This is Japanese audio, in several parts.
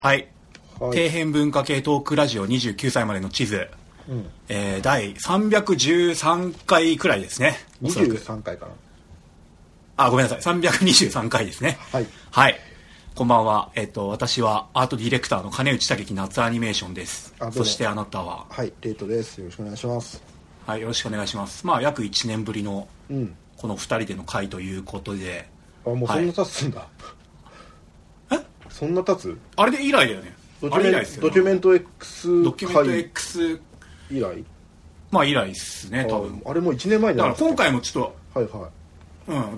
はい、 はい、 底辺文化系トークラジオ29歳までの地図、第313回くらいですね。 23回かな。 あ、ごめんなさい、323回ですね。 はい、 はい、こんばんは。私はアートディレクターの金内武樹夏アニメーションです。そしてあなたは？ はい、レイトです。よろしくお願いします。 はい、よろしくお願いします。まあ約1年ぶりのこの2人での会ということで、 もうそんな経つんだ、そんな経つ？ あれで以来だよね。あれ以来ですよね。 ドキュメント X ドキュメント X 以来。 まあ以来ですね、多分。 あれもう1年前にだから今回もちょっと、はいはい、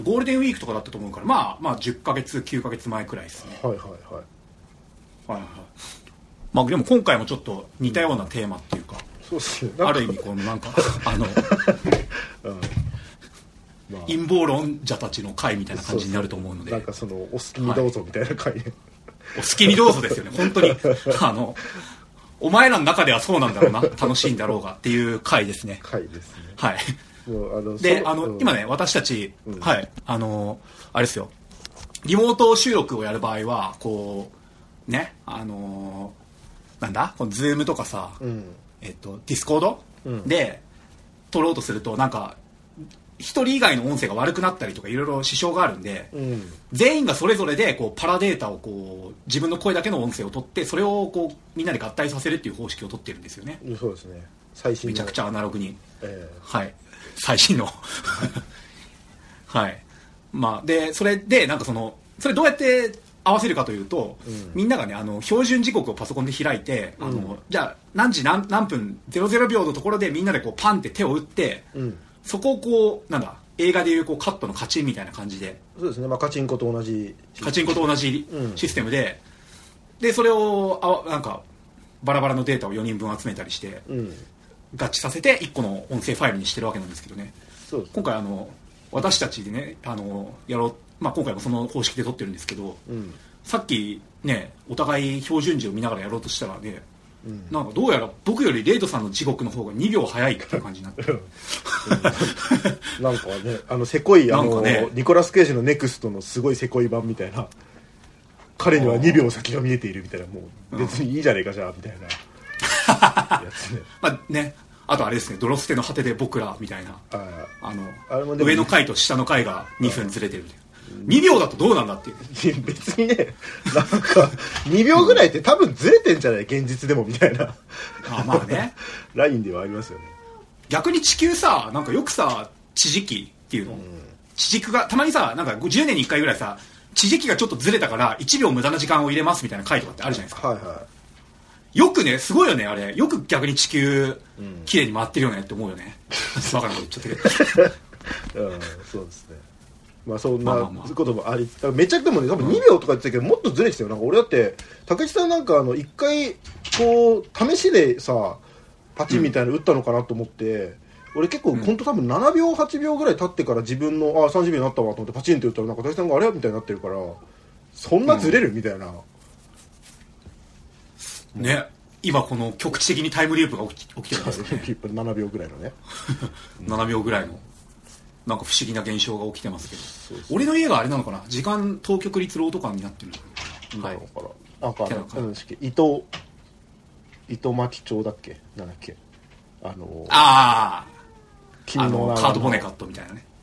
ゴールデンウィークとかだったと思うから、まあ10ヶ月9ヶ月前くらいですね。 はいはいはいはいはい。まあでも今回もちょっと似たようなテーマっていうか、 そうですね、 ある意味このなんか陰謀論者たちの会みたいな感じになると思うので、 なんかそのお好きにどうぞみたいな会で、 お好きにどうぞですよね、本当にお前らの中ではそうなんだろうな、楽しいんだろうがっていう回ですね。 回ですね。 はい。で、今ね、私たち、はい、あれですよ、リモート収録をやる場合は、こう、ね、なんだ、このズームとかさ、ディスコード、で撮ろうとすると、なんか、一人以外の音声が悪くなったりとかいろいろ支障があるんで、全員がそれぞれでこうパラデータをこう自分の声だけの音声を取って、それをこうみんなで合体させるっていう方式を取ってるんですよね。 そうですね、最新のめちゃくちゃアナログに、はい、最新のはい、まあでそれでなんかそれどうやって合わせるかというと、みんながね標準時刻をパソコンで開いて、じゃあ何時 何分00秒のところでみんなでこうパンって手を打って、そこをこうなんだ映画でいうこうカットのカチンみたいな感じで、 そうですね、まあ、カチンコと同じシステムで、でそれをなんかバラバラのデータを4人分集めたりして、合致させて1個の音声ファイルにしてるわけなんですけどね。 そうです。 今回私たちでねやろう、まあ、今回もその方式で撮ってるんですけど、さっきねお互い標準時を見ながらやろうとしたらね、なんかどうやら僕よりレイトさんの時刻の方が2秒早いっていう感じになってなんかね、せこいニコラス・ケイジのネクストのすごいせこい版みたいな、彼には2秒先が見えているみたいな、もう別にいいじゃねえかじゃあみたいなやつねまあね、あとあれですね、ドロステの果てで僕らみたいな、 あれもでも上の回と下の回が2分ずれてるみたいな、2秒だとどうなんだっていう。 別にね、なんか2秒ぐらいって多分ずれてんじゃない、現実でもみたいなまあねラインではありますよね。 逆に地球さ、なんかよくさ地磁気っていうの、地軸がたまにさ、なんか10年に1回ぐらいさ、地磁気がちょっとずれたから1秒無駄な時間を入れますみたいな回とかってあるじゃないですか。 はいはい、 よくね、すごいよね、あれ。よく逆に地球綺麗に回ってるよねって思うよね。バカなこと言っちゃったけどそうですね。まあそんなこともあり、めちゃくちゃもね、多分2秒とか言ってたけど、もっとずれてたよ。なんか俺だって竹内さんなんか1回こう試しでさパチンみたいなの打ったのかなと思って、俺結構本当多分7秒8秒ぐらい経ってから自分の30秒になったわと思ってパチンって打ったら、なんか竹内さんがあれみたいになってるから、そんなずれるみたいな、 ね。今この局地的にタイムリープが起きてるんですよね 7秒ぐらいのね 7秒ぐらいのなんか不思議な現象が起きてますけど、俺の家があれなのかな、時間当局率ロート間になってるのかな。 なんか糸巻町だっけ、なんだっけ、 カードボネカットみたいなね、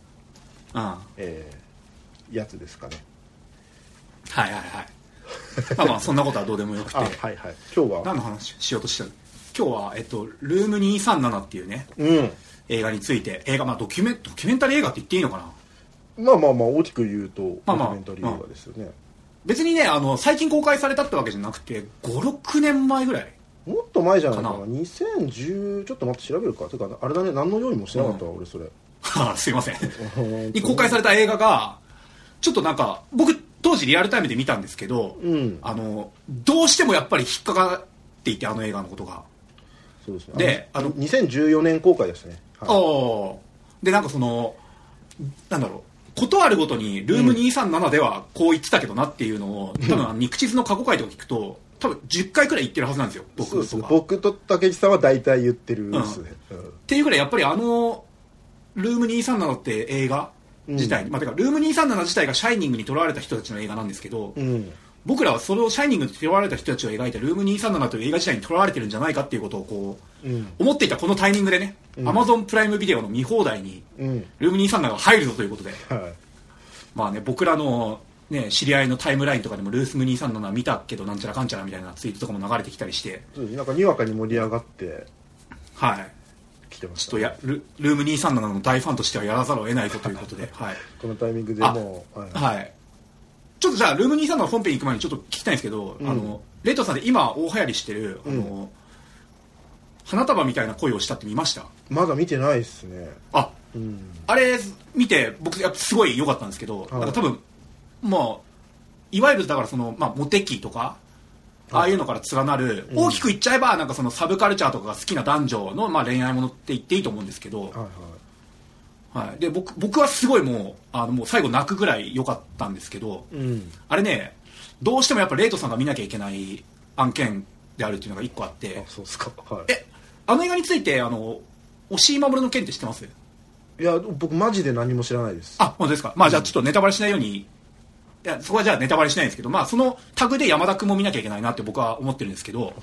やつですかね。 はいはいはいまあそんなことはどうでもよくて、 はいはい、今日は何の話しようとしたの。今日はルーム237っていうね、映画について、まあドキュメンタリー映画って言っていいのかな。 まあ大きく言うとドキュメンタリー映画ですよね。 別にね最近公開されたってわけじゃなくて 5,6 年前ぐらい、 もっと前じゃないかな。2010、ちょっと待って調べるか。てかあれだね、何の用意もしなかったわ、俺それすいませんに公開された映画がちょっとなんか僕当時リアルタイムで見たんですけど、どうしてもやっぱり引っかかっていて、映画のことが。 そうですね。 で 2014年公開ですね。 でなんかなんだろう、ことあるごとにルーム237ではこう言ってたけどなっていうのを、多分肉地図の過去回とか聞くと多分10回くらい言ってるはずなんですよ、 僕と竹内さんは大体言ってるですね、 っていうくらいやっぱりルーム237って映画自体に、てかルーム237自体がシャイニングに撮られた人たちの映画なんですけど、 僕らはそれをシャイニングで囚われた人たちを描いたルーム237という映画自体に囚われてるんじゃないかっていうことをこう、思っていたこのタイミングでね、Amazon プライムビデオの見放題に、ルーム237が入るぞということで、まあね、僕らの、ね、知り合いのタイムラインとかでもルースム237見たけどなんちゃらかんちゃらみたいなツイートとかも流れてきたりして、 なんかにわかに盛り上がってはい来てました、 ちょっとルーム237の大ファンとしてはやらざるを得ないぞということで、はい、 このタイミングでもうはい、ちょっとじゃあルーム237の本編行く前にちょっと聞きたいんですけど、レイトさんで今大流行りしてる花束みたいな恋をしたって見ました？ まだ見てないっすね。 あれ見て僕やっぱすごい良かったんですけど、なんか多分もういわゆるだからその、まあ、モテ期とかああいうのから連なる、大きく言っちゃえばなんかそのサブカルチャーとかが好きな男女の、まあ、恋愛ものって言っていいと思うんですけど、はい、で僕はすごいもう最後泣くぐらい良かったんですけど、あれねどうしてもやっぱレイトさんが見なきゃいけない案件であるっていうのが1個あって。 そうですか、はい、 あの映画について押井守の件って知ってます？ いや僕マジで何も知らないです。 あ、本当ですか。まあじゃあちょっとネタバレしないように、いやそこはじゃあネタバレしないんですけど、まあそのタグで山田君も見なきゃいけないなって僕は思ってるんですけど、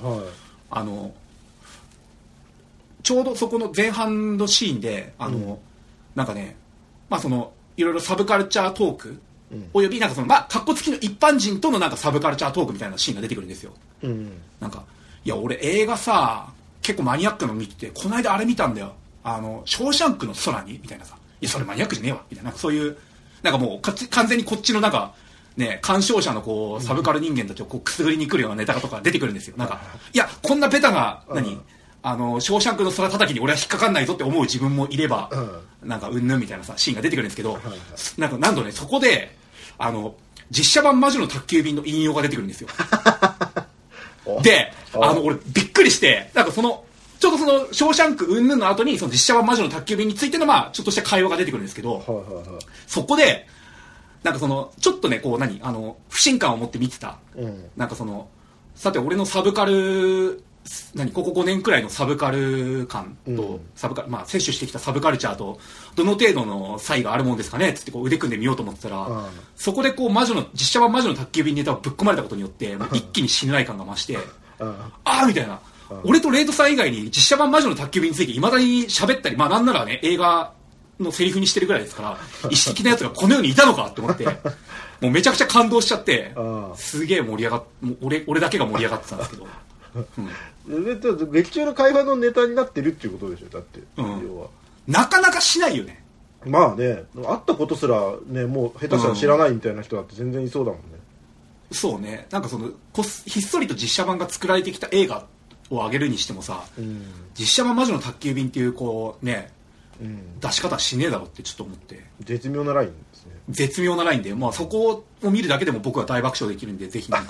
ちょうどそこの前半のシーンでなんかね、まあそのいろいろサブカルチャートーク、およびなんかそのまあカッコつきの一般人とのなんかサブカルチャートークみたいなシーンが出てくるんですよ。なんかいや俺映画さ結構マニアックなの見てて、この間あれ見たんだよ、ショーシャンクの空にみたいなさ、いやそれマニアックじゃねえわみたいな、なんかそういうなんかもう完全にこっちのなんかね、鑑賞者のこうサブカル人間たちをこうくすぐりに来るようなネタとか出てくるんですよ。なんかいやこんなベタなショーシャンクの空叩きに俺は引っかかんないぞって思う自分もいれば、なんかうんぬんみたいなさシーンが出てくるんですけど、なんか何度ねそこで実写版魔女の宅急便の引用が出てくるんですよ。で俺びっくりして、なんかちょうどそのショーシャンクうんぬんの後にその実写版魔女の宅急便についてのまあちょっとした会話が出てくるんですけど、そこでなんかちょっとねこう不信感を持って見てた、なんかさて俺のサブカルここ5年くらいのサブカル感と、まあ、摂取してきたサブカルチャーとどの程度の差異があるもんですかねっつってこう腕組んでみようと思ってたら、そこでこう実写版魔女の宅急便ネタをぶっ込まれたことによって一気に信頼感が増してああみたいな、俺とレイトさん以外に実写版魔女の宅急便についていまだに喋ったり、まあなんならね映画のセリフにしてるぐらいですから意識的なやつがこの世にいたのかって思ってもうめちゃくちゃ感動しちゃって、すげえ盛り上がっ俺だけが盛り上がってたんですけど、 劇中の会話のネタになってるっていうことでしょ。だって、要はなかなかしないよね。 まあね、会ったことすらねもう下手したら知らないみたいな人だって全然いそうだもんね。 そうね、なんかひっそりと実写版が作られてきた映画を上げるにしてもさ、実写版魔女の宅急便っていうこうね、出し方しねえだろってちょっと思って、 絶妙なラインですね。 絶妙なラインで、まあ、そこを見るだけでも僕は大爆笑できるんでぜひなんか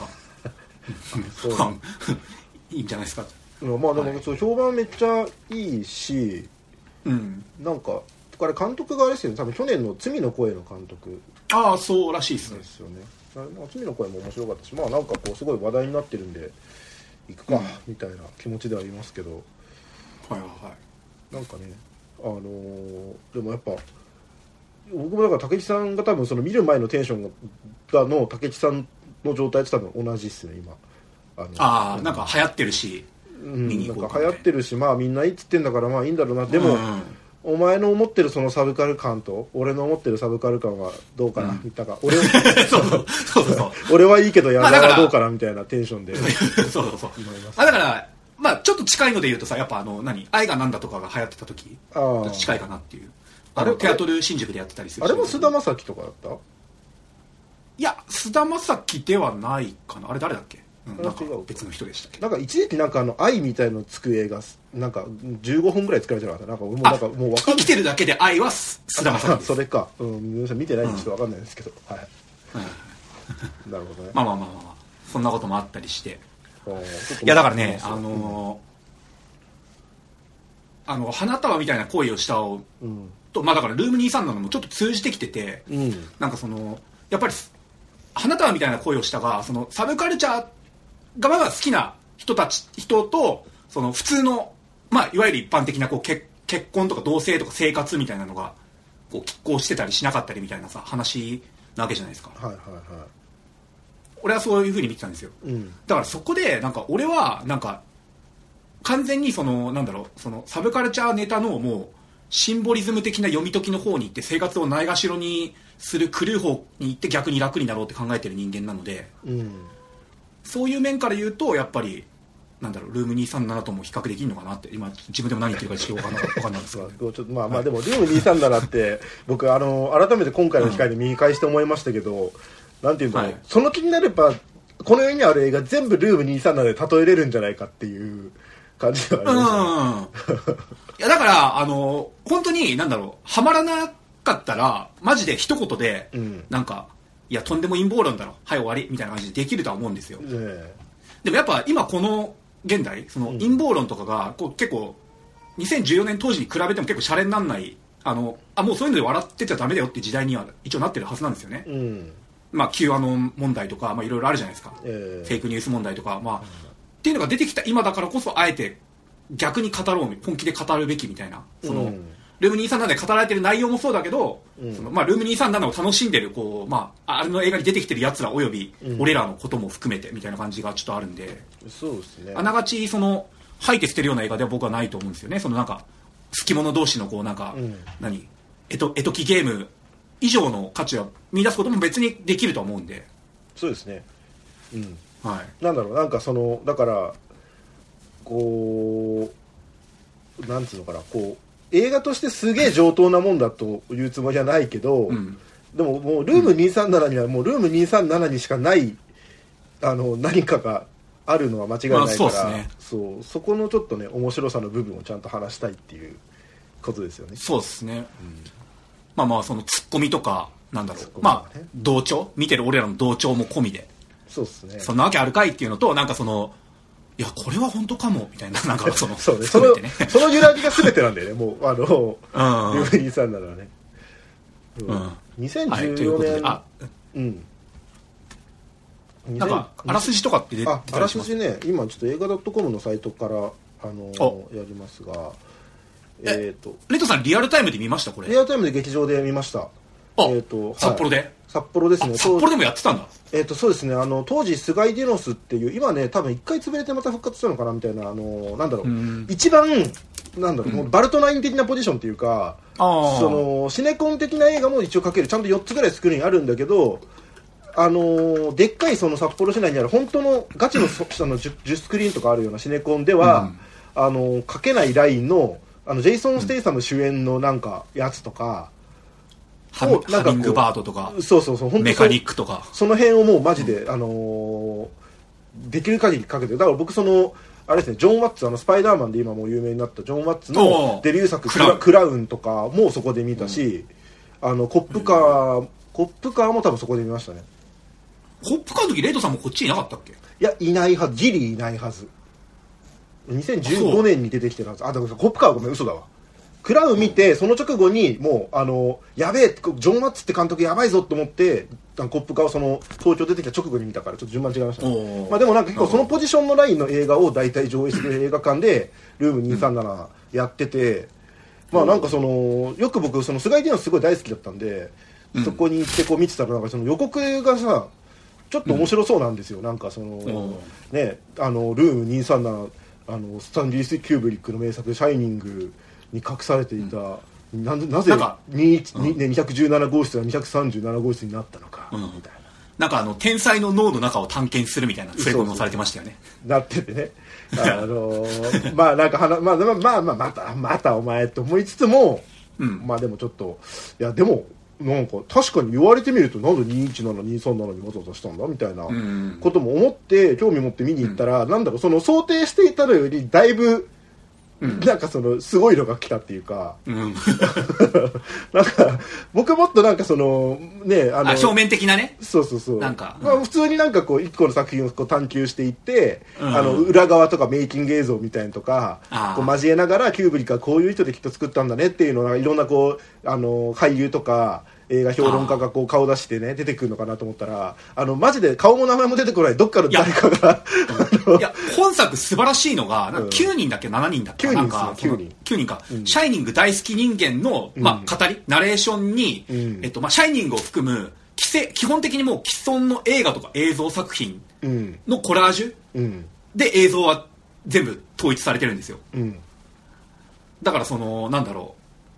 いいんじゃないですか。 まあでも評判めっちゃいいし、なんかあれ監督があれですよね、多分去年の罪の声の監督。 ああそうらしいですね。 ですよね。罪の声も面白かったし、まあなんかこうすごい話題になってるんで行くか、みたいな気持ちではありますけど、なんかねでもやっぱ僕もだから武智さんが多分見る前のテンションの武智さんの状態と多分同じっすね今。 なんか流行ってるし、 なんか流行ってるし、まあみんないいっつってんだからまあいいんだろうな。でも、お前の思ってるそのサブカル感と俺の思ってるサブカル感はどうかな、みたいな。俺はいいけど矢沢はどうかなみたいなテンションでそうだからまあちょっと近いので言うとさ、やっぱ愛がなんだとかが流行ってた時と近いかなっていう。テアトル新宿でやってたりする。 あれも菅田将暉とかだった？ いや菅田将暉ではないかな。あれ誰だっけ？なんか別の人でしたっけ。 なんか一時期なんか愛みたいのつく映画なんか15本ぐらい作られてなかった。なんか俺もなんかもう分かんない。 生きてるだけで愛は菅田将暉です。 それか。皆さん見てないんでちょっと分かんないんですけど。はい。なるほどね。 まあそんなこともあったりして。いやだからね花束みたいな恋をしたをと、まあだからルーム237のもちょっと通じてきてて、なんかやっぱり花束みたいな恋をしたがサブカルチャー側が好きな人と普通のまあいわゆる一般的なこう結婚とか同棲とか生活みたいなのがこう拮抗してたりしなかったりみたいなさ話なわけじゃないですか。 俺はそういう風に見てたんですよ、だからそこでなんか俺はなんか完全にそのなんだろう、そのサブカルチャーネタのもうシンボリズム的な読み解きの方に行って生活をないがしろにする狂う方に行って逆に楽になろうって考えてる人間なので、そういう面から言うとやっぱりなんだろう、ルーム237とも比較できるのかなって。今自分でも何言ってるかちょっと分かんないですけどちょっとまあでもルーム237って僕改めて今回の機会で見返して思いましたけど、なんていうんだろう、その気になればこの世にある映画全部ルーム237で例えれるんじゃないかっていう感じではありましたね。 いやだから本当になんだろう、ハマらなかったらマジで一言で、なんかいやとんでも陰謀論だろ、はい終わりみたいな感じでできるとは思うんですよ、でもやっぱ今この現代その陰謀論とかがこう結構2014年当時に比べても結構シャレになんない、もうそういうので笑ってちゃダメだよって時代には一応なってるはずなんですよね、まあ Q アノン問題とかいろいろあるじゃないですか、フェイクニュース問題とか、っていうのが出てきた今だからこそあえて逆に語ろう、本気で語るべきみたいな、その、ルーム237で語られてる内容もそうだけど、そのルーム237を楽しんでるこう、あれの映画に出てきてるやつらおよび、俺らのことも含めてみたいな感じがちょっとあるんで、 そうですね、 あながちその吐いて捨てるような映画では僕はないと思うんですよね。そのなんか好き者同士のこうなんか、絵解きゲーム以上の価値は見出すことも別にできると思うんで。 そうですね、なんだろう、なんかそのだからこうなんつうのかな、こう映画としてすげえ上等なもんだというつもりはないけど、でももうルーム237にはもうルーム237にしかない何かがあるのは間違いないから、そこのちょっとね面白さの部分をちゃんと話したいっていうことですよね。 そうですね、そのツッコミとかなんだろう、同調、見てる俺らの同調も込みで、 そうですね、 そんなわけあるかいっていうのと、なんかそのいやこれは本当かもみたいな、なんかそのそうね、その揺らぎが全てなんだよね、もうルーム237はね、2014年、 なんかあらすじとかって出てあらすじね、今ちょっと映画 .com のサイトからやりますが、 レッドさんリアルタイムで見ました？これリアルタイムで劇場で見ました。 札幌で？ 札幌ですね。 札幌でもやってたんだ。 そうですね、当時スガイディノスっていう、今ね多分一回潰れてまた復活したのかなみたいな、なんだろう、一番なんだろう、もうバルトナイン的なポジションっていうか、そのシネコン的な映画も一応かける、ちゃんと4つぐらいスクリーンあるんだけど、でっかいその札幌市内にある本当のガチの10スクリーンとかあるようなシネコンでは、かけないラインのジェイソン・ステイサム主演のなんかやつとか、 ハミングバードとか、 そうメカニックとか、 その辺をもうマジで、できる限りかけて、だから僕あれですね、ジョン・ワッツ、スパイダーマンで今もう有名になったジョン・ワッツのデビュー作クラウンとかもそこで見たし、コップカーも多分そこで見ましたね。 コップカーの時レイトさんもこっちいなかったっけ？ いや、いないはず、ギリいないはず。2015年に出てきてるはず。だからコップカーはごめん、嘘だわ。クラウン見て、その直後にもうやべえ、ジョン・ワッツって監督やばいぞと思って、コップカーを東京出てきた直後に見たからちょっと順番違いましたね。でもなんか結構そのポジションのラインの映画を大体上映してくれる映画館でルーム237やってて、なんかよく僕スガイディノスすごい大好きだったんで、そこに行ってこう見てたら、なんか予告がさちょっと面白そうなんですよ。なんかね、ルーム237、スタンリー・キューブリックの名作「シャイニング」に隠されていた、なぜ217号室が237号室になったのか、みたいな。なんか天才の脳の中を探検するみたいな触れ込みをされてましたよね。 なっててね、なんかまたお前と思いつつも、でもちょっと、いやでもなんか確かに言われてみると、なんで217、237にわざわざしたんだみたいなことも思って興味持って見に行ったら、なんだろう、想定していたのよりだいぶなんかすごいのが来たっていうか、なんか僕もっとなんかね、 表面的なね、 そうなんか、 普通になんかこう一個の作品をこう探求していって、裏側とかメイキング映像みたいなのとかこう交えながら、キューブリックはこういう人できっと作ったんだねっていうのが、いろんなこう俳優とか映画評論家がこう顔出してね出てくるのかなと思ったら、マジで顔も名前も出てこない、どっかの誰かがいや本作素晴らしいのが、なんか9人だっけ7人だっけ、なんか9人か、シャイニング大好き人間の語りナレーションに、シャイニングを含む基本的にもう既存の映画とか映像作品のコラージュで映像は全部統一されてるんですよ、うん、だからそのなんだろ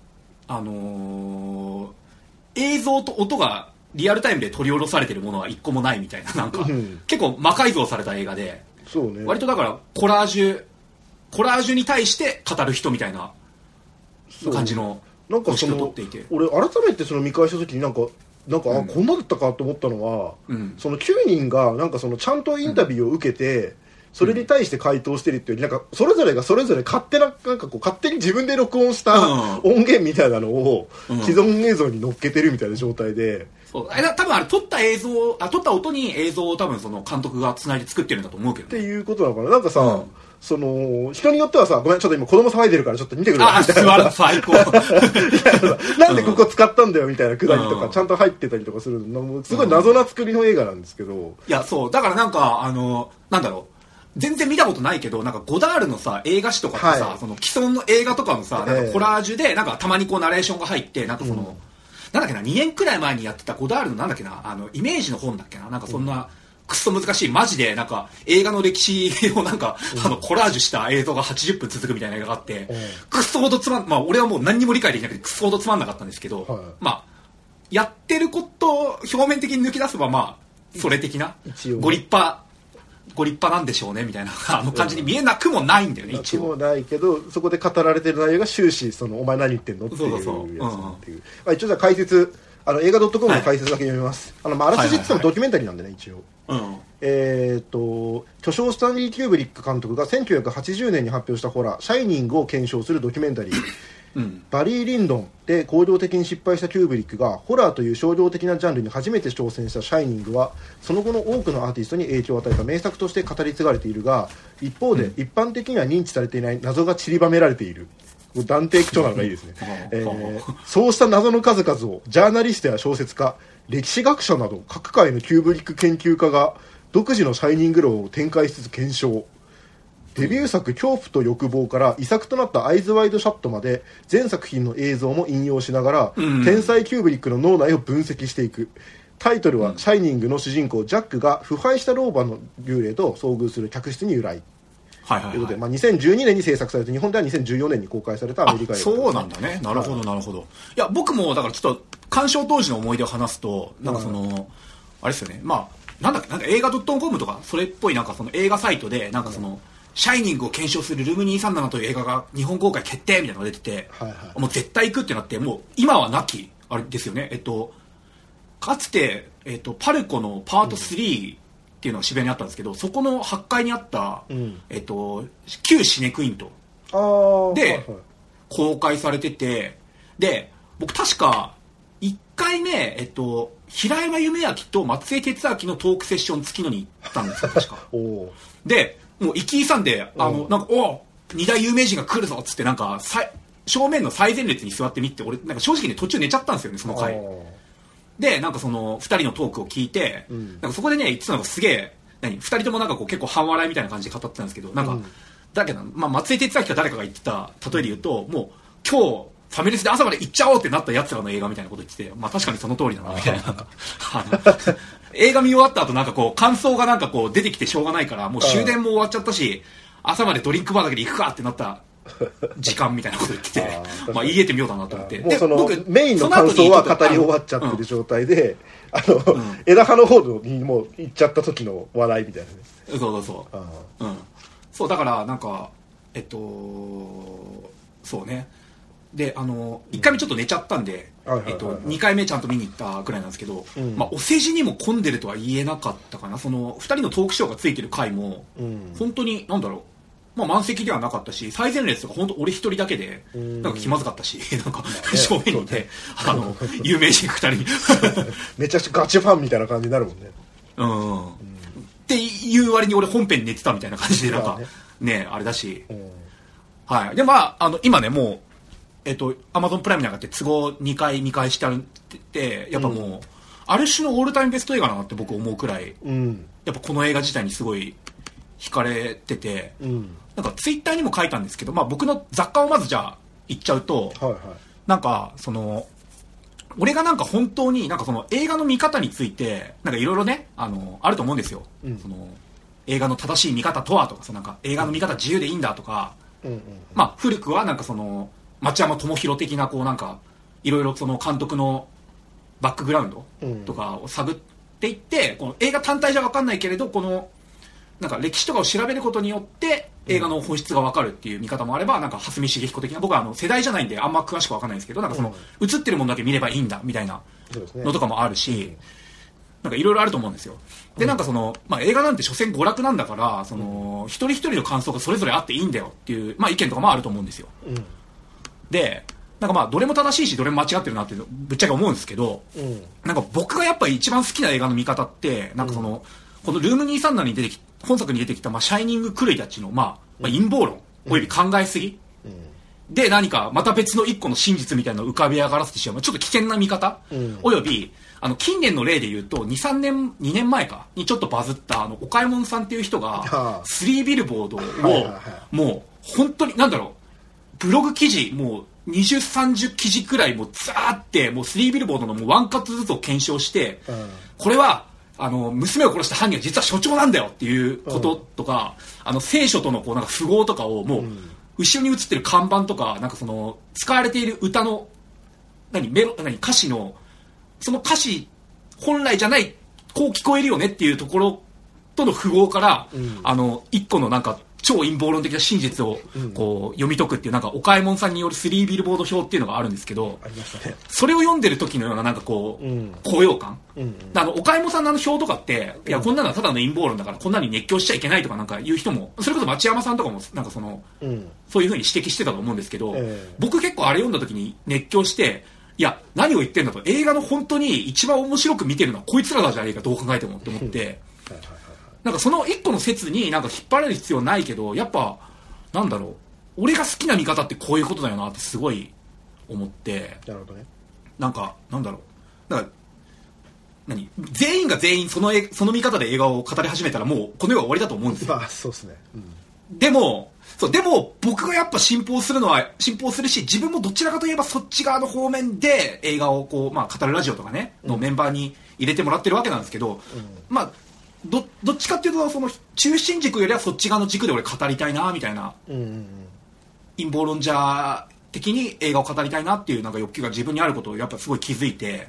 う映像と音がリアルタイムで取り下ろされてるものは一個もないみたいな、なんか、うん、結構魔改造された映画で、 そうね、 割とだからコラージュに対して語る人みたいな感じの方式を取っていて、俺改めてその見返した時になんかうん、こんなだったかと思ったのは、うん、その9人がなんかそのちゃんとインタビューを受けて、それに対して回答してるっていう、なんかそれぞれがそれぞれ勝手に自分で録音した音源みたいなのを既存映像に乗っけてるみたいな状態で、 そう多分あれ撮った音に映像を多分その監督がつないで作ってるんだと思うけど、 ね、っていうことなのかな。なんかさ、うん、その人によってはさ、ごめんちょっと今子供騒いでるからちょっと見てくれみたいな、 最高なんでここ使ったんだよみたいなくだりとかちゃんと入ってたりとかするの、すごい謎な作りの映画なんですけど、 いやそうだからなんかなんだろう、全然見たことないけど、なんかゴダールのさ映画史とかってさ、はい、その既存の映画とかのさ、なんかコラージュでなんかたまにこうナレーションが入って、なんかその、なんだっけな、2年くらい前にやってたゴダールのなんだっけな、イメージの本だっけな、なんかそんな、くっそ難しいマジでなんか映画の歴史をなんか、コラージュした映像が80分続くみたいな映画があって、くっそほどまあ俺はもう何にも理解できなくてくっそほどつまんなかったんですけど、まあやってることを表面的に抜き出せばまあそれ的なご立派なんでしょうねみたいな感じに見えなくもないんだよね、 一応。もないけど、そこで語られてる内容が終始そのお前何言ってんのっていうやつっていう。一応じゃあ解説、映画 .com の解説だけ読みます。あらすじって言ってもドキュメンタリーなんでね、一応。巨匠スタンリー・キューブリック監督が1980年に発表したホラー「シャイニング」を検証するドキュメンタリー、うん、バリー・リンドンで行動的に失敗したキューブリックがホラーという商業的なジャンルに初めて挑戦した「シャイニング」はその後の多くのアーティストに影響を与えた名作として語り継がれているが、一方で一般的には認知されていない謎が散りばめられている。断定口調なのがいいですねそうした謎の数々をジャーナリストや小説家、歴史学者など各界のキューブリック研究家が独自のシャイニング論を展開しつつ検証。デビュー作「恐怖と欲望」から遺作となった「アイズ・ワイド・シャット」まで全作品の映像も引用しながら、天才キューブリックの脳内を分析していく。タイトルは「シャイニング」の主人公ジャックが腐敗した老婆の幽霊と遭遇する客室に由来ということで、2012年に制作されて日本では2014年に公開されたアメリカ映画、 そうなんだね。なるほどなるほど。いや僕もだからちょっと鑑賞当時の思い出を話すと、なんかその、あれですよね、まあなんだっけ、なんか映画 .com とかそれっぽいなんかその映画サイトでなんかその、シャイニングを検証するルーム237という映画が日本公開決定みたいなのが出てて、もう絶対行くってなって、もう今はなきあれですよね。かつてパルコのパート3、っていうのが渋谷にあったんですけど、そこの8階にあった、旧シネクイントで公開されてて、で僕確か1回目、平山夢明と松江哲明のトークセッション付きのに行ったんですよ確かでもう行き勇んでなんか2大有名人が来るぞっつって、なんか正面の最前列に座ってみて、俺なんか正直ね途中寝ちゃったんですよね、その回で。なんかその2人のトークを聞いて、なんかそこでね言ってたのがすげえ、2人ともなんかこう結構半笑いみたいな感じで語ってたんですけど、なんか、だけど、まあ、松江哲明か誰かが言ってた例えで言うと、もう今日ファミレスで朝まで行っちゃおうってなったやつらの映画みたいなこと言ってて、まあ確かにその通りだなみたいな映画見終わった後なんかこう感想がなんかこう出てきてしょうがないから、もう終電も終わっちゃったし朝までドリンクバーだけで行くかってなった時間みたいなこと言っててまあ言えてみようだなと思って、 もうそのメインの感想は語り終わっちゃってる状態で、枝葉の方にもう行っちゃった時の笑いみたいなね。 そうそうだからなんかそうね。で1回目ちょっと寝ちゃったんで、2回目ちゃんと見に行ったくらいなんですけど、まあ、お世辞にも混んでるとは言えなかったかな。その2人のトークショーがついてる回も、本当になんだろう、まあ、満席ではなかったし、最前列とか本当俺一人だけでなんか気まずかったし、なんか正面にいて有名人2人めちゃくちゃガチファンみたいな感じになるもんね。 っていう割に俺本編寝てたみたいな感じで、なんかねあれだし、はい。でまあ今ねもうAmazon プライムに上がって都合2回見返してあるってやっぱもう、ある種のオールタイムベスト映画だなって僕思うくらい、やっぱこの映画自体にすごい惹かれてて、なんかツイッターにも書いたんですけど、まあ、僕の雑感をまずじゃあ言っちゃうと、なんかその俺がなんか本当になんかその映画の見方についてなんかいろいろねあると思うんですよ、うん、その映画の正しい見方とはとかなんか映画の見方自由でいいんだとか、うんうんうん、まあ古くはなんかその町山智博的なこうなんかいろいろその監督のバックグラウンドとかを探っていって、この映画単体じゃ分かんないけれどこのなんか歴史とかを調べることによって映画の本質が分かるっていう見方もあれば、なんか蓮見茂彦的な、僕は世代じゃないんであんま詳しく分かんないんですけど、なんかその映ってるものだけ見ればいいんだみたいなのとかもあるし、なんかいろいろあると思うんですよ。でなんかその、まあ、映画なんて所詮娯楽なんだから、その一人一人の感想がそれぞれあっていいんだよっていう、まあ、意見とかもあると思うんですよ。でなんかまあどれも正しいしどれも間違ってるなってぶっちゃけ思うんですけど、なんか僕がやっぱり一番好きな映画の見方ってなんかその、このルーム237に出てき本作に出てきた、まあ、シャイニング狂いたちの、まあ、陰謀論および考えすぎ、で何かまた別の一個の真実みたいなのを浮かび上がらせてしまうちょっと危険な見方、および近年の例で言うと2年前かにちょっとバズった岡右衛門さんっていう人が3ビルボードをもう本当になんだろうブログ記事もう20、30記事くらいもうザーってもう3ビルボードのもうワンカットずつを検証して、これは娘を殺した犯人は実は所長なんだよっていうこととか、聖書とのこうなんか符号とかをもう後ろに映ってる看板とかなんかその使われている歌の歌詞のその歌詞本来じゃないこう聞こえるよねっていうところとの符号から、一個のなんか超陰謀論的な真実をこう読み解くっていうなんか岡右衛門さんによる3ビルボード表っていうのがあるんですけど、それを読んでる時のようななんかこう高揚感、岡右衛門さんの表とかっていやこんなのはただの陰謀論だからこんなに熱狂しちゃいけないとかなんか言う人もそれこそ町山さんとかもなんかそのそういう風に指摘してたと思うんですけど、僕結構あれ読んだ時に熱狂していや何を言ってんだと映画の本当に一番面白く見てるのはこいつらだじゃねえかどう考えてもって思ってなんかその一個の説になんか引っ張られる必要はないけどやっぱなんだろう俺が好きな見方ってこういうことだよなってすごい思ってなるほどねなんかなんだろうなんか全員が全員その見方で映画を語り始めたらもうこの世は終わりだと思うんですよ。 まあそうですね、 でも僕がやっぱ信奉するし自分もどちらかといえばそっち側の方面で映画をこう、まあ、語るラジオとかねのメンバーに入れてもらってるわけなんですけど、まあどっちかっていうとその中心軸よりはそっち側の軸で俺語りたいなみたいな、陰謀論者的に映画を語りたいなっていうなんか欲求が自分にあることをやっぱすごい気づいて、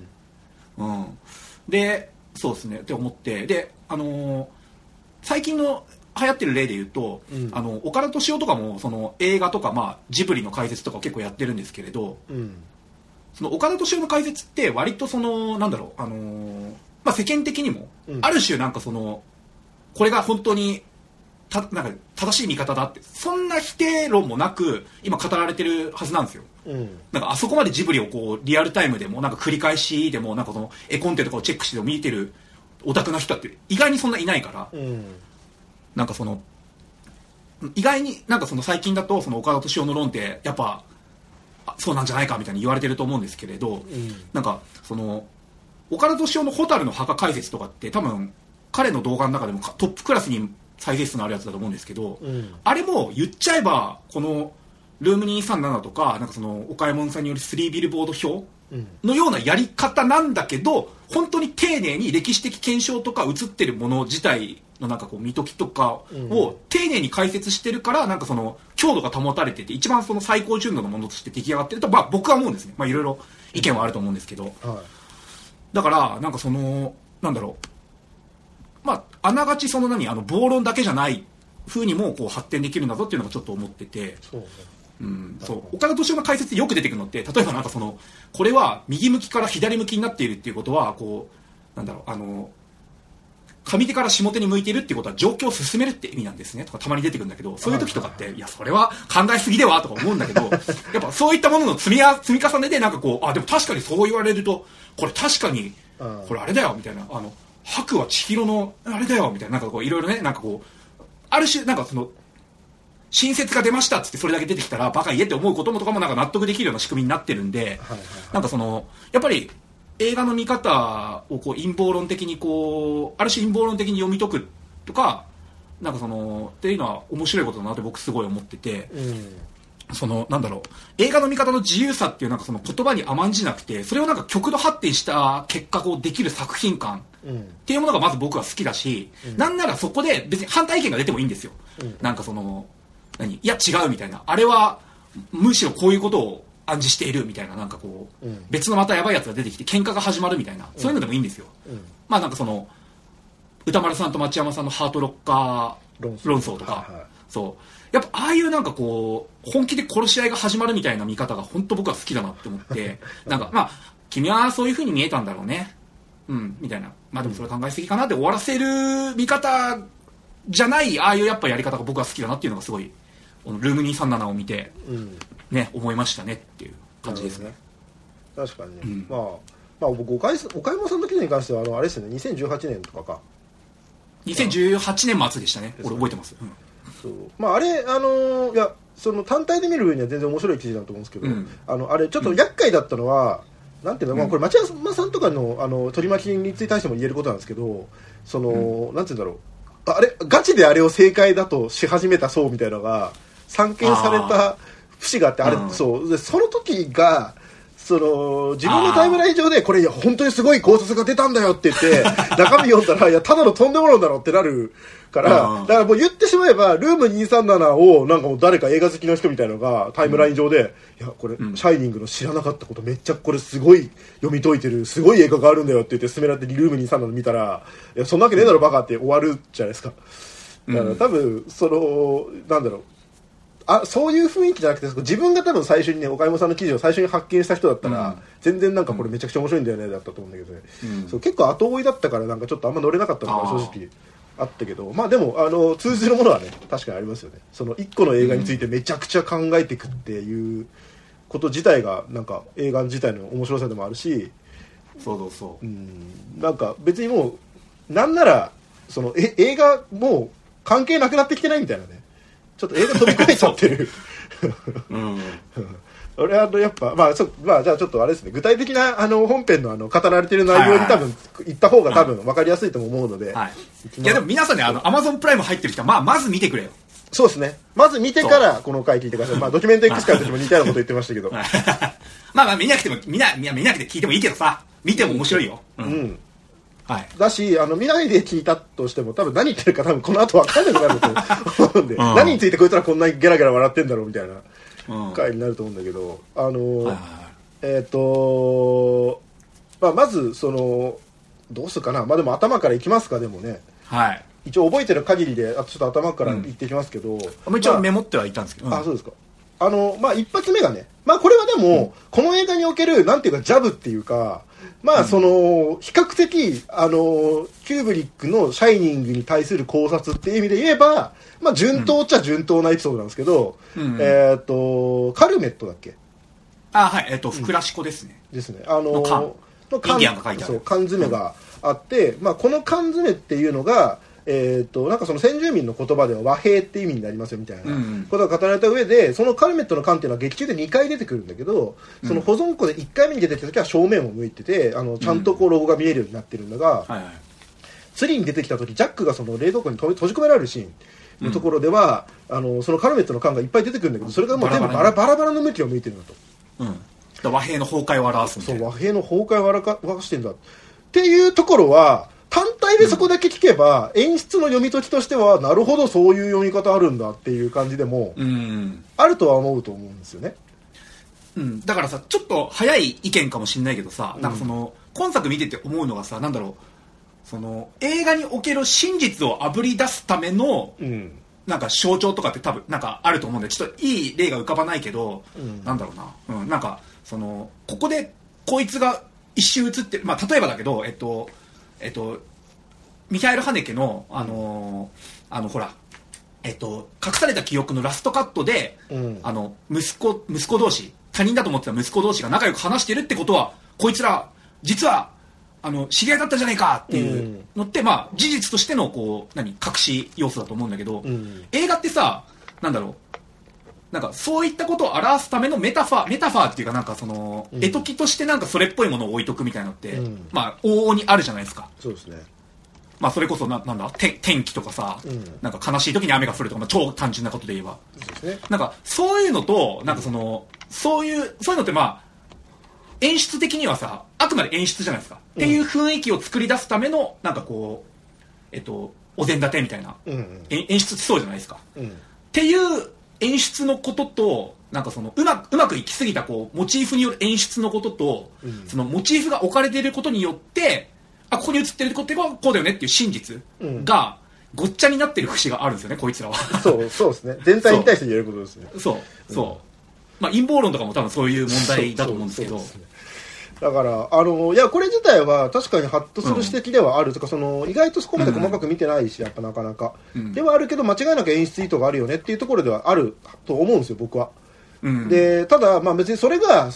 でそうですねって思ってで最近の流行ってる例で言うと、岡田斗司夫とかもその映画とか、まあ、ジブリの解説とか結構やってるんですけれど、その岡田斗司夫の解説って割とそのなんだろうまあ、世間的にも、ある種なんかそのこれが本当になんか正しい見方だってそんな否定論もなく今語られてるはずなんですよ、なんかあそこまでジブリをこうリアルタイムでもなんか繰り返しでもなんかその絵コンテとかをチェックして見てるオタクな人って意外にそんないないから、なんかその意外になんかその最近だとその岡田斗司夫の論ってやっぱそうなんじゃないかみたいに言われてると思うんですけれど、なんかその岡田斗司夫の蛍の墓解説とかって多分彼の動画の中でもトップクラスに再生数のあるやつだと思うんですけど、あれも言っちゃえばこのルーム237とかなんかその岡右衛門さんによる3ビルボード表のようなやり方なんだけど本当に丁寧に歴史的検証とか映ってるもの自体のなんかこう見解きとかを丁寧に解説してるからなんかその強度が保たれてて一番その最高純度のものとして出来上がってると、まあ、僕は思うんですね。まあいろいろ意見はあると思うんですけど、だからなんかそのなんだろうまああながちその暴論だけじゃない風にもこう発展できるんだぞっていうのがちょっと思ってて、そう岡田斗司夫の解説でよく出てくるのって例えばなんかそのこれは右向きから左向きになっているっていうことはこうなんだろう上手から下手に向いているっていうことは状況を進めるって意味なんですねとかたまに出てくるんだけど、そういう時とかっていやそれは考えすぎではとか思うんだけどやっぱそういったものの積み重ねでなんかこうでも確かにそう言われるとこれ確かにこれあれだよみたいな白は千尋のあれだよみたいななんかこういろいろねなんかこうある種なんかその新説が出ましたっつってそれだけ出てきたらバカ言えって思うこともとかもなんか納得できるような仕組みになってるんで、なんかそのやっぱり映画の見方をこう陰謀論的にこうある種陰謀論的に読み解くとかなんかそのっていうのは面白いことだなって僕すごい思ってて、 そのなんだろう、映画の見方の自由さっていうなんかその言葉に甘んじなくて、それをなんか極度発展した結果こうできる作品感っていうものがまず僕は好きだし、なんならそこで別に反対意見が出てもいいんですよ。なんかそのいや違うみたいな、あれはむしろこういうことを暗示しているみたいな、なんかこう、別のまたやばいやつが出てきて喧嘩が始まるみたいな、そういうのでもいいんですよ。まあなんかその歌丸さんと町山さんのハートロッカー論争とか、そうやっぱああいうなんかこう本気で殺し合いが始まるみたいな見方が本当僕は好きだなって思ってなんかまあ君はそういう風に見えたんだろうね、みたいな、まあでもそれ考えすぎかなって終わらせる見方じゃない、ああいうやっぱやり方が僕は好きだなっていうのがすごいルーム237を見て、ね、思いましたねっていう感じですね。 確かにね、まあ僕岡山さんの記事に関してはあれですよね、2018年とかか 2018年末でしたね、俺覚えてます。 そう、まああれいやその単体で見る分には全然面白い記事だと思うんですけど、あれちょっと厄介だったのは、なんていうの、まあこれ町山さんとかの取り巻きに対しても言えることなんですけど、その、なんていうんだろう、あれガチであれを正解だとし始めた層みたいなのが散見された節があって、あれ、そうで、その時がその自分のタイムライン上でこれ本当にすごい考察が出たんだよって言って中身読んだらいやただのとんでもないだろってなるから、だからもう言ってしまえばルーム237をなんかもう誰か映画好きの人みたいなのがタイムライン上で、いやこれ、シャイニングの知らなかったことめっちゃこれすごい読み解いてるすごい映画があるんだよって言って勧められてルーム237見たら、いやそんなわけねえだろバカって終わるじゃないですか。だから多分そのなんだろう、そういう雰囲気じゃなくて自分が多分最初にね岡山さんの記事を最初に発見した人だったら、全然なんかこれめちゃくちゃ面白いんだよねだったと思うんだけどね、そう結構後追いだったからなんかちょっとあんま乗れなかったのが正直あったけど、まあでも通じるものはね確かにありますよね。その一個の映画についてめちゃくちゃ考えていくっていうこと自体がなんか映画自体の面白さでもあるし、なんか別にもうなんならその映画もう関係なくなってきてないみたいなね、ちょっと映画飛び越えちゃってる俺やっぱまあじゃあちょっとあれですね、具体的な本編の語られてる内容に多分言った方が多分分かりやすいとも思うので、 いやでも皆さんねAmazon プライム入ってる人はまず見てくれよ。 そうですね、まず見てからこの回聞いてください。まあドキュメント X 回の時も似たようなこと言ってましたけどまあ見なくても見なくて聞いてもいいけどさ、見ても面白いよ。だし見ないで聞いたとしても多分何言ってるか多分この後分かんなくなると思うんで何についてこいつらこんなにゲラゲラ笑ってんだろうみたいな回になると思うんだけど、まあ、まずそのどうするかな、まあでも頭からいきますか。でもね、一応覚えてる限りでちょっと頭から言っていきますけど、 一応メモってはいたんですけど、 そうですか。まあ一発目がね、まあこれはでも、この映画におけるなんていうかジャブっていうか、まあその比較的キューブリックのシャイニングに対する考察っていう意味で言えば、まあ順当っちゃ順当なエピソードなんですけど、カルメットだっけ？ ふくらしこですね。 ですね。 のインディアンが書いてある。 そう、缶詰があって、まあこの缶詰っていうのがなんかその先住民の言葉では和平って意味になりますよみたいなことが語られた上で、そのカルメットの缶っていうのは劇中で2回出てくるんだけど、その保存庫で1回目に出てきた時は正面を向いててちゃんとこうロゴが見えるようになってるんだが、次に出てきた時ジャックがその冷蔵庫に閉じ込められるシーンのところでは、そのカルメットの缶がいっぱい出てくるんだけど、それがもう全部バラバラの向きを向いてるんだと、 和平の崩壊を表すみたいな。 そう、和平の崩壊を表してるんだっていうところは単体でそこだけ聞けば、演出の読み解きとしてはなるほどそういう読み方あるんだっていう感じでもあるとは思うと思うんですよね。 だからさ、ちょっと早い意見かもしれないけどさ、なんかその今作見てて思うのがさ、なんだろう、その映画における真実をあぶり出すための、なんか象徴とかって多分なんかあると思うんで、ちょっといい例が浮かばないけど、なんだろうな、なんかそのここでこいつが一瞬映ってる、まあ例えばだけどミハエル・ハネケのほら隠された記憶のラストカットで、息子同士、他人だと思ってた息子同士が仲良く話してるってことは、こいつら実は知り合いだったじゃないかっていうのって、まあ事実としてのこう隠し要素だと思うんだけど、映画ってさ、なんだろう、なんかそういったことを表すためのメタファーっていうか、なんかその絵解きとしてなんかそれっぽいものを置いとくみたいなのって、まあ往々にあるじゃないですか。 そうですね。 まあそれこそなんだ天気とかさ、なんか悲しい時に雨が降るとか、まあ、超単純なことで言えば、 ですね。 なんかそういうのとなんかそういうのってまあ演出的にはさあくまで演出じゃないですか、っていう雰囲気を作り出すためのなんかこうお膳立てみたいな、演出ってそうじゃないですか、っていう演出のこととなんかうまくいきすぎたこうモチーフによる演出のことと、そのモチーフが置かれていることによってここに映ってることはこうだよねっていう真実がごっちゃになってる節があるんですよね、こいつらは。 そうですね、全体に対して言えることですね。 まあ陰謀論とかも多分そういう問題だと思うんですけど、 だからいやこれ自体は確かにハッとする指摘ではあるとか、意外とそこまで細かく見てないし、やっぱなかなか、ではあるけど間違いなく演出意図があるよねっていうところではあると思うんですよ、僕は。でただまあ別にそれが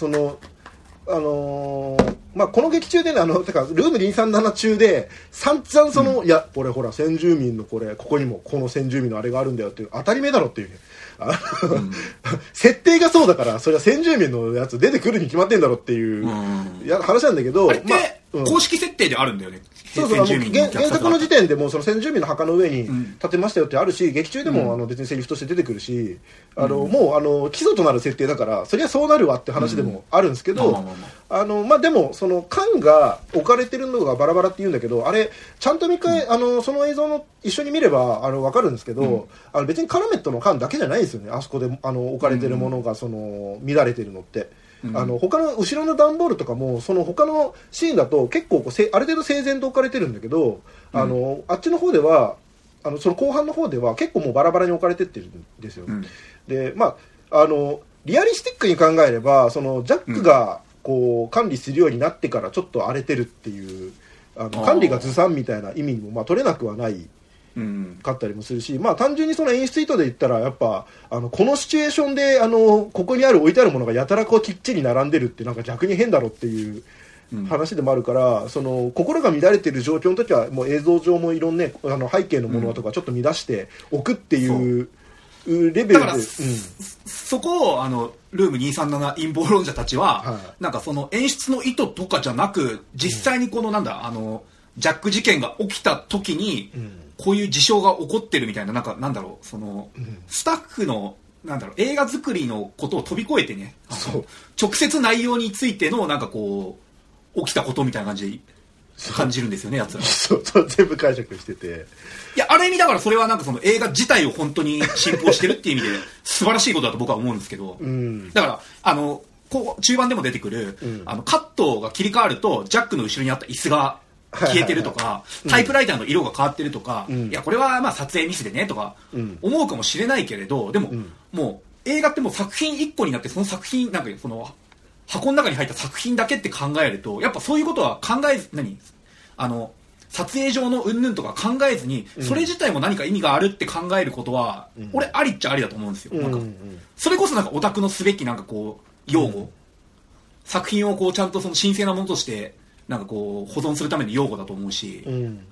まあ、この劇中でね、てかルーム237中で散々いやこれほら先住民のここにもこの先住民のあれがあるんだよっていう当たり前だろっていうね、設定がそうだからそれは先住民のやつ出てくるに決まってんだろっていう話なんだけど、 あれって公式設定であるんだよね。 そう原作の時点でもうその先住民の墓の上に建てましたよってあるし、劇中でも別にセリフとして出てくるし、もう基礎となる設定だからそりゃそうなるわって話でもあるんですけど、まあでもその缶が置かれてるのがバラバラって言うんだけど、あれちゃんとその映像の一緒に見れば分かるんですけど、別にカラメットの缶だけじゃないですよね、あそこで置かれてるものが乱れてるのって。他の後ろの段ボールとかも他のシーンだと結構ある程度整然と置かれてるんだけど、あっちの方ではその後半の方では結構もうバラバラに置かれてってるんですよ、でまあリアリスティックに考えればジャックがこう管理するようになってからちょっと荒れてるっていう管理がずさんみたいな意味にもまあ取れなくはないかったりもするし、まあ単純にその演出意図で言ったらやっぱこのシチュエーションでここに置いてあるものがやたらこうきっちり並んでるってなんか逆に変だろっていう話でもあるから、心が乱れてる状況の時はもう映像上もいろんな、ね、背景のものとかちょっと乱しておくっていうレベルで、だから、 そこをルーム237陰謀論者たちは、なんかその演出の意図とかじゃなく実際にこのなんだジャック事件が起きた時に、こういう事象が起こってるみたいな、なんだろうスタッフのなんだろう映画作りのことを飛び越えてね、直接内容についてのなんかこう起きたことみたいな感じで感じるんですよね、やつら。 そう全部解釈してて、 いやある意味だからそれはなんか映画自体を本当に信奉してるっていう意味で素晴らしいことだと僕は思うんですけど、だからこう中盤でも出てくる、カットが切り替わるとジャックの後ろにあった椅子が消えてるとか、タイプライターの色が変わってるとか、いやこれはまあ撮影ミスでねとか思うかもしれないけれど、でも、もう映画ってもう作品1個になって、その作品なんか箱の中に入った作品だけって考えると、やっぱそういうことは考えず撮影上の云々とか考えずに、それ自体も何か意味があるって考えることは、俺ありっちゃありだと思うんですよ。なんかそれこそなんかオタクのすべきなんかこう用語、作品をこうちゃんと神聖なものとしてなんかこう保存するための用語だと思うし、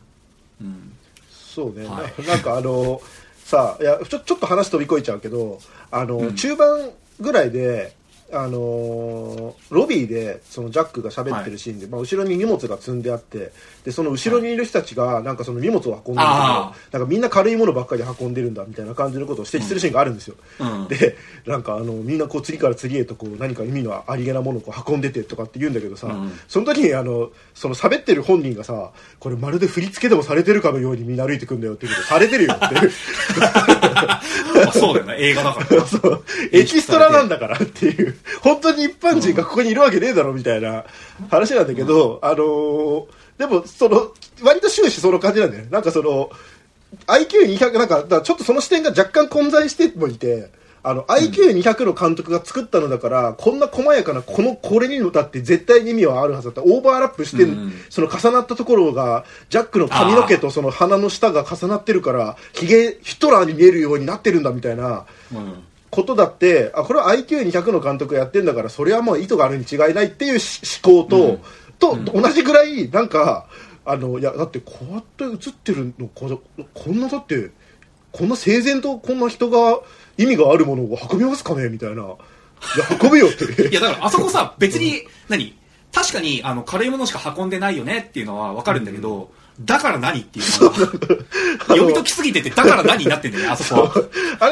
そうね、なんかさあ、いやちょっと話飛び越えちゃうけど、中盤ぐらいでロビーでジャックが喋ってるシーンで、まあ、後ろに荷物が積んであって、でその後ろにいる人たちがなんかその荷物を運んでるけど、なんかみんな軽いものばっかり運んでるんだみたいな感じのことを指摘するシーンがあるんですよ、でなんかみんなこう次から次へとこう何か意味のありげなものをこう運んでてとかって言うんだけどさ、その時にその喋ってる本人がさ、これまるで振り付けでもされてるかのようにみんな歩いてくんだよっていうことされてるよっていうそうだよね、映画だからそうエキストラなんだからっていう本当に一般人がここにいるわけねえだろみたいな話なんだけど、でも割と終始その感じなんだよね。なんかIQ200 なんかちょっとその視点が若干混在してもいて、IQ200 の監督が作ったのだから、こんな細やかなこれにのだって絶対に意味はあるはずだった。オーバーラップして、その重なったところがジャックの髪の毛とその鼻の下が重なってるからヒトラーに見えるようになってるんだみたいなことだって、これは IQ200 の監督がやってんだからそれはもう意図があるに違いないっていう思考と同じぐらいなんかいやだってこうやって映ってるのこんなだってこんな整然とこんな人が意味があるものを運びますかねみたいな、いや運ぶよっていやだからあそこさ別に確かに軽いものしか運んでないよねっていうのは分かるんだけど、だから何っていうのは読み解きすぎててだから何になってんだよねあそこ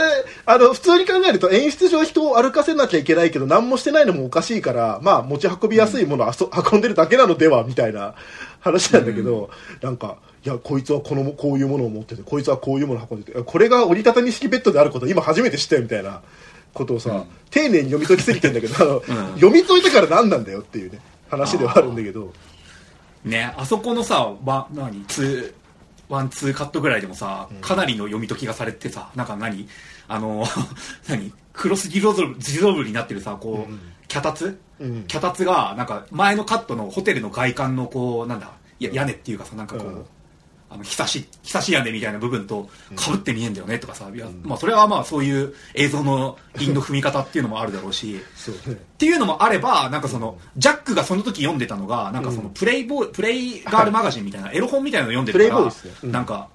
普通に考えると演出上人を歩かせなきゃいけないけど何もしてないのもおかしいから、まあ持ち運びやすいものを運んでるだけなのではみたいな話なんだけど、なんかいやこいつはこういうものを持ってて、こいつはこういうものを運んでて、これが折りたたみ式ベッドであることを今初めて知ったよみたいなことをさ、丁寧に読み解きすぎてんだけど、読み解いてから何なんだよっていうね話ではあるんだけどね、あそこのさワンツーカットぐらいでもさ、かなりの読み解きがされてさ、なんか何クロスディゾルブになってるさ、こう、脚立がなんか前のカットのホテルの外観のこうなんだ屋根っていうかさ、なんかこう、ひさし屋根みたいな部分と被って見えんだよねとかさ、いや、まあそれはまあそういう映像の韻の踏み方っていうのもあるだろうしそうね、 っていうのもあれば、なんかそのジャックがその時読んでたのがなんかそのプレイガールマガジンみたいなエロ本みたいなの読んでるから、なんか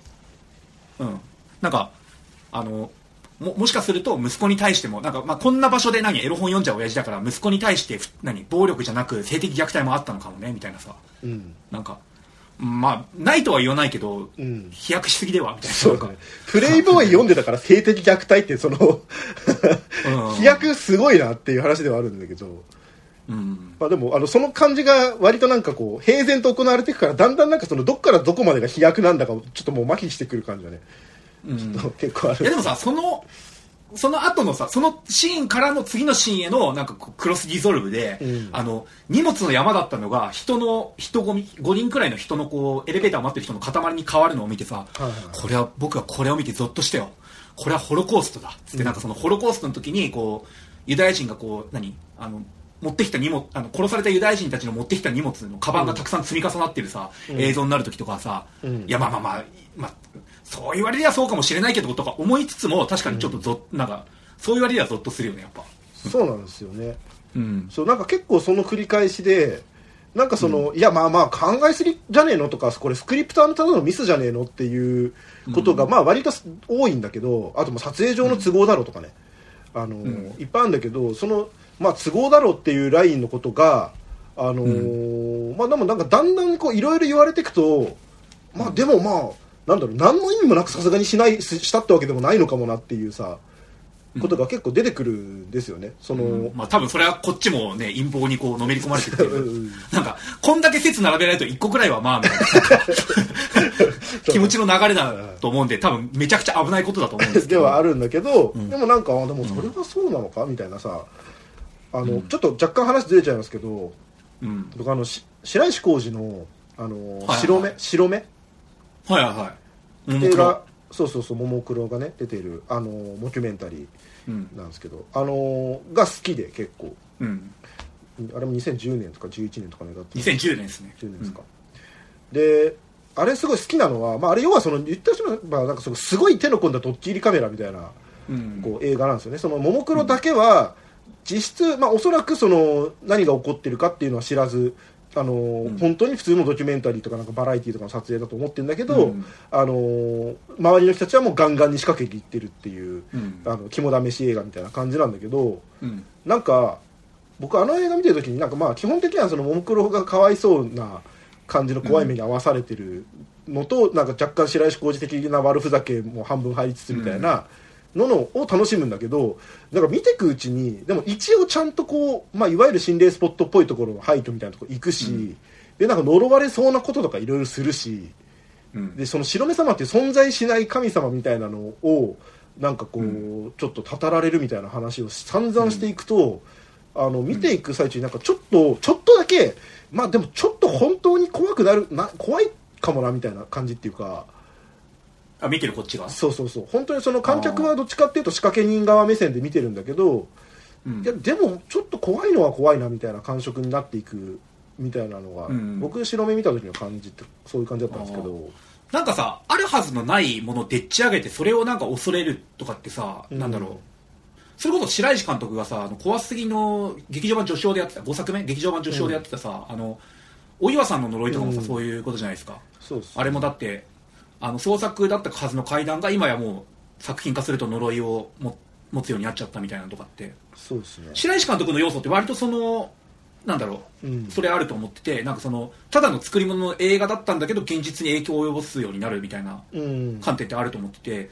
なんかもしかすると息子に対してもなんか、まあ、こんな場所でエロ本読んじゃう親父だから息子に対して暴力じゃなく性的虐待もあったのかもねみたいなさ、なんかまあないとは言わないけど、飛躍しすぎではみたいな。 そうか、プレイボーイ読んでたから性的虐待ってその飛躍すごいなっていう話ではあるんだけど、まあ、でもその感じが割となんかこう平然と行われていくから、だんだんなんかそのどっからどこまでが飛躍なんだかちょっともう麻痺してくる感じがね、ちょっと結構ある。 いやでもさ、その後のさ、そのシーンからの次のシーンへのなんかクロスディゾルブで、荷物の山だったのが人混み5人くらいの人のこうエレベーターを待ってる人の塊に変わるのを見てさ、僕はこれを見てゾッとしたよ、これはホロコーストだっつって、なんかそのホロコーストの時にこうユダヤ人がこう持ってきた荷物、殺されたユダヤ人たちの持ってきた荷物のカバンがたくさん積み重なってるさ、映像になる時とかはさ、いやまあそう言われりゃそうかもしれないけどとか思いつつも、確かにちょっとなんかそう言われりゃゾッとするよねやっぱ。 そうなんですよね、そうなんか結構その繰り返しで、なんかその、いやまあ考えすぎじゃねえのとか、これスクリプターのただのミスじゃねえのっていうことがまあ割と多いんだけど、あとも撮影上の都合だろうとかね、いっぱいあるんだけど、そのまあ都合だろうっていうラインのことがまあでもなんかだんだんこういろいろ言われていくと、まあでもまあなんだろう、何の意味もなくさすがにしたってわけでもないのかもなっていうさ、ことが結構出てくるんですよね。 まあ多分それはこっちもね陰謀にこうのめり込まれてるっていうなんかこんだけ説並べないと一個くらいはまあみたいな気持ちの流れだと思うんで、多分めちゃくちゃ危ないことだと思うんですけどではあるんだけど、でもなんかでもそれはそうなのかみたいなさ、ちょっと若干話ずれちゃいますけど、僕白石浩二の白目映画、そうももクロがね出てるモキュメンタリーなんですけど、が好きで結構、あれも2010年とか11年とかねだった。 2010年ですね。 10年ですか。であれすごい好きなのは、まあ、あれ要は言った人はなんかすごい手の込んだドッキリカメラみたいな、こう映画なんですよね。そのももクロだけは実質、まあ、おそらく何が起こってるかっていうのは知らず、本当に普通のドキュメンタリーとかなんかバラエティーとかの撮影だと思ってるんだけど、周りの人たちはもうガンガンに仕掛けていってるっていう、肝試し映画みたいな感じなんだけど、なんか僕映画見てる時になんかまあ基本的にはももクロがかわいそうな感じの怖い目に遭わされてるのと、なんか若干白石浩二的な悪ふざけも半分入りつつみたいなのを楽しむんだけど、だから見ていくうちにでも一応ちゃんとこう、まあ、いわゆる心霊スポットっぽいところの廃墟みたいなところ行くし、でなんか呪われそうなこととかいろいろするし、でその白目様っていう存在しない神様みたいなのをなんかこう、ちょっと語られるみたいな話を散々していくと、見ていく最中になんかちょっとだけ、まあでもちょっと本当に怖いかもなみたいな感じっていうか、 見てるこっちがそう本当に観客はどっちかっていうと仕掛け人側目線で見てるんだけど、いやでもちょっと怖いのは怖いなみたいな感触になっていくみたいなのが、僕白目見た時の感じってそういう感じだったんですけど、 なんかさ、あるはずのないものをでっち上げてそれをなんか恐れるとかってさ、なんだろう、それこそ白石監督がさ怖すぎの劇場版序章でやってた5作目劇場版序章でやってたさ、お岩さんの呪いとかもさ、そういうことじゃないですか。 そうです。 あれもだって創作だったはずの怪談が今やもう作品化すると呪いを持つようになっちゃったみたいなのとかって、 そうですね、 白石監督の要素って割となんだろう、それあると思ってて、なんかただの作り物の映画だったんだけど現実に影響を及ぼすようになるみたいな観点ってあると思ってて、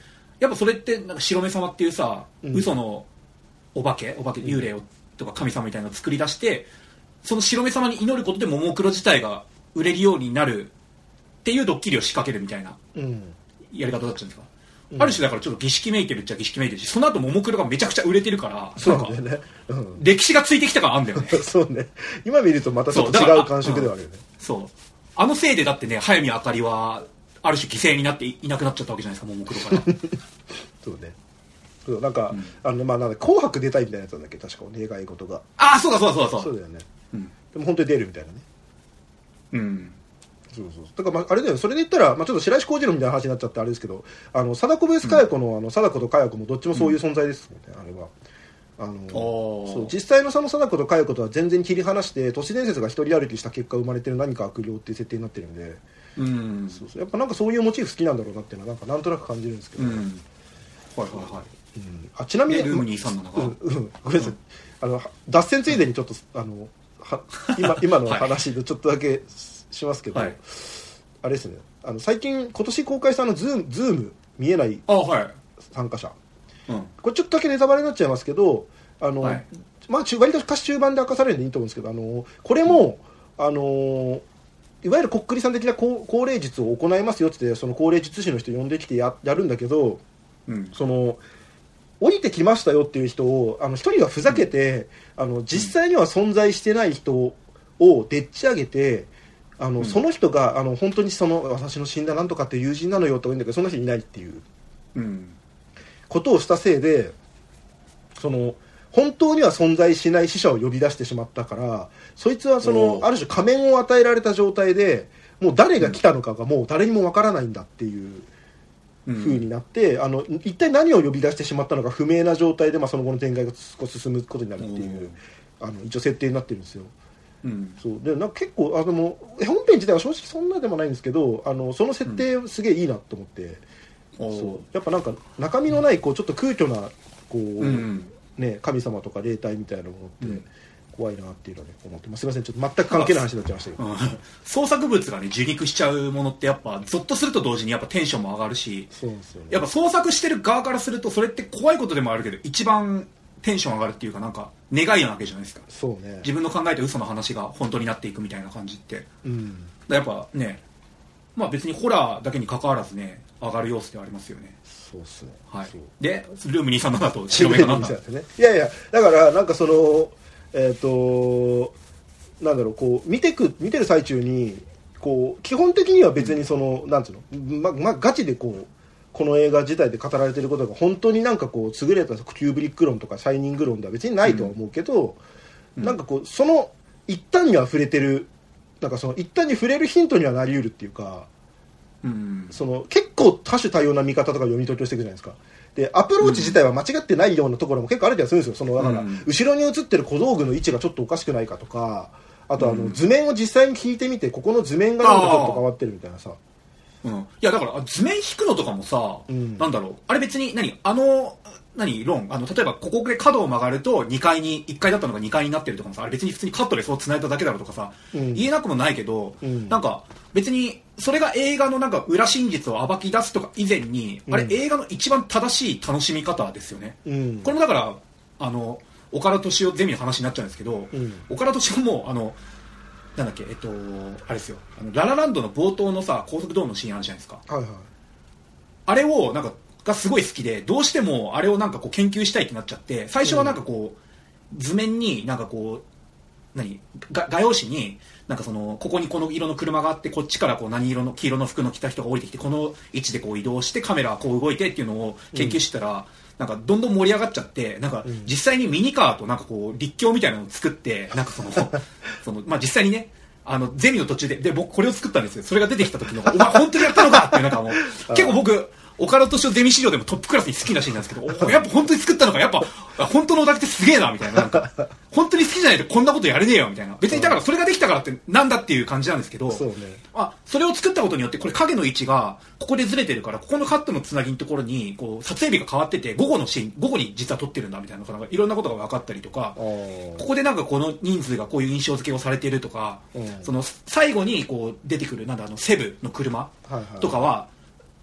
やっぱそれってなんか白目様っていうさ、嘘のお化け幽霊とか神様みたいなのを作り出して、その白目様に祈ることでももクロ自体が売れるようになるっていうドッキリを仕掛けるみたいなやり方だったんですか、ある種だからちょっと儀式めいてるっちゃ儀式めいてるし、その後ももクロがめちゃくちゃ売れてるから、 そうなんだよね、 歴史がついてきた感あるんだよねそうね、今見るとまたちょっと違う感触ではあるよね。 そうあのせいでだってね、早見あかりはある種犠牲になっていなくなっちゃったわけじゃないですか、ももクロからそうね、そうなんか、まあなんか紅白出たいみたいなやつなんだっけ、確か願い事が。 ああ、そうだそうだそうだよね、でも本当に出るみたいなね。そうだからまああれだよ、それで言ったら、まあ、ちょっと白石浩二郎みたいな話になっちゃってあれですけど、貞子ベース佳代子の貞子と佳代子もどっちもそういう存在ですもんね、あれは。そう実際のその貞子と佳代子とは全然切り離して、都市伝説が一人歩きした結果生まれてる何か悪霊っていう設定になってるんで、そうやっぱなんかそういうモチーフ好きなんだろうなっていうのはなんとなく感じるんですけど、はいはいはい。 ちなみにルーム23の中、 ごめんなさい、脱線ついでにちょっと今の話でちょっとだけしますけど、あれですね、最近今年公開したズーム見えない参加者、これちょっとだけネタバレになっちゃいますけど、まあ割と歌詞中盤で明かされるんでいいと思うんですけど、これもいわゆるこっくりさん的な高齢術を行いますよって言って、その高齢術師の人呼んできてやるんだけど、その降りてきましたよっていう人を一人がふざけて、実際には存在してない人をでっち上げて、その人が本当に私の死んだなんとかっていう友人なのよとか言うんだけど、そんな人いないっていうことをしたせいで、本当には存在しない死者を呼び出してしまったから、そいつはある種仮面を与えられた状態で、もう誰が来たのかがもう誰にもわからないんだっていう風になって、一体何を呼び出してしまったのか不明な状態で、その後の展開が少し進むことになるっていう一応設定になってるんですよ。そうでなんか結構でも本編自体は正直そんなでもないんですけど、その設定すげえいいなと思って、そうやっぱなんか中身のないちょっと空虚なね、神様とか霊体みたいなものって怖いなっていうのを、ね、思ってます。すいません、ちょっと全く関係ない話になっちゃいましたけど、 創作物がね受肉しちゃうものってやっぱゾッとすると同時にやっぱテンションも上がるし、そうですよね、やっぱ創作してる側からするとそれって怖いことでもあるけど一番テンション上がるっていうか、なんか願いなわけじゃないですか。そうね、自分の考えた嘘の話が本当になっていくみたいな感じって、やっぱね、まあ別にホラーだけに関わらずね上がる要素ではありますよね。そうっすね、はい、でルーム237だと白目がなんだいやいや、だからなんかなんだろう、見てる最中に基本的には別になんていうの、ガチでこの映画自体で語られてることが本当になんか優れたキューブリック論とかシャイニング論では別にないとは思うけど、なんかその一端には触れてる、なんかその一端に触れるヒントにはなりうるっていうか、結構多種多様な見方とか読み取りをしていくじゃないですか。でアプローチ自体は間違ってないようなところも結構ある気がするんですよ。だから後ろに映ってる小道具の位置がちょっとおかしくないかとか、あと図面を実際に引いてみてここの図面がなんかちょっと変わってるみたいなさ、 いやだから図面引くのとかもさ、なんだろう、あれ別に論例えばここで角を曲がると2階に1階だったのが2階になってるとかもさ、あれ別に普通にカットでそう繋いだだけだろうとかさ、言えなくもないけど、なんか別にそれが映画のなんか裏真実を暴き出すとか以前に、あれ映画の一番正しい楽しみ方ですよね。これもだから岡田敏夫ゼミの話になっちゃうんですけど、岡田敏夫もなんだっけ、あれですよ、ララランドの冒頭のさ高速道路のシーンあるじゃないですか、あれをなんかがすごい好きで、どうしてもあれをなんか研究したいってなっちゃって、最初はなんか図面になんか画用紙になんかここにこの色の車があって、こっちから何色の黄色の服の着た人が降りてきて、この位置で移動してカメラは動いてっていうのを研究してたら、なんかどんどん盛り上がっちゃって、なんか実際にミニカーとなんか立教みたいなのを作って、なんかまあ実際にね、ゼミの途中で僕これを作ったんですよ。それが出てきた時のお前本当にやったのかっていう、なんかもう結構僕岡田敏夫ゼミ資料でもトップクラスに好きなシーンなんですけど、やっぱ本当に作ったのか、やっぱ本当のオタクってすげえなみたいな、なんか本当に好きじゃないとこんなことやれねえよみたいな、別にだからそれができたからってなんだっていう感じなんですけど、それを作ったことによってこれ影の位置がここでずれてるから、ここのカットのつなぎのところに撮影日が変わってて午後のシーン、午後に実は撮ってるんだみたいな、いろんなことが分かったりとか、ここでなんかこの人数がこういう印象付けをされているとか、最後に出てくるセブの車とかは、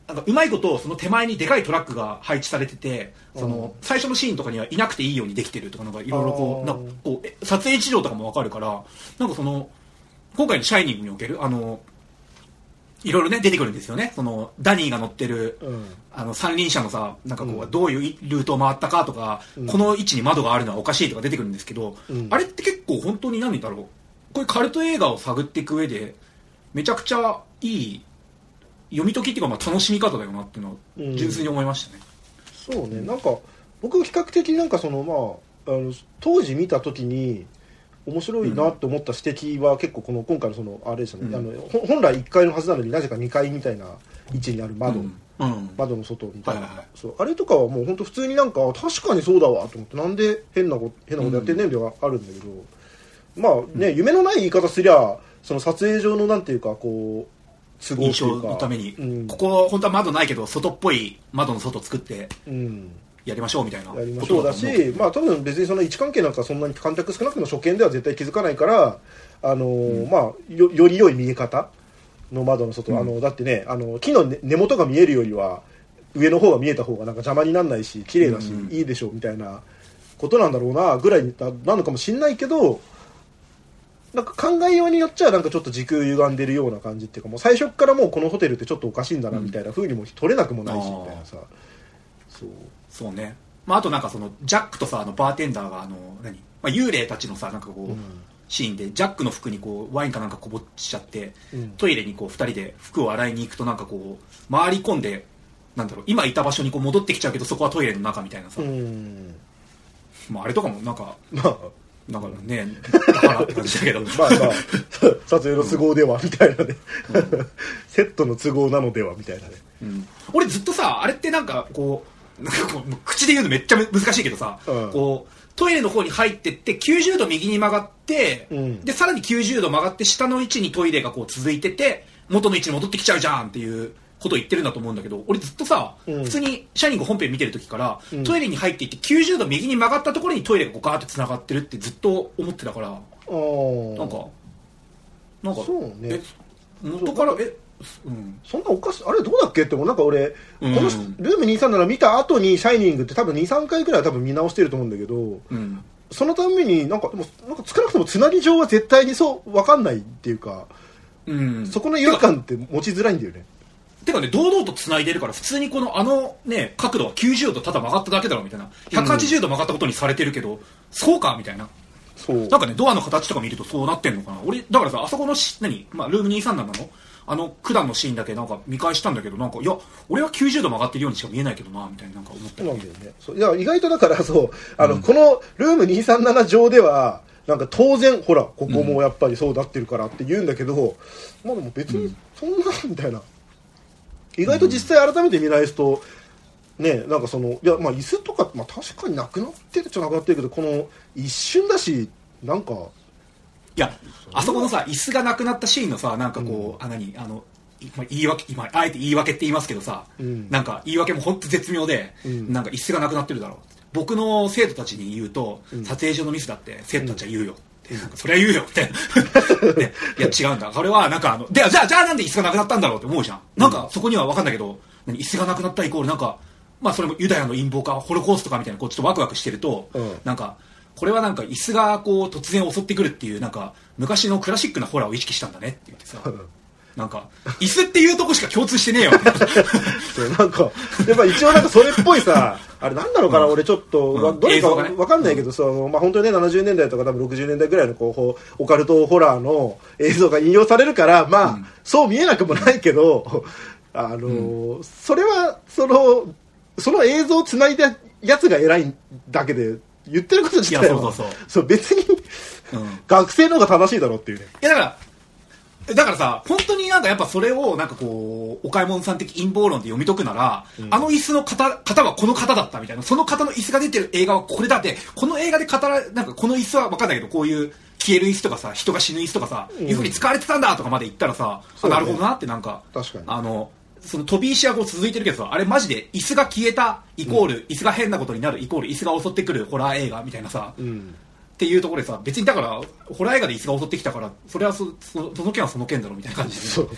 なんかうまいことその手前にでかいトラックが配置されてて、その最初のシーンとかにはいなくていいようにできてるとか、なんかいろいろこうなんかこう撮影事情とかもわかるから、なんかその今回のシャイニングにおけるいろいろね出てくるんですよね。そのダニーが乗ってる、三輪車のさ、なんかこうどういうルートを回ったかとか、この位置に窓があるのはおかしいとか出てくるんですけど、あれって結構本当に何だろう、こういうカルト映画を探っていく上でめちゃくちゃいい読み解きっていうか、まあ楽しみ方だよなっていうのは純粋に思いましたね。 そうね、なんか僕比較的なんかその当時見た時に面白いなって思った指摘は結構今回のそのあれですよね、本来1階のはずなのになぜか2階みたいな位置にある窓の外みたいな、そうあれとかはもう本当普通になんか確かにそうだわと思って、なんで変なことやってんねんではあるんだけど、まあね、夢のない言い方すりゃその撮影上のなんていうかこう都合印象のために、ここ本当は窓ないけど外っぽい窓の外作ってやりましょうみたいな、 やりましょうだし、まあ多分別にその位置関係なんかそんなに観客少なくても初見では絶対気づかないから、まあ より良い見え方の窓の外、だってね木の根元が見えるよりは上の方が見えた方がなんか邪魔にならないし綺麗だし、いいでしょうみたいなことなんだろうなぐらいなのかもしれないけど、なんか考えようによっちゃなんかちょっと時空歪んでるような感じっていうか、もう最初からもうこのホテルってちょっっとおかしいんだなみたいな風にも取れなくもないしみたいなさ、 そうね、まあ、あとなんかそのジャックとさバーテンダーが幽霊たちのさなんかこう、シーンでジャックの服にこうワインかなんかこぼっちゃって、トイレにこう2人で服を洗いに行くとなんかこう回り込んでなんだろう今いた場所にこう戻ってきちゃうけどそこはトイレの中みたいなさ、まあ、あれとかもなんかだからね、だからって感じだけどまあ撮影の都合ではみたいなね、セットの都合なのではみたいなね、 俺ずっとさあれってなんかこう口で言うのめっちゃ難しいけどさ、こうトイレの方に入ってって90度右に曲がって、でさらに90度曲がって下の位置にトイレがこう続いてて元の位置に戻ってきちゃうじゃんっていうことを言ってるんだと思うんだけど、俺ずっとさ、普通にシャイニング本編見てる時から、トイレに入っていって90度右に曲がったところにトイレがこうガーッと繋がってるってずっと思ってたから、なんかそうね、 元からそんなおかしいあれどうだっけってもなんか俺、このルーム237見た後にシャイニングって多分 2,3 回くらい多分見直してると思うんだけど、そのためになんか少なくともつなぎ上は絶対にそう分かんないっていうか、そこの違和感って持ちづらいんだよね。 てかね、堂々と繋いでるから普通にこのね角度は90度ただ曲がっただけだろみたいな、180度曲がったことにされてるけど、そうかみたいな、なんかねドアの形とか見るとそうなってんのかな。俺だからさあそこのルーム237の九段のシーンだけなんか見返したんだけど、なんかいや俺は90度曲がってるようにしか見えないけどなみたいな、なんか思ってるんだよね。いや意外とだからそうこのルーム237上ではなんか当然ほらここもやっぱりそうなってるからって言うんだけど、まあでも別にそんなみたいな、意外と実際改めて見返すとね、なんかそのいやまあ椅子とか、確かになくなってるっちゃなくなってるけど、この一瞬だしなんかいやあそこのさ椅子がなくなったシーンのさなんかこう、言い訳今あえて言い訳って言いますけどさ、なんか言い訳も本当絶妙で、なんか椅子がなくなってるだろう、僕の生徒たちに言うと、撮影上のミスだって生徒たちは言うよ、なんかそれは言うよってね、いや違うんだ、これはなんかじゃあなんで椅子がなくなったんだろうって思うじゃん。なんかそこには分かんないけど、椅子がなくなったイコールなんかまあそれもユダヤの陰謀かホロコーストかみたいなこうちょっとワクワクしてると、なんかこれはなんか椅子がこう突然襲ってくるっていうなんか昔のクラシックなホラーを意識したんだねって言ってさ、なんか椅子っていうとこしか共通してねえよそうなんかやっぱ一応なんかそれっぽいさあれなんだろうかな、俺ちょっと、どれか分かんないけどさ、本当にね70年代とか多分60年代ぐらいのこうオカルトホラーの映像が引用されるからそう見えなくもないけどそれはその映像をつないだやつが偉いだけで言ってること自体はそう別に、学生の方が正しいだろうっていうね。 いやだからさ本当になんかやっぱそれをなんかこうお買い物さん的陰謀論で読み解くなら、あの椅子の方はこの方だったみたいな、その方の椅子が出てる映画はこれだって、この映画でなんかこの椅子は分かんないけどこういう消える椅子とかさ人が死ぬ椅子とかさ、いう風に使われてたんだとかまで言ったらさ、なるほどなってなんか確かにその飛び石はこう続いてるけどさ、あれマジで椅子が消えたイコール、椅子が変なことになるイコール椅子が襲ってくるホラー映画みたいなさ、 っていうところでさ、別にだからホラー映画で椅子が襲ってきたからそれはその件はその件だろみたいな感じで、 そう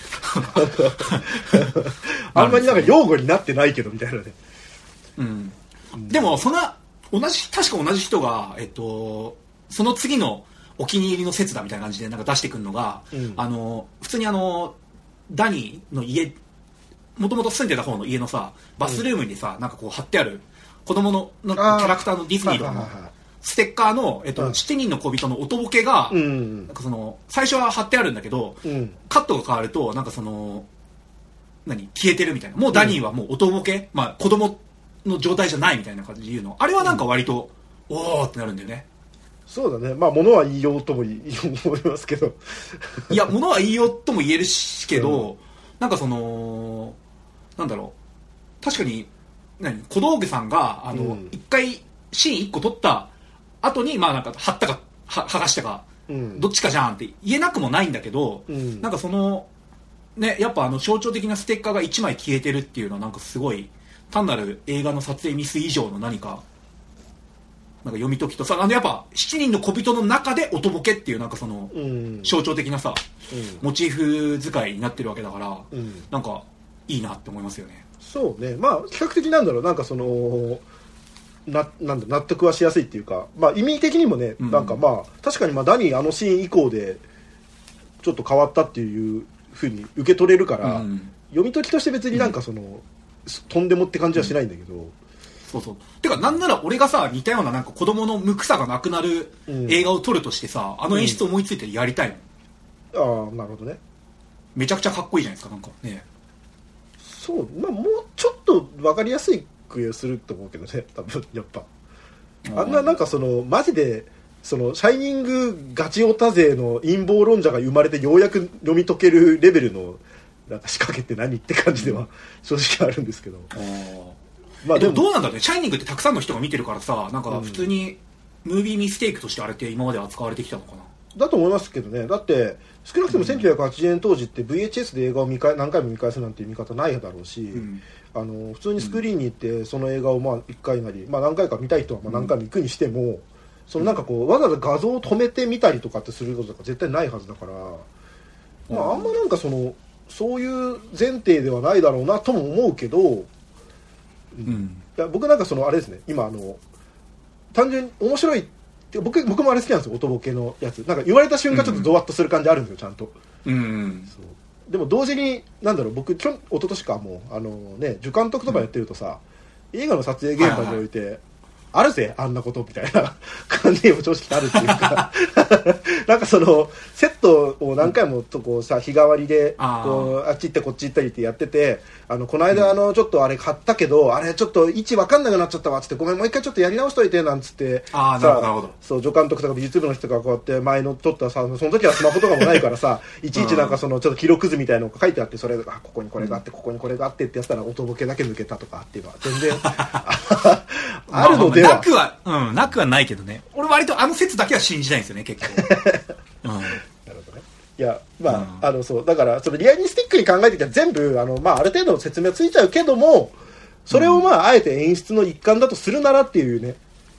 あんまりなんか用語になってないけどみたいなね。 でも確か同じ人がその次のお気に入りの説だみたいな感じでなんか出してくるのが、普通にダニーの家、もともと住んでた方の家のさバスルームにさ、なんかこう貼ってある子供のキャラクターのディズニーとかのステッカーの、7人の小人の音ボケが、なんか最初は貼ってあるんだけど、カットが変わるとなんか消えてるみたいな、もうダニーはもう音ボケ、子供の状態じゃないみたいな感じで言うの、あれはなんか割と、おーってなるんだよね。 そうだね。物は言いようとも思いますけどいや、物は言いようとも言えるしけど、なんかなんだろう、確かに小道具さんが一回シーン1個撮った後になんか貼ったか剥がしたか、どっちかじゃんって言えなくもないんだけど、なんかね、やっぱ象徴的なステッカーが1枚消えてるっていうのはなんかすごい単なる映画の撮影ミス以上の何かなんか読み解きとさ、やっぱ7人の小人の中で音ボケっていうなんか象徴的なさ、モチーフ使いになってるわけだから、なんかいいなって思いますよね。 そうね。比較的なんだろう、なんか納得はしやすいっていうか、意味的にもね、なんか確かにダニーシーン以降でちょっと変わったっていうふうに受け取れるから、読み解きとして別になんかとんでもって感じはしないんだけど、 そうてかなんなら俺がさ似たようななんか子供の無垢さがなくなる映画を撮るとしてさ、演出思いついてやりたいの。なるほどね。めちゃくちゃかっこいいじゃないですか、なんかね。 そう、もうちょっと分かりやすいくすると思うけどね、多分やっぱなんかマジでシャイニングガチオタ勢の陰謀論者が生まれてようやく読み解けるレベルのなんか仕掛けって何って感じでは正直あるんですけど、 でもどうなんだろうね。シャイニングってたくさんの人が見てるからさ、なんか普通にムービーミステイクとしてあれって今まで扱われてきたのかな。 だと思いますけどね。だって少なくとも1980年当時って VHS で映画を何回も見返すなんていう見方ないだろうし、普通にスクリーンに行ってその映画を1回なり、何回か見たい人は何回も行くにしても、なんかわざわざ画像を止めて見たりとかってすることとか絶対ないはずだから、あんまなんかそういう前提ではないだろうなとも思うけど、いや僕なんかあれですね、今単純に面白い僕もあれ好きなんですよ、音ボケのやつ。なんか言われた瞬間ちょっとゾワッとする感じあるんですよ、ちゃんと。そうでも同時になんだろう、僕一昨年かも助監督とかやってるとさ、映画の撮影現場において、あるぜあんなことみたいな感じも正直あるっていうかなんかセットを何回もこうさ日替わりでこうあっち行ってこっち行ったりってやってて、この間ちょっとあれ買ったけど、あれちょっと位置分かんなくなっちゃったわっつって、ごめんもう一回ちょっとやり直しといてなんつって、そう助監督とか美術部の人がこうやって前の撮ったさ、その時はスマホとかもないからさいちいちなんかちょっと記録図みたいなのが書いてあって、それここにこれがあってここにこれがあってってやったら音ボケだけ抜けたとかっていうのは全然あるのではなくはないけどね。俺割と説だけは信じないんですよね、結構。 なるほどね。いやそうだからリアリスティックに考えてきたら全部ある程度の説明ついちゃうけども、それをあえて演出の一環だとするならっていうね、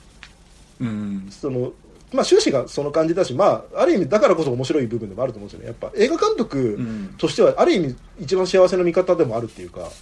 終始がその感じだし、ある意味だからこそ面白い部分でもあると思うんですよね。やっぱ映画監督としてはある意味一番幸せな見方でもあるっていうか、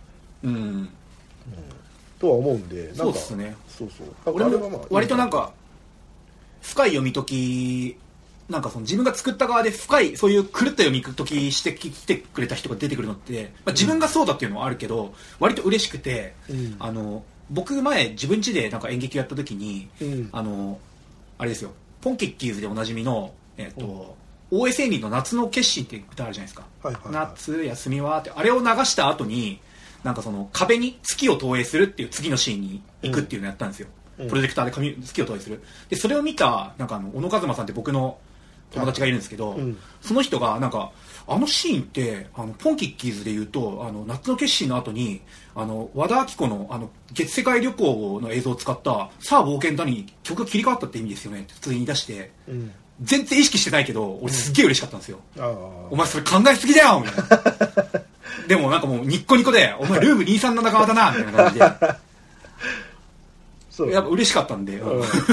とは思うんで、 そうですね。 そう俺も割となんか深い読み解き、なんか自分が作った側で深いそういう狂った読み解きしてきてくれた人が出てくるのって、自分がそうだっていうのはあるけど割と嬉しくて、僕前自分家でなんか演劇やった時に、あれですよ、ポンキッキーズでおなじみの大江千里の夏の決心って歌あるじゃないですか。夏休みはって、あれを流した後になんか壁に月を投影するっていう次のシーンに行くっていうのをやったんですよ。プロジェクターで月を投影する。でそれを見たなんか小野和馬さんって僕の友達がいるんですけど、その人がなんかシーンってポンキッキーズで言うと夏の決心の後に和田アキ子の月世界旅行の映像を使ったさあ冒険だに曲が切り替わったって意味ですよねって普通に言い出して、全然意識してないけど俺すっげえ嬉しかったんですよ。お前それ考えすぎだよみたいなでもなんかもうニッコニコでお前ルーム237側だなみたいな感じでそうやっぱ嬉しかったんで、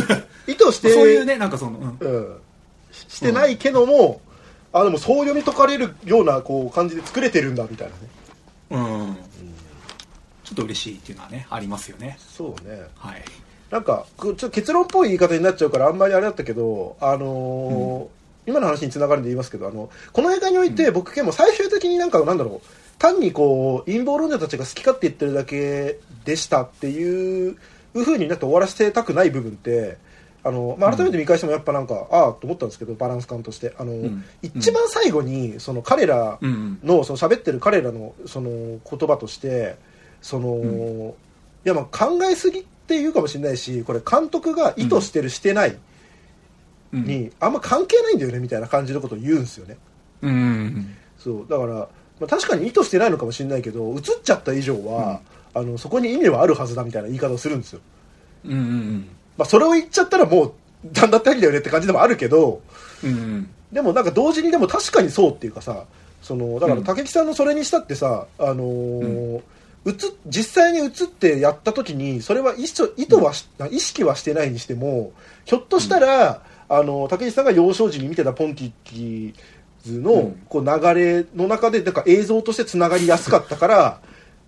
意図してそういうねなんかその、 してないけども、でもそう読み解かれるようなこう感じで作れてるんだみたいなね。 ちょっと嬉しいっていうのはねありますよね。 そうね。 はい。 なんかちょっと結論っぽい言い方になっちゃうからあんまりあれだったけど、今の話につながるんで言いますけど、この映画において僕結構最終的になんだろう、単にこう陰謀論者たちが好き勝手言ってるだけでしたっていう風になって終わらせたくない部分って改めて見返してもやっぱなんかと思ったんですけど、バランス感として一番最後にその彼らのその喋ってる彼らのその言葉としていやまあ考えすぎっていうかもしれないし、これ監督が意図してるしてないにあんま関係ないんだよねみたいな感じのことを言うんですよね。そうだから、まあ、確かに意図してないのかもしれないけど映っちゃった以上は、そこに意味はあるはずだみたいな言い方をするんですよ。まあ、それを言っちゃったらもうなんだってありだよねって感じでもあるけど、でもなんか同時にでも確かにそうっていうかさ、だから武木さんのそれにしたってさ、実際に映ってやった時にそれは意識はしてないにしても、ひょっとしたら、武木さんが幼少時に見てたポンキッキーズのこう流れの中でなんか映像としてつながりやすかったから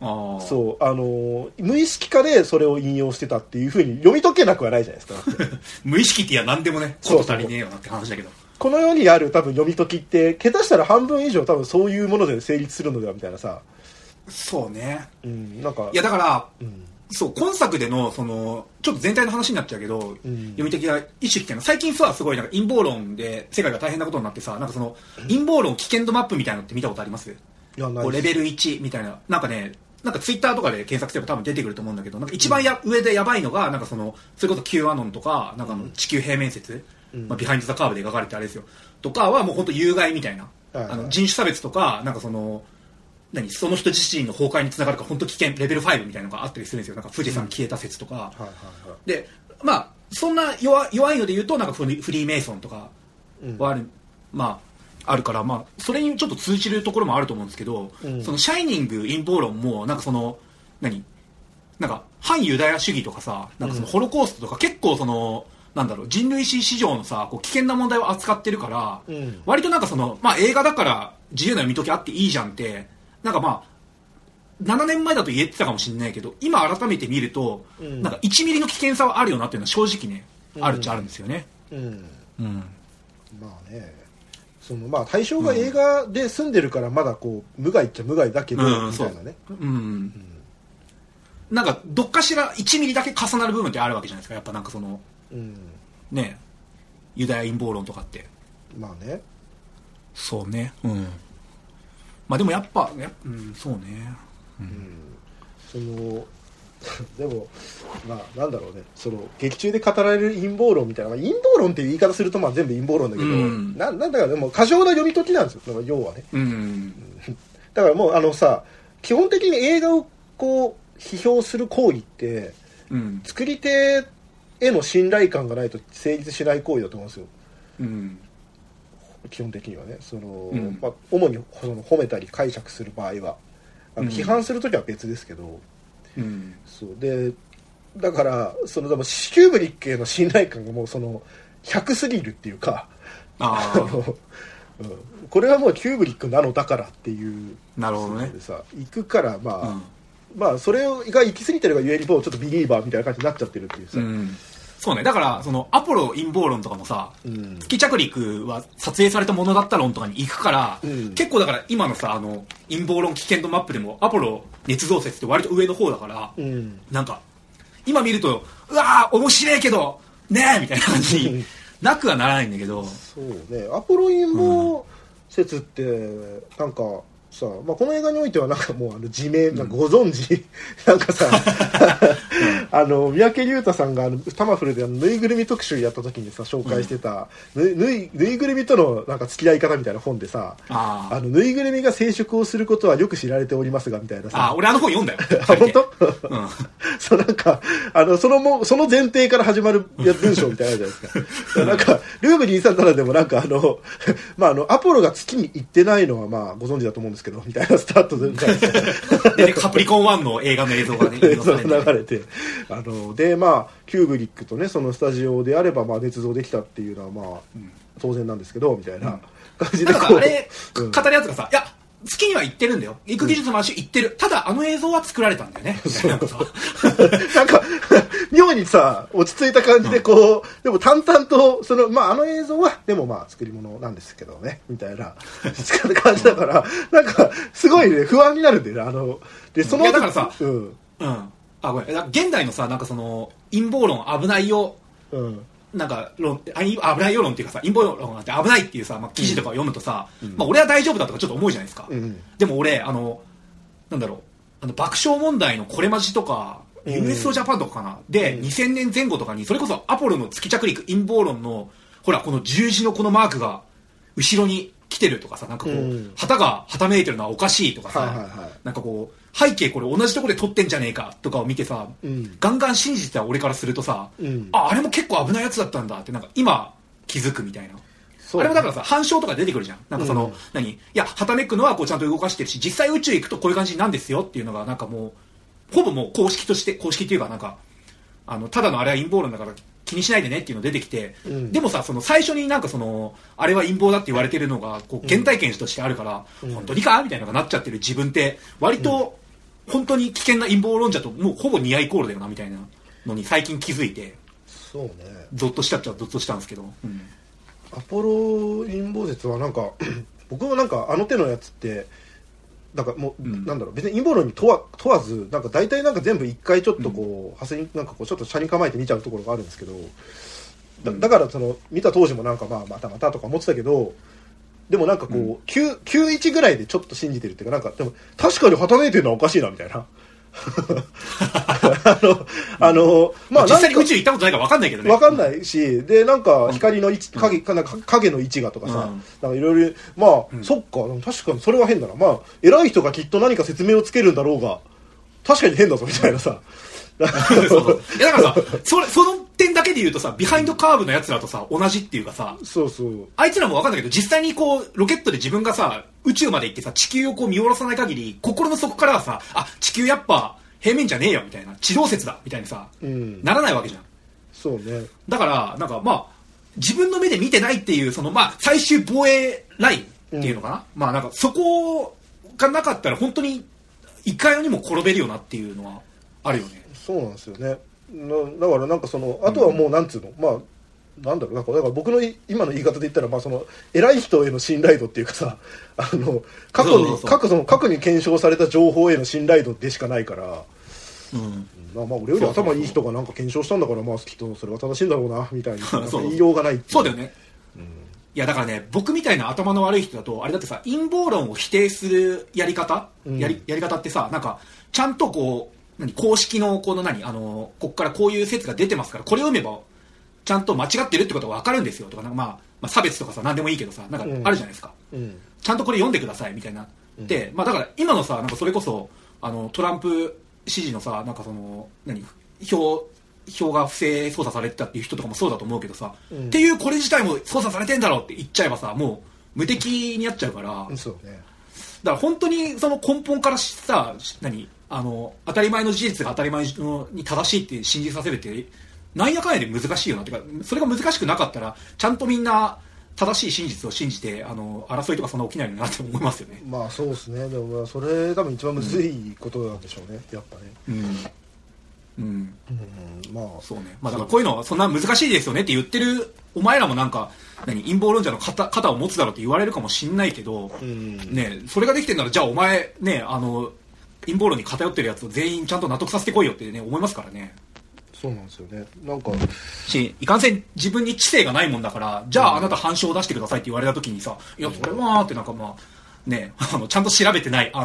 そう無意識化でそれを引用してたっていう風に読み解けなくはないじゃないですか。 無意識っていや何でもねこと足りねえよなって話だけど、 この世にある多分読み解きって下手したら半分以上多分そういうもので成立するのではみたいなさ。 そうね、 なんかいやだから、そう今作でのそのちょっと全体の話になっちゃうけど、読み解きが意識っていうのは最近さすごいなんか陰謀論で世界が大変なことになってさ、なんかその陰謀論危険度マップみたいなのって見たことあります？ いやないです。 こうレベル1みたいな、なんかねなんかツイッターとかで検索すれば多分出てくると思うんだけど、なんか一番上でやばいのがなんかそれこそ Q アノンとかなんか地球平面説、ビハインドザカーブで描かれてあれですよとかはもう本当有害みたいな、人種差別とかなんかその人自身の崩壊につながるから本当危険レベル5みたいなのがあったりするんですよ。なんか富士山消えた説とか、でまあそんな弱いので言うとなんかフリーメイソンとかはある、まああるから、まあそれにちょっと通じるところもあると思うんですけど、そのシャイニング陰謀論もなんかなんか反ユダヤ主義とかさ、なんかそのホロコーストとか結構なんだろう人類史上のさこう危険な問題を扱ってるから、割となんかまあ映画だから自由な読み解きあっていいじゃんってなんかまあ7年前だと言えてたかもしれないけど、今改めて見ると、なんか1ミリの危険さはあるよなっていうのは正直ね、あるっちゃあるんですよね。 まあね、まあ対象が映画で住んでるからまだこう無害っちゃ無害だけど、みたいなね。 なんかどっかしら1ミリだけ重なる部分ってあるわけじゃないですか。やっぱなんかねユダヤ陰謀論とかってまあねそうねまあでもやっぱそうねでもまあなんだろうね、劇中で語られる陰謀論みたいな、まあ、陰謀論っていう言い方するとまあ全部陰謀論だけど、なんだかでも過剰な読み解きなんですよ要はね。だからもうさ基本的に映画をこう批評する行為って、作り手への信頼感がないと成立しない行為だと思うんですよ。基本的にはねまあ、主に褒めたり解釈する場合は批判するときは別ですけど、そうでだからでもキューブリックへの信頼感がもう100すぎるっていうかこれはもうキューブリックなのだからっていうなるほどねでさ行くからまあそれが行き過ぎてるがゆえにもうちょっとビリーバーみたいな感じになっちゃってるっていうさ、 そうね、だからアポロ陰謀論とかもさ、月着陸は撮影されたものだった論とかに行くから、結構だから今のさ陰謀論危険度マップでもアポロ捏造説って割と上の方だから、なんか今見るとうわー面白いけどねえみたいな感じになくはならないんだけどそうね、アポロ陰謀説ってなんかさ、まあ、この映画においてはなんかもう自明なご存知、なんかさ三宅龍太さんがタマフルでぬいぐるみ特集やった時にさ紹介してた、ぬいぐるみとのなんか付き合い方みたいな本でさ、ぬいぐるみが生殖をすることはよく知られておりますがみたいなさ、 俺本読んだよ本当そうなんかその前提から始まる文章みたいなじゃないですかなんかルーブ237でもなんかまあアポロが月に行ってないのはまあご存知だと思うんですけど、 けどみたいなスタートででカプリコン1の映画の映像がね流れてでまあキューブリックとねそのスタジオであればまあ捏造できたっていうのはまあ、当然なんですけどみたいな感じでなんかあれ、語るやつがさ、いや好きには言ってるんだよ。行く技術もあるし言ってる。ただあの映像は作られたんだよね。なんか妙にさ落ち着いた感じでこう、でも淡々とそのまああの映像はでもまあ作り物なんですけどねみたいな感じだからなんかすごいね不安になるんだよね。でそのいやだからさ、あごめん現代のさなんかその陰謀論危ないよ。なんか危ない世論っていうかさ陰謀論なんて危ないっていうさ、まあ、記事とかを読むとさ、まあ、俺は大丈夫だとかちょっと思うじゃないですか、でも俺なんだろう爆笑問題のこれまじとか、USO ジャパンとかかなで、2000年前後とかにそれこそアポロの月着陸陰謀論のほらこの十字のこのマークが後ろに来てるとかさなんかこう、旗がはためいてるのはおかしいとかさ、なんかこう背景これ同じところで撮ってんじゃねえかとかを見てさ、ガンガン信じてた俺からするとさ、あれも結構危ないやつだったんだってなんか今気づくみたいな。あれもだからさ反証とか出てくるじゃん。なんかその、いやはためくのはこうちゃんと動かしてるし実際宇宙行くとこういう感じなんですよっていうのがなんかもうほぼもう公式っていうかなんかただのあれは陰謀論だから気にしないでねっていうの出てきて、でもさその最初になんかそのあれは陰謀だって言われてるのがこう原体験としてあるから、本当にかみたいなのがなっちゃってる自分って割と、本当に危険な陰謀論者ともうほぼニアイコールだよなみたいなのに最近気づいて、 そうねゾッとしたっちゃゾッとしたんですけど、 アポロ陰謀説はなんか僕もなんかあの手のやつってなんかもう、なんだろう別に陰謀論に問わずなんか大体なんか全部一回ちょっとこう、になんかこうちょっと斜に構えて見ちゃうところがあるんですけど、だからその見た当時もなんかまたとか思ってたけど、でもなんかこう、91ぐらいでちょっと信じてるっていうかなんかでも確かにはためいてるのはおかしいなみたいなまあ実際に宇宙行ったことないから分かんないけどね。 分かんないし、でなんか光の位置、影の位置がとかさ、なんかいろいろまあ、そっか確かにそれは変だな。まあ偉い人がきっと何か説明をつけるんだろうが確かに変だぞみたいなさ。 いやだからさその点だけで言うとさビハインドカーブのやつらとさ同じっていうかさ、あいつらも分かんないけど実際にこうロケットで自分がさ宇宙まで行ってさ地球をこう見下ろさない限り心の底からはさ地球やっぱ平面じゃねえよみたいな地動説だみたいにさ、ならないわけじゃん。 そうね。 だからなんかまあ自分の目で見てないっていうそのまあ最終防衛ラインっていうのかな、まあなんかそこがなかったら本当にいかようにも転べるよなっていうのはあるよね。 そうなんですよね。だからなんかそのあとはもうなんつうの、まあなんだろうだから僕の今の言い方で言ったらまあその偉い人への信頼度っていうかさ過去に検証された情報への信頼度でしかないから、まあ俺より頭いい人がなんか検証したんだからまあきっとそれは正しいんだろうなみたいな言いようがないっていう。 そうだよね。いやだからね僕みたいな頭の悪い人だとあれだってさ陰謀論を否定するやり方ってさなんかちゃんとこう公式のこのここからこういう説が出てますからこれを読めばちゃんと間違ってるってことが分かるんですよとかなんか、まあ差別とかさ何でもいいけどさなんかあるじゃないですか、ちゃんとこれ読んでくださいみたいな、で、まあ、だから今のさなんかそれこそトランプ支持のさなんかその票が不正操作されてたっていう人とかもそうだと思うけどさ、っていうこれ自体も操作されてんだろうって言っちゃえばさもう無敵になっちゃうから、 そうね。 だから本当にその根本からさ当たり前の事実が当たり前に正しいって信じさせるってなんやかんやで難しいよなってかそれが難しくなかったらちゃんとみんな正しい真実を信じて争いとかそんな起きないのなって思いますよね。 まあそうですね。でもそれ多分一番むずいことなんでしょうね、やっぱね。まあそうね。まあだからこういうのはそんな難しいですよねって言ってるお前らもなんか陰謀論者の肩を持つだろうって言われるかもしんないけど、ねそれができてんならじゃあお前ね陰謀論に偏ってるやつを全員ちゃんと納得させてこいよってね思いますからね。 そうなんですよね。なんかいかんせん自分に知性がないもんだからじゃああなた反証を出してくださいって言われた時にさいやそれはってなんかまあねちゃんと調べてない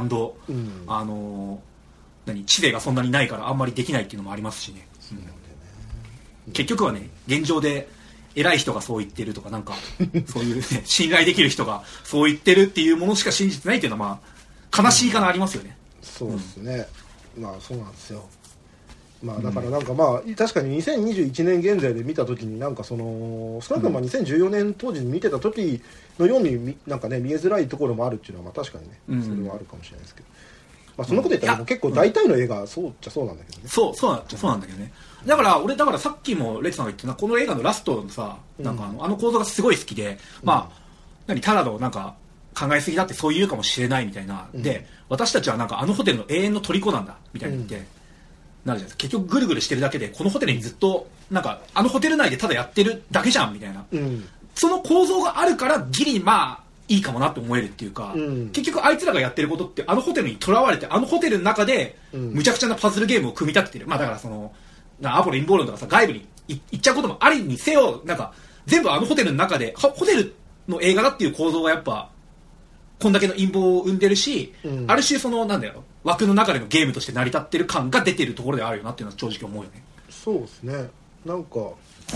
知性がそんなにないからあんまりできないっていうのもありますしね、結局はね現状で偉い人がそう言ってるとかなんかそういう、ね、信頼できる人がそう言ってるっていうものしか信じてないっていうのはまあ悲しいかなありますよね。 そうですね、まあそうなんですよ。 まあだからなんかまあ確かに2021年現在で見た時になんかその少なくとも2014年当時に見てた時のようになんかね見えづらいところもあるっていうのはまあ確かにねそれはあるかもしれないですけど、まあそんなこと言ったらもう結構大体の映画そうっちゃそうなんだけどね。そうなんだけどね。だからさっきもレイさんが言ってたこの映画のラストのさなんかあの構造がすごい好きで、まあただのなんか考えすぎだってそう言うかもしれないみたいな、で私たちはなんかあのホテルの永遠の虜なんだみたいに言って、なるじゃないですか。結局ぐるぐるしてるだけでこのホテルにずっとなんかあのホテル内でただやってるだけじゃんみたいな、その構造があるからギリまあいいかもなって思えるっていうか、結局あいつらがやってることってあのホテルにとらわれてあのホテルの中でむちゃくちゃなパズルゲームを組み立ててる、まあだからそのアポロ陰謀論とかさ外部に行っちゃうこともありにせよなんか全部あのホテルの中でホテルの映画だっていう構造がやっぱこんだけの陰謀を生んでるし、ある種そのなんだよ枠の中でのゲームとして成り立ってる感が出てるところであるよなっていうのは正直思うよね。 そうですね。なんか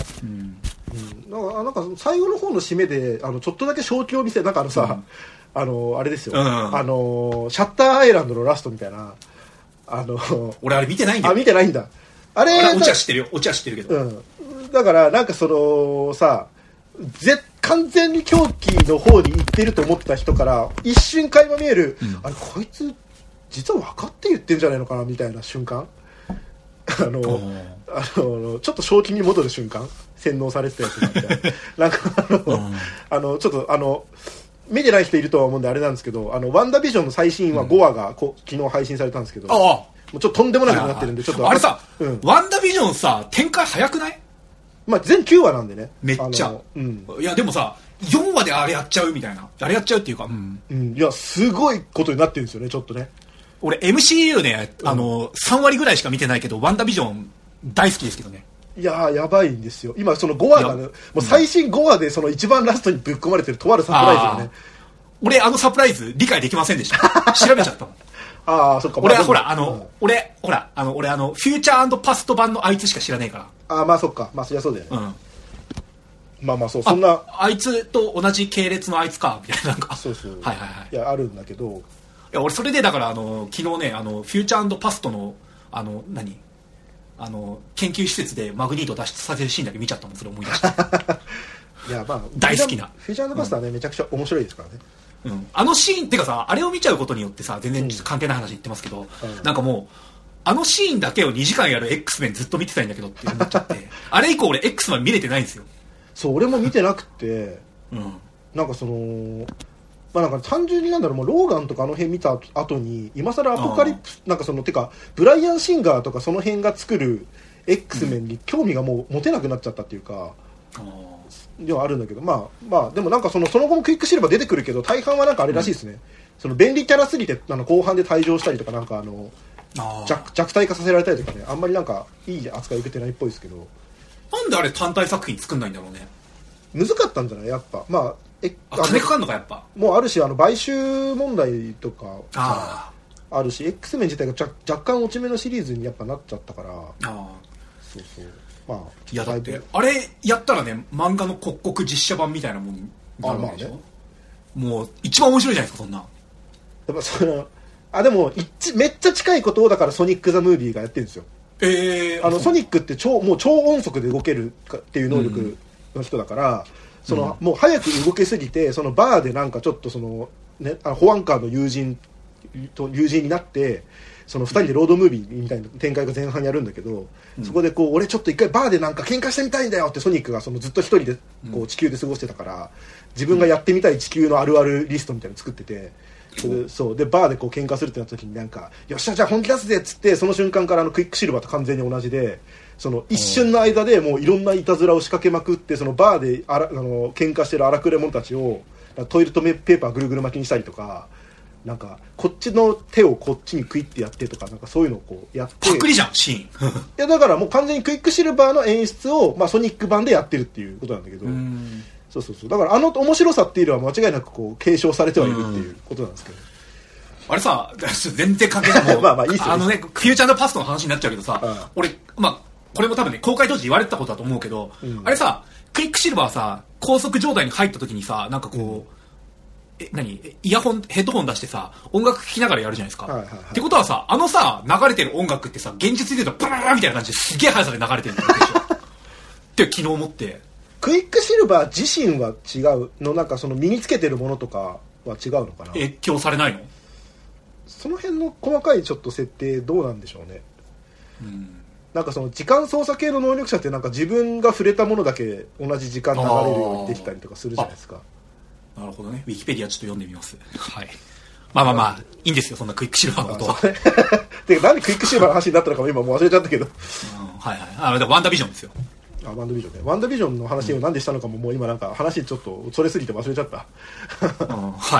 なんか最後の方の締めでちょっとだけ正気を見せなんかあれですよ、シャッターアイランドのラストみたいな俺あれ見てないんだよ。 見てないんだ。あれオチは知ってるよ。オチは知ってるけど、 だからなんかそのさ完全に狂気の方に行ってると思った人から一瞬垣間見える、あれこいつ実は分かって言ってんじゃないのかなみたいな瞬間ちょっと正気に戻る瞬間洗脳されてたやつみたいななんかちょっと見てない人いるとは思うんであれなんですけどワンダービジョンの最新話5話が昨日配信されたんですけど、もうちょっととんでもなくなってるんでちょっとあれさ、ワンダービジョンさ展開早くない？ まあ全9話なんでねめっちゃ、いやでもさ4話であれやっちゃうみたいなあれやっちゃうっていうか、 いやすごいことになってるんですよねちょっとね。 俺 MCU ね3割ぐらいしか見てないけどワンダービジョン大好きですけどね。 いややばいんですよ今その5話がねもう最新5話でその一番ラストにぶっ込まれてるとあるサプライズがね俺サプライズ理解できませんでした調べちゃったもんそっか。 俺はほら俺フューチャー&パスト版のあいつしか知らねえから。 まあそっか。まあそりゃそうだよね。まあそんなあいつと同じ系列のあいつかみたいななんかそういやあるんだけど、 いや俺それでだから昨日ねフューチャー&パストの研究施設でマグニートを脱出させるシーンだけ見ちゃったもん。それ思い出したいやまあ大好きなフューチャー&パストはね、めちゃくちゃ面白いですからね。 あのシーンってかさあれを見ちゃうことによってさ全然ちょっと関係ない話言ってますけど、なんかもうあのシーンだけを2時間やる X メンずっと見てたいんだけどって思っちゃってあれ以降俺 X メン見れてないんですよ。 そう俺も見てなくて、なんかそのまあなんか単純になんだろうもうローガンとかあの辺見た後に今更アポカリプスなんかそのてかブライアン・シンガーとかその辺が作る X メンに興味がもう持てなくなっちゃったっていうか、ではあるんだけどまあでもなんかその後もクイックシルバー出てくるけど大半はなんかあれらしいですね、その便利キャラすぎて後半で退場したりとかなんか弱体化させられたりとかねあんまりなんかいい扱い受けてないっぽいですけど、 なんであれ単体作品作んないんだろうね。 難かったんじゃないやっぱ。まあ金かかんのかやっぱ。もうあるし買収問題とかあるし X メン自体が若干落ち目のシリーズにやっぱなっちゃったから。そうまあいやだってあれやったらね漫画の刻々実写版みたいなもんになるわけでしょ。もう一番面白いじゃないですかそんな。 やっぱそのでもめっちゃ近いことをだからソニック・ザ・ムービーがやってるんですよ。ソニックってもう超音速で動けるっていう能力の人だから、もう早く動けすぎてそのバーでなんかちょっとその、ね、保安官の友人になってその2人でロードムービーみたいな展開が前半やるんだけど、そこでこう俺ちょっと一回バーでなんか喧嘩してみたいんだよってソニックがずっと一人でこう地球で過ごしてたから自分がやってみたい地球のあるあるリストみたいなの作ってて。そうでバーでこう喧嘩するってなった時になんかよっしゃじゃあ本気出すぜっつってその瞬間からクイックシルバーと完全に同じでその一瞬の間でもういろんないたずらを仕掛けまくってそのバーで喧嘩してる荒くれ者たちをトイレットペーパーぐるぐる巻きにしたりとかなんかこっちの手をこっちにクイッてやってとかなんかそういうのをこうやってパクリじゃんシーンいやだからもう完全にクイックシルバーの演出を、ソニック版でやってるっていうことなんだけどそうだから面白さっていうのは間違いなくこう継承されてはいるっていうことなんですけど、 あれさ全然関係ないもういいっすよフューチャー&パストの話になっちゃうけどさ、俺これも多分ね公開当時言われてたことだと思うけど、あれさクイックシルバーさ高速状態に入った時にさなんかこう、 イヤホン、ヘッドホン出してさ、音楽聴きながらやるじゃないですか。 はいはいはい、 ってことはさ、さ、流れてる音楽ってさ、現実で言うとブラーみたいな感じですげえ速さで流れてるんでしょって昨日思って。 クイックシルバー自身は違うの？なんかその身につけてるものとかは違うのかな？ 影響されないの？ その辺の細かいちょっと設定どうなんでしょうね。なんかその時間操作系の能力者ってなんか自分が触れたものだけ同じ時間流れるようにできたりとかするじゃないですか。 なるほどね。ウィキペディアちょっと読んでみます。はい。まあいいんですよ、そんなクイックシルバーのことは。 てかなんでクイックシルバーの話になったのかも今もう忘れちゃったけど。 はいはい。ワンダービジョンですよ。 ワンダービジョンね。ワンダービジョンの話をなんでしたのかももう今なんか話ちょっとそれすぎて忘れちゃった。 はい。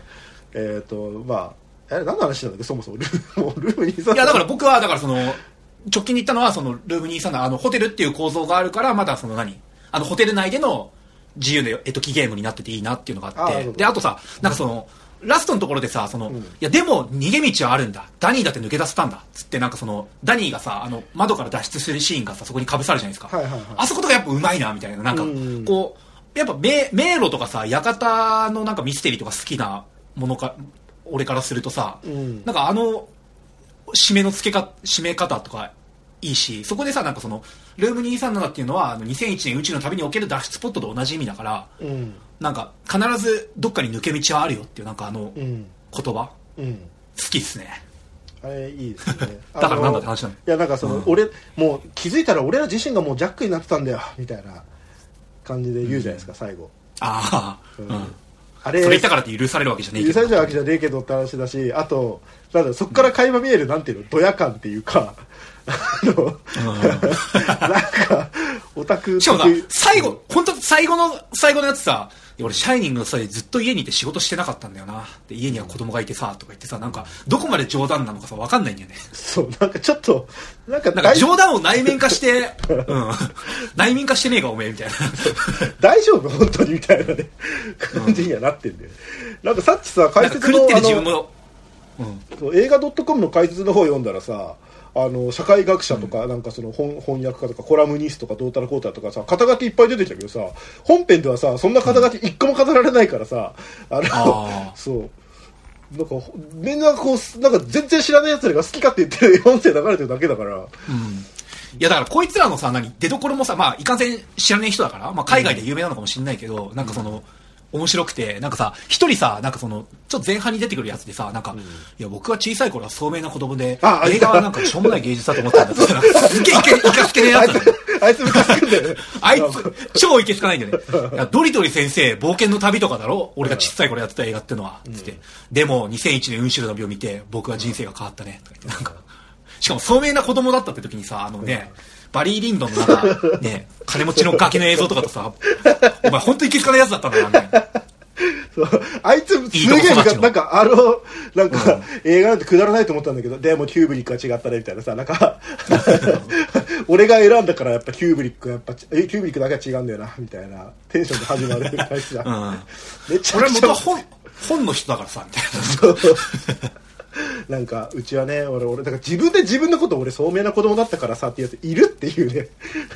何の話なんだっけそもそもルーム23。 いやだから僕は直近に行ったのはそのルーム23のホテルっていう構造があるからまだホテル内での自由な絵解きゲームになってていいなっていうのがあって、であとさなんかラストのところでさいやでも逃げ道はあるんだ、ダニーだって抜け出せたんだつってなんかダニーがさ窓から脱出するシーンがさそこにかぶさるじゃないですか、あそことがやっぱうまいなみたいな、なんかこうやっぱ迷路とかさ館のなんかミステリーとか好きなものか俺からするとさ、なんか締め方とかいいし、そこでさなんかルーム237っていうのは2001年宇宙の旅における脱出ポットと同じ意味だから、なんか必ずどっかに抜け道はあるよっていうなんか言葉、好きっすね。 あれいいですね。 だからなんだって話なの。 いやなんか俺もう気づいたら俺ら自身がもうジャックになってたんだよみたいな感じで言うじゃないですか、最後。あれそれ言ったからって許されるわけじゃねえけど、 許されるわけじゃねえけどって話だし、あとそっから垣間見えるなんていうのドヤ感っていうかなんかオタクしかもさ本当最後のやつさ、俺シャイニングの際ずっと家にいて仕事してなかったんだよなで家には子供がいてさとか言ってさ、なんかどこまで冗談なのかさ分かんないんだよね。 そうなんかちょっとなんか冗談を内面化して内面化してねえかおめえみたいな大丈夫本当にみたいなね感じにはなってんだよ。なんかさっきさ解説の映画 .com の解説の方読んだらさ、社会学者とか、なんか翻訳家とかコラムニストとかどうたらこうたらとかさ肩書きいっぱい出てきたけどさ、本編ではさそんな肩書き一個も語られないからさ、そうなんかみんなこうなんか全然知らないやつらが好きかって言ってる音声流れてるだけだから、いやだからこいつらのさ出どころもさいかんせん知らない人だから、海外で有名なのかもしれないけど、なんか面白くて、なんかさ一人さなんかちょっと前半に出てくるやつでさなんか、いや僕は小さい頃は聡明な子供で映画はなんかしょうもない芸術だと思ってたんだってすっげえイカつけねえやつあいつムカつくんだよねあいつ超イケつかないんだよね。いやドリトリ先生冒険の旅とかだろ俺が小さい頃やってた映画ってのはつって、でも2001年運州の旅を見て僕は人生が変わったねとか言って、なんかしかも聡明な子供だったって時にさバリー・リンドンのなんかね金持ちのガキの映像とかとさお前本当に気づかないやつだったんだなみたいな。 そうあいつすげえなんかなんか、映画なんてくだらないと思ったんだけど、でもキューブリックは違ったねみたいなさ、なんか俺が選んだからやっぱキューブリックだけは違うんだよなみたいなテンションで始まるあいつじゃん、めちゃくちゃ俺は本の人だからさみたいななんかうちはね俺だから自分で自分のこと俺聡明な子供だったからさっていうやついるっていうね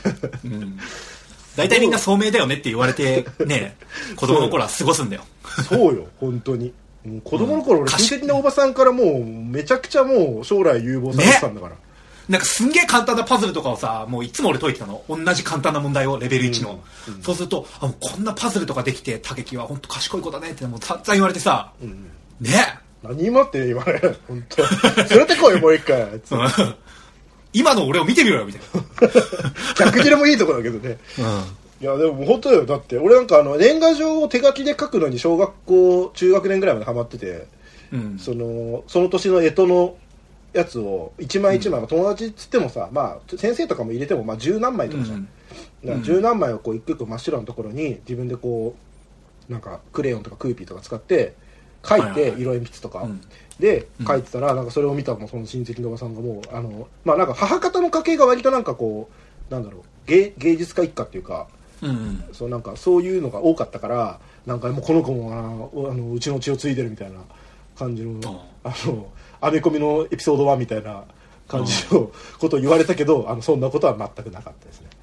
大体みんな聡明だよねって言われてね子供の頃は過ごすんだよ。 そうよ本当に。もう子供の頃俺親戚のおばさんからもうめちゃくちゃもう将来有望されてたんだから、 なんかすんげえ簡単なパズルとかをさもういつも俺解いてたの、同じ簡単な問題をレベル1の、そうするともうこんなパズルとかできて武木は本当賢い子だねってもう散々言われてさ、ね何今って言われる本当連れてこいもう一回今の俺を見てみろよみたいな逆切れもいいとこだけどね、いやでも本当だよ。だって俺なんか年賀状を手書きで書くのに小学校中学年ぐらいまでハマってて、その年の干支のやつを一枚一枚、友達っつってもさ、先生とかも入れても十何枚とかじゃん、だから十何枚をこう一個一個真っ白なところに自分でこうなんかクレヨンとかクーピーとか使って書いて、色鉛筆とか、で書いてたらなんかそれを見たその親戚のおばさんがもうなんか母方の家系が割となんかこうなんだろう芸術家一家っていうか、そうなんかそういうのが多かったからなんかもうこの子もうちの血を継いでるみたいな感じのアメコミのエピソード1みたいな感じのことを言われたけどそんなことは全くなかったですね。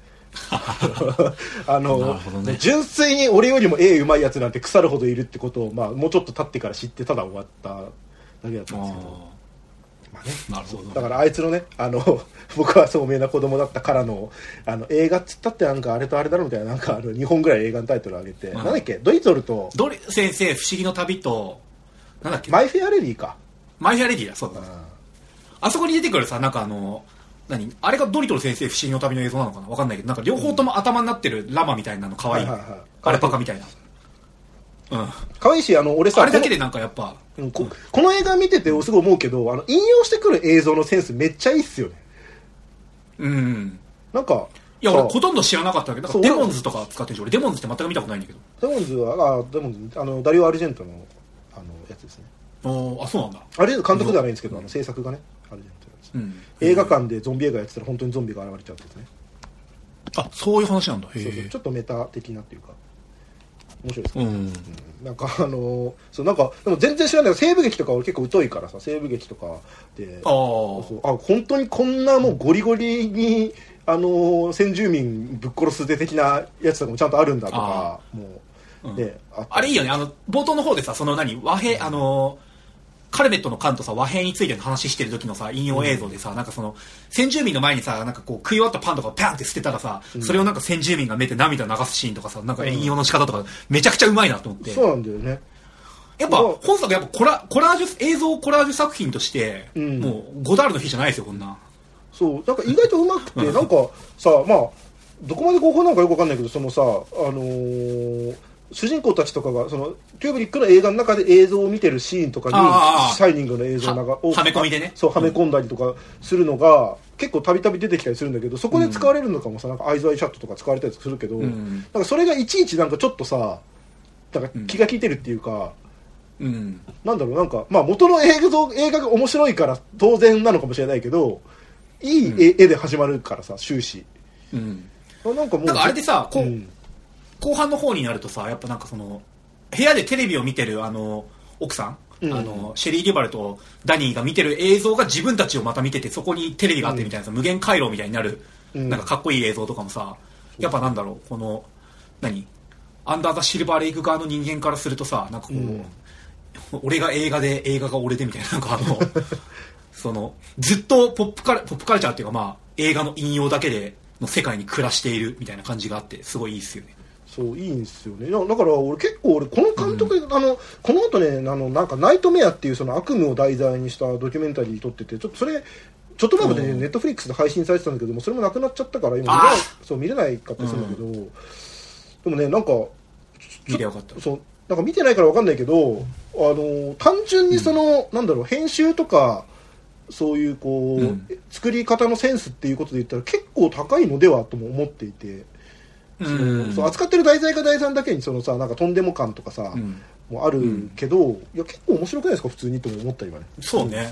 ね、純粋に俺よりも絵うまいやつなんて腐るほどいるってことを、まあ、もうちょっと経ってから知ってただ終わっただけだったんですけど、まあね、 なるほど。 だからあいつのね僕は聡明な子供だったからの映画っつったってなんかあれとあれだろみたいな、なんか2本ぐらい映画のタイトル上げて、なんだっけ、ドリトルと先生不思議の旅となんだっけ、 マイフェアレディか、 マイフェアレディだ、そうだ、あそこに出てくるさ、なんかあれがドリトル先生不思議の旅の映像なのかな、わかんないけど、なんか両方とも頭になってるラマみたいなの可愛い、アルパカみたいな、 可愛いし、俺さあれだけでなんかやっぱ、 この映画見ててすごい思うけど、引用してくる映像のセンスめっちゃいいっすよね。なんかいや、俺ほとんど知らなかったけど、デモンズとか使ってるし、俺デモンズって全く見たことないんだけど。 デモンズはダリオ・アルジェントのやつですね。 あ、そうなんだ。 アルジェント監督ではないんですけど、制作がね、アルジェントのやつ、映画館でゾンビ映画やってたら本当にゾンビが現れちゃうってですね。 あ、そういう話なんだ。 そうちょっとメタ的なっていうか面白いですね。なんかそうなんかでも全然知らないけど、西部劇とか俺結構疎いからさ、西部劇とかで本当にこんなもうゴリゴリに先住民ぶっ殺すで的なやつとかもちゃんとあるんだとか、もうね、 あれいいよね、冒頭の方でさ、和平カルベットの艦とさ、和平についての話してる時のさ、引用映像でさ、なんか先住民の前にさ、なんかこう食い終わったパンとかパンって捨てたらさ、それをなんか先住民が見て涙流すシーンとかさ、なんか引用の仕方とかめちゃくちゃうまいなと思って。 そうなんだよね。 やっぱ本作やっぱコラージュ映像コラージュ作品として、もうゴダールの日じゃないですよ、こんな。 そうなんか意外とうまくて、なんかさ、まあどこまで合法なのかよくわかんないけど、そのさ、主人公たちとかがキューブリックの映画の中で映像を見てるシーンとかにシャイニングの映像をはめ込みでね、 そうはめ込んだりとかするのが結構たびたび出てきたりするんだけど、そこで使われるのかもさ、なんかアイズアイシャットとか使われたりするけど、なんかそれがいちいちなんかちょっとさ、なんか気が利いてるっていうか、なんだろう、なんかまあ元の映画が面白いから当然なのかもしれないけど、いい絵で始まるからさ、終始、なんかもうあれでさ、後半の方になるとさ、やっぱなんか部屋でテレビを見てる奥さん、シェリー・デュバルとダニーが見てる映像が自分たちをまた見てて、そこにテレビがあってみたいなさ、無限回廊みたいになる、なんかかっこいい映像とかもさ、やっぱなんだろう、アンダー・ザ・シルバー・レイク側の人間からするとさ、なんかこう、俺が映画で映画が俺でみたいな、なんかずっとポップカルチャーっていうか、まあ映画の引用だけでの世界に暮らしているみたいな感じがあって、すごいいいですよね。 そういいんですよね。だから俺結構この監督、この後ね、なんかナイトメアっていう悪夢を題材にしたドキュメンタリー撮ってて、ちょっとそれちょっと前までね、ネットフリックスで配信されてたんだけども、それもなくなっちゃったから今見れないかったりするんだけど、でもね、なんか見てよかった。 そうなんか見てないから分かんないけど、単純になんだろう、編集とかそういう作り方のセンスっていうことで言ったら結構高いのではとも思っていて、そう扱ってる題材が題材だけになんかとんでも感とかさ、もあるけど、いや結構面白くないですか普通にとも思ったりはね。 そうね。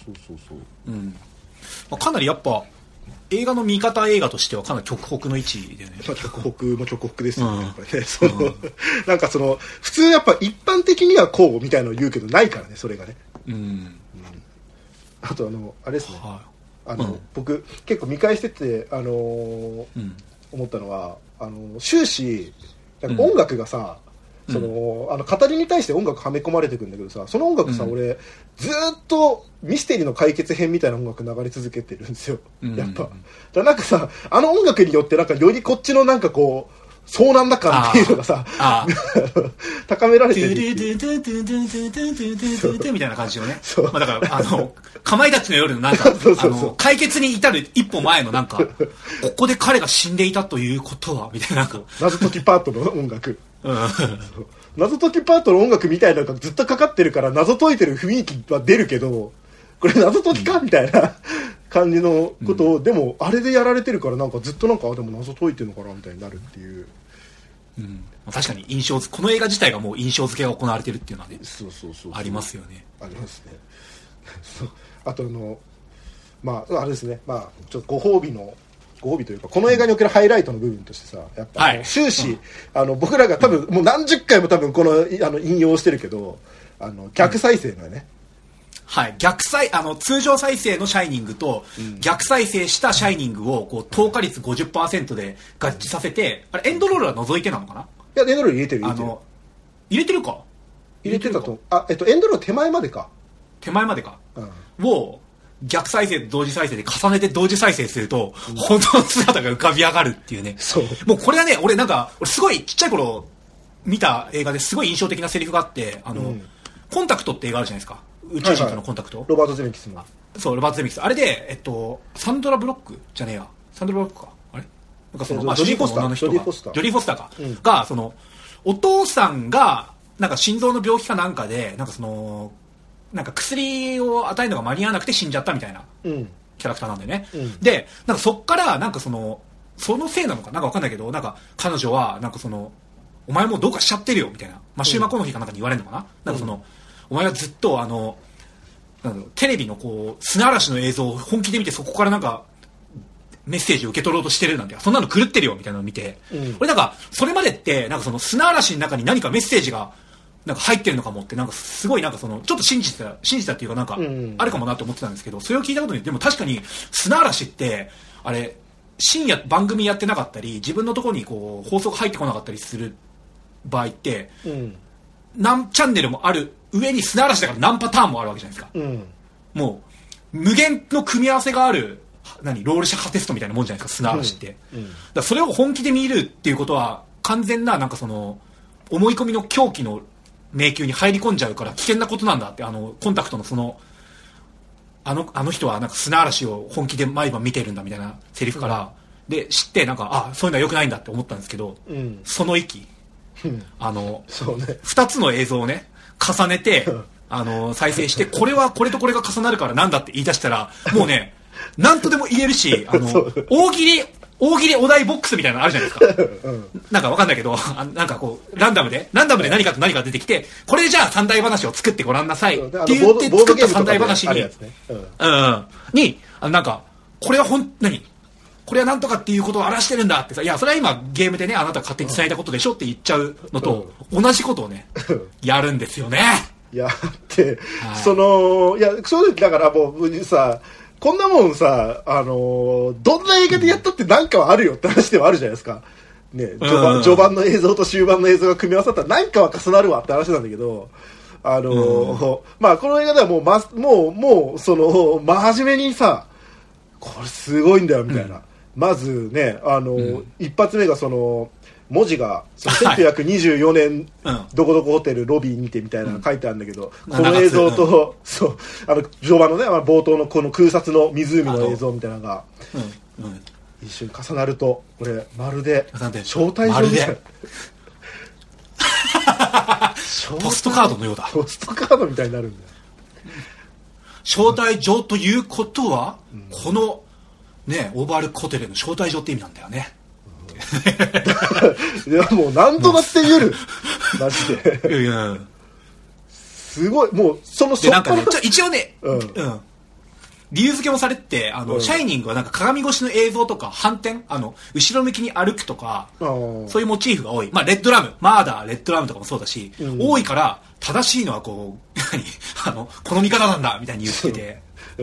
そう、 かなりやっぱ映画の見方映画としてはかなり極北の位置でね。 極北も極北ですよね。やっぱりね、なんか普通やっぱ一般的にはこうみたいなのを言うけどないからね、それがね。あとあれですね。僕結構見返してて思ったのは終始なんか音楽がさ、語りに対して音楽はめ込まれてくんだけどさ、その音楽さ、俺ずっとミステリーの解決編みたいな音楽流れ続けてるんですよ、やっぱ。だなんかさ、音楽によってなんかよりこっちのなんかこうそうなんだ感っていうのがさ高められてるみたいな感じのね。まあだからかまいたちの夜のなんか解決に至る一歩前のなんかここで彼が死んでいたということはみたいな謎解きパートの音楽謎解きパートの音楽みたいなのがずっとかかってるから謎解いてる雰囲気は出るけど、これ謎解きかみたいな感じのことを、でもあれでやられてるからなんかずっとなんかでも謎解いてるのかなみたいになるっていう、 確かにこの映画自体がもう印象付けが行われてるっていうのはね、ありますよね。 ありますね。あとまああれですね、まあちょっとご褒美というか、この映画におけるハイライトの部分としてさ、やっぱ終始僕らが多分もう何十回も多分この引用してるけど逆再生のね、 はい、通常再生のシャイニングと、逆再生したシャイニングをこう透過率 50% で合致させて、あれエンドロールは除いてなのかな。いやエンドロール入れてる入れてるか、 入れてたと。エンドロール手前までか、 を逆再生と同時再生で重ねて同時再生すると、本当の姿が浮かび上がるっていうね。もうこれはね、俺すごいちっちゃい頃見た映画ですごい印象的なセリフがあって、コンタクトって映画あるじゃないですか、宇宙人とのコンタクト、 ロバート・ゼメキスの。 そう、ロバート・ゼメキス、あれで、サンドラ・ブロックじゃねえや、サンドラ・ブロックか、あれなんかその、まあ、主人公の女の人がジョリー・フォスターか、がそのお父さんがなんか心臓の病気かなんかで、なんかそのなんか薬を与えるのが間に合わなくて死んじゃったみたいなキャラクターなんだよね、でなんかそっからなんかそのせいなのかなんかわかんないけど、なんか彼女はなんかそのお前もうどうかしちゃってるよみたいな、まあ、終幕の日かなんかに言われるのかな、なんかそのお前はずっとテレビのこう砂嵐の映像を本気で見て、そこからなんかメッセージを受け取ろうとしてるなんて、そんなの狂ってるよみたいなのを見て、俺なんかそれまでってなんかその砂嵐の中に何かメッセージがなんか入ってるのかもって、なんかすごいなんかそのちょっと信じたっていうか、なんかあるかもなって思ってたんですけど、それを聞いたことに、でも確かに砂嵐ってあれ深夜番組やってなかったり、自分のところにこう放送が入ってこなかったりする場合って、何チャンネルもある上に砂嵐だから何パターンもあるわけじゃないですか、もう無限の組み合わせがあるロールシャッハテストみたいなもんじゃないですか、砂嵐って、だからそれを本気で見るっていうことは完全ななんかその思い込みの狂気の迷宮に入り込んじゃうから危険なことなんだって、コンタクトのそのあの人はなんか砂嵐を本気で毎晩見てるんだみたいなセリフから、で知ってなんかそういうのは良くないんだって思ったんですけど、その域、 そうね、 2つの映像をね重ねて再生して、これはこれとこれが重なるからなんだって言い出したら、もうね何とでも言えるし、大喜利お題ボックスみたいなのあるじゃないですか、なんかわかんないけど、なんかこうランダムで何かと何か出てきて、これでじゃあ三大話を作ってごらんなさいって言って作った三大話に、なんかこれはこれはなんとかっていうことを表してるんだってさ、いやそれは今ゲームでねあなたが勝手に伝えたことでしょって言っちゃうのと同じことをねやるんですよね。 いやっていや正直だからもうさ、こんなもんさ、どんな映画でやったってなんかはあるよって話ではあるじゃないですか。ね、序盤の映像と終盤の映像が組み合わさったらなんかは重なるわって話なんだけど、まあこの映画ではもうその真面目にさ、これすごいんだよみたいな。まずね、一発目がその文字がその1924年どこどこホテルロビーにてみたいなの書いてあるんだけど、この映像とそう序盤のね冒頭のこの空撮の湖の映像みたいなのが一緒に重なると、これまるで招待状みたいなポストカードのようだ。 ポストカードみたいになるんだよ。 招待状ということは、このねオーバールックホテルの招待状って意味なんだよね。 いやもう何度だって言えるマジで。 いやすごい、もうそのでなんかね一応ね、理由付けもされて、シャイニングはなんか鏡越しの映像とか反転、後ろ向きに歩くとか、そういうモチーフが多い。まあレッドラム、マーダーレッドラムとかもそうだし、多いから正しいのはこうこの見方なんだみたいに言ってて、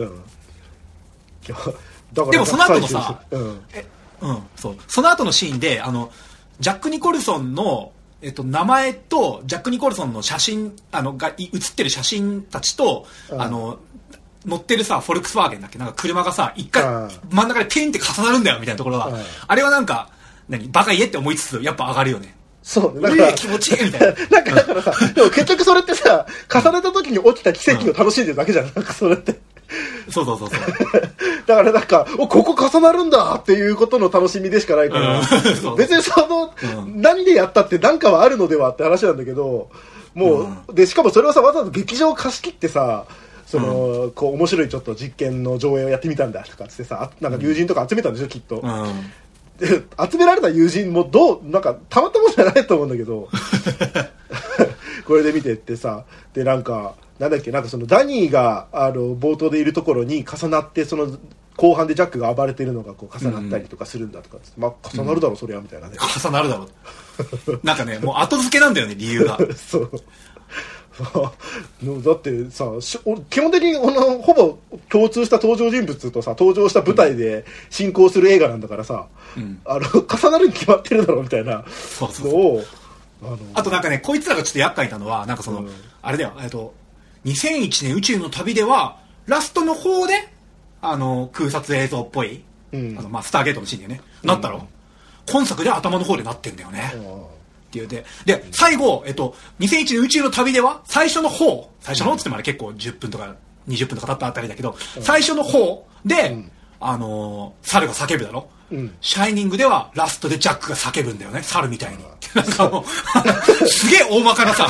でもその後のさ、その後のシーンでジャック・ニコルソンの名前とジャック・ニコルソンの写真が写ってる写真たちと乗ってるさフォルクスワーゲンだっけ、なんか車がさ一回真ん中でピンって重なるんだよみたいなところは、あれはなんかバカ言えって思いつつやっぱ上がるよね。 そうだから気持ちいいみたいな。 なんかだからさ、でも結局それってさ重ねた時に起きた奇跡を楽しんでるだけじゃん、なんかそれって。 そうだからなんかここ重なるんだっていうことの楽しみでしかないから、別に何でやったって何かはあるのではって話なんだけど、もうでしかもそれをさわざわざ劇場を貸し切ってさ、こう面白いちょっと実験の上映をやってみたんだとかってさ、なんか友人とか集めたんでしょきっと。で集められた友人もなんかたまったもんじゃないと思うんだけどこれで見てってさ、でなんかなんだっけ、なんかそのダニーが冒頭でいるところに重なって、その後半でジャックが暴れてるのがこう重なったりとかするんだとか、まあ重なるだろうそりゃみたいなね。 重なるだろうなんかねもう後付けなんだよね理由が。 そうだってさ、基本的にほぼ共通した登場人物とさ、登場した舞台で進行する映画なんだからさ、重なるに決まってるだろうみたいなのを、 あとなんかね、こいつらがちょっと厄介なのは、なんかあれだよ、2001年宇宙の旅では、ラストの方で、空撮映像っぽい、スターゲートのシーンでね、なったろ。今作で頭の方でなってんだよね。っていうで、最後、2001年宇宙の旅では、最初の方っつってもあれ結構10分とか20分とか経ったあたりだけど、最初の方で、猿が叫ぶだろ。シャイニングではラストでジャックが叫ぶんだよね、猿みたいに。なんかもうすげえ大まかなさ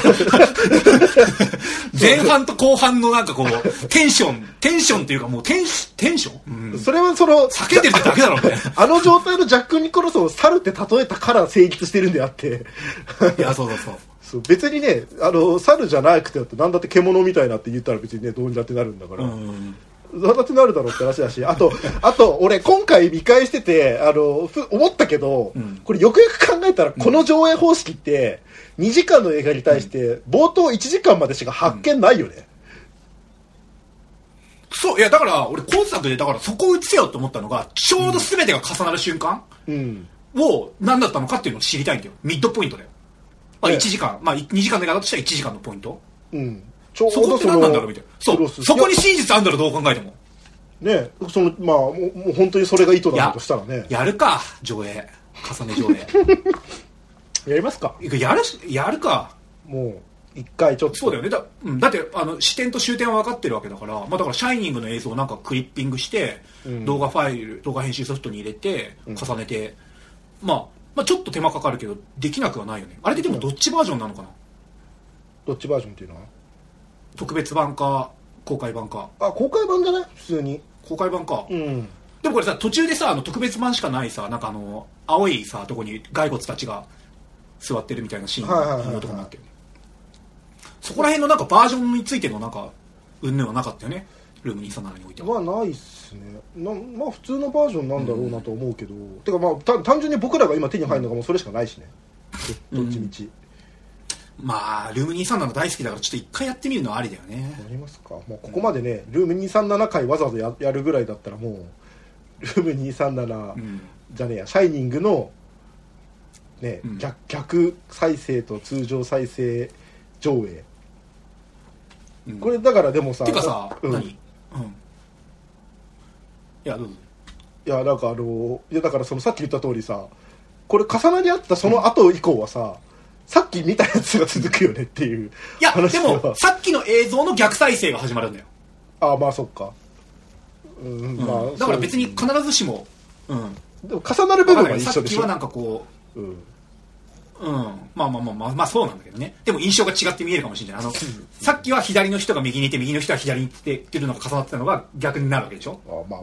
前半と後半のなんかこうテンションっていうかもうテンション、 それは叫んでるってだけだろうね状態のジャック・ニコルソンを猿って例えたから成立してるんであっていやそう別にね猿じゃなくてだってなんだって獣みたいなって言ったら別にねどうにだってなるんだから、だってなるだろうって話だし、あと俺今回見返してて思ったけど、これよくよく考えたらこの上映方式って2時間の映画に対して冒頭1時間までしか発見ないよね。 そういやだから俺今作でだからそこを映せよと思ったのがちょうど全てが重なる瞬間を何だったのかっていうのを知りたいんだよ。ミッドポイントだよ。1時間2時間の映画だとしたら1時間のポイント。そこって何なんだろうみたいな。そこに真実あるんだろうどう考えてもね。もう本当にそれが意図だとしたらね、 やるか上映重ね上映やりますか。 やるか。 もう一回ちょっとそうだよね。だって視点と終点は分かってるわけだから、だからシャイニングの映像をなんかクリッピングして、動画編集ソフトに入れて重ねて、まあちょっと手間かかるけどできなくはないよね。あれでもどっちバージョンなのかな。 どっちバージョンっていうのは特別版か公開版か。 公開版じゃない普通に公開版か。でもこれさ途中でさ特別版しかないさなんか青いさとこに骸骨たちが座ってるみたいなシーンがとこになってる。そこら辺のなんかバージョンについてのなんか云々はなかったよね。ルーム237においては。 ないっすね。普通のバージョンなんだろうなと思うけど、てか単純に僕らが今手に入るのがもうそれしかないしね。どっちみち。 ルーム237大好きだからちょっと一回やってみるのはありだよね。 やりますか。もうここまでね、ルーム237回わざわざ やるぐらいだったらもうルーム237、じゃねえやシャイニングのね、逆再生と通常再生上映、これだからでもさてかさ、何いやどうぞ。 いやなんかだからさっき言った通りさこれ重なり合ったその後以降はさ、さっき見たやつが続くよねっていう話。いやでもさっきの映像の逆再生が始まるんだよ。 そっか。 だから別に必ずしも、 でも重なる部分は一緒でしょ。 さっきはなんかこうまあそうなんだけどね。でも印象が違って見えるかもしれない。さっきは左の人が右にいて右の人は左にいてっていうのが重なってたのが逆になるわけでしょ。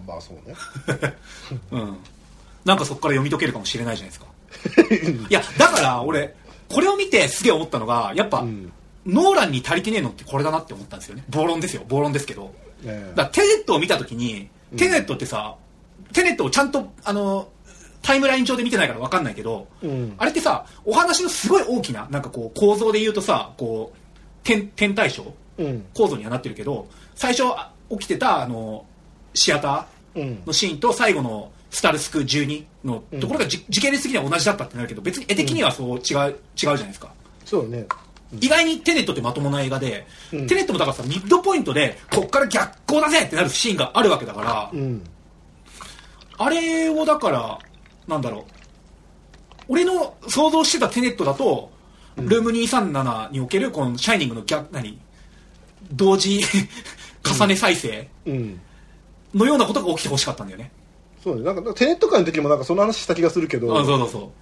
そうね。 なんかそこから読み解けるかもしれないじゃないですか。いやだから俺これを見てすげえ思ったのがやっぱ、ノーランに足りてねえのってこれだなって思ったんですよね。暴論ですけど、だからテネットを見た時にテネットってさ、テネットをちゃんとタイムライン上で見てないから分かんないけど、あれってさお話のすごい大きななんかこう構造で言うとさこう天体ショー構造にはなってるけど、最初起きてたシアターのシーンと最後のスタルスク12のところが時系列的には同じだったってなるけど、別に絵的にはそう違うじゃないですか。 そうね。 意外にテネットってまともな映画で、テネットもだからさミッドポイントでこっから逆光だぜってなるシーンがあるわけだから、あれをだからなんだろう、俺の想像してたテネットだと、ルーム237におけるこのシャイニングの同時重ね再生のようなことが起きてほしかったんだよね。 そうね。なんかテネット界の時もなんかその話した気がするけど。 そう。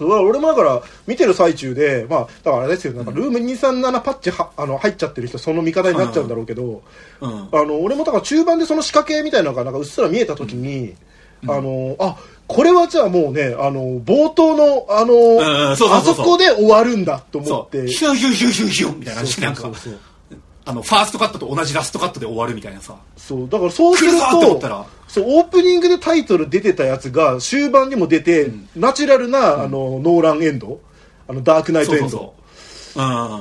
俺もだから見てる最中で、だからあれですよ、なんかルーム237パッチ入っちゃってる人その味方になっちゃうんだろうけど、俺もだから中盤でその仕掛けみたいなのがなんかうっすら見えた時に、これはじゃあもうね冒頭のあそこで終わるんだと思って、 ヒュンみたいな感じでなんかファーストカットと同じラストカットで終わるみたいなさ。 そうだからそうするとオープニングでタイトル出てたやつが終盤にも出て、ナチュラルなノーランエンド、ダークナイトエンド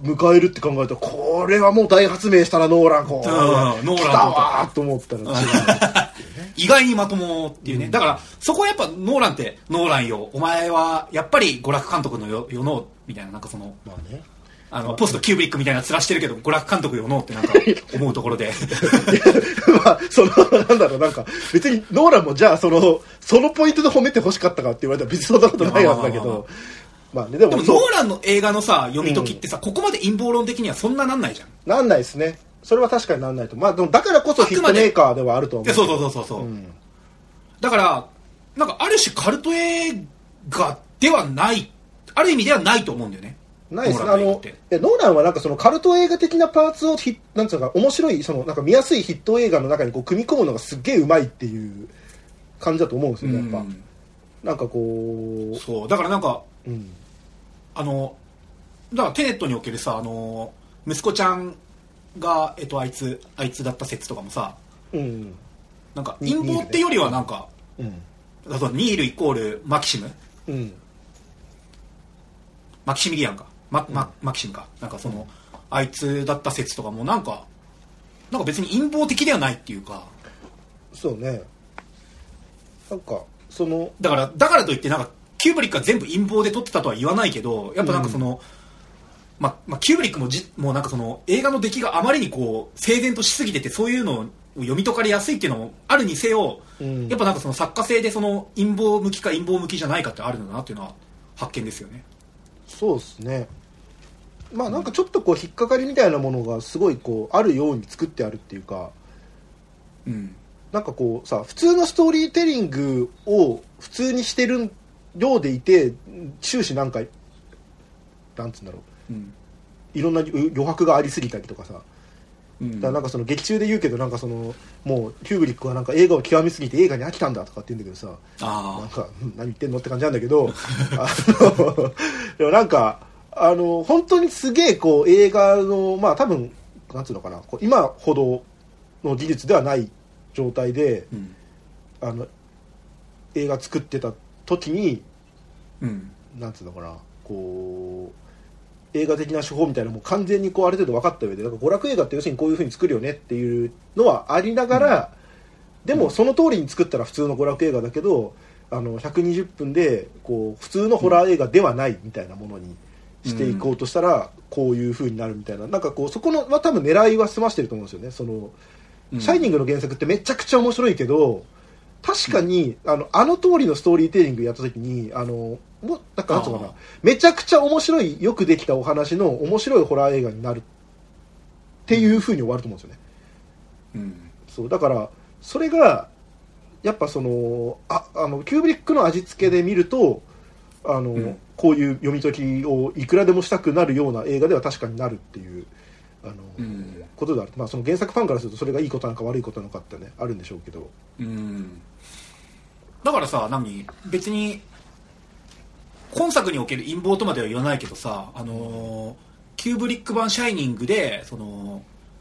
迎えるって考えたら、これはもう大発明したなノーラン、こうノーラン来たわーと思ったら違う意外にまともっていうね、だからそこはやっぱノーランってノーランよ、お前はやっぱり娯楽監督のよのみたいな、なんかその、 まあね、 ポストキューブリックみたいな面してるけど娯楽監督よのってなんか思うところでまあそのなんだろう、なんか別にノーランもじゃあそのポイントで褒めて欲しかったかって言われたら別にそんなことないはずだけど、まあね、でもノーランの映画のさ読み解きってさ、ここまで陰謀論的にはそんななんないじゃん。 なんないですね。それは確かになんないと。まあでもだからこそヒットメーカーではあると思う。 そう、だからなんかある種カルト映画ではない、ある意味ではないと思うんだよね。 ないですね。ノーランはなんかそのカルト映画的なパーツをなんつうのか面白い、そのなんか見やすいヒット映画の中にこう組み込むのがすっげえうまいっていう感じだと思うんですよね、やっぱ。なんかこう、 そうだからなんか、だからテネットにおけるさ、息子ちゃんがあいつだった説とかもさ、なんか陰謀ってよりはなんか、だとニールイコールマキシム、マキシミリアンか、マキシムか、なんかその、あいつだった説とかもなんか別に陰謀的ではないっていうか。 そうね、なんかそのだからといってなんかキューブリックは全部陰謀で撮ってたとは言わないけど、やっぱなんかその、キューブリックもなんかその映画の出来があまりにこう整然としすぎてて、そういうのを読み解かれやすいっていうのもあるにせよ、やっぱなんかその作家性でその陰謀向きか陰謀向きじゃないかってあるんだなっていうのは発見ですよね。 そうですね。まあなんかちょっとこう引っかかりみたいなものがすごいこうあるように作ってあるっていうか、なんかこうさ、普通のストーリーテリングを普通にしてるようでいて、終始なんかなんつうんだろう、いろんな余白がありすぎたりとかさ、だからなんかその劇中で言うけど、なんかそのもうキューブリックはなんか映画を極めすぎて映画に飽きたんだとかって言うんだけどさ、なんか何言ってんのって感じなんだけどでもなんか本当にすげえこう映画のまあ多分なんつうのかな、こう今ほどの技術ではない状態で、映画作ってた時に、なんつうのかな、こう映画的な手法みたいなのも完全にこうある程度分かった上で、なんか娯楽映画って要するにこういう風に作るよねっていうのはありながら、でもその通りに作ったら普通の娯楽映画だけど、120分でこう普通のホラー映画ではないみたいなものにしていこうとしたらこういう風になるみたいな、なんかこうそこの多分狙いは済ましてると思うんですよね。そのシャイニングの原作ってめちゃくちゃ面白いけど、確かに通りのストーリーテリングやった時にもうなんかなんつうのかな、めちゃくちゃ面白いよくできたお話の面白いホラー映画になるっていう風に終わると思うんですよね。そうだからそれがやっぱそのキューブリックの味付けで見るとこういう読み解きをいくらでもしたくなるような映画では確かになるっていうことである。まあその原作ファンからするとそれがいいことなのか悪いことなのかってねあるんでしょうけど、 だからさ、別に今作における陰謀とまでは言わないけどさ、キューブリック版シャイニングでその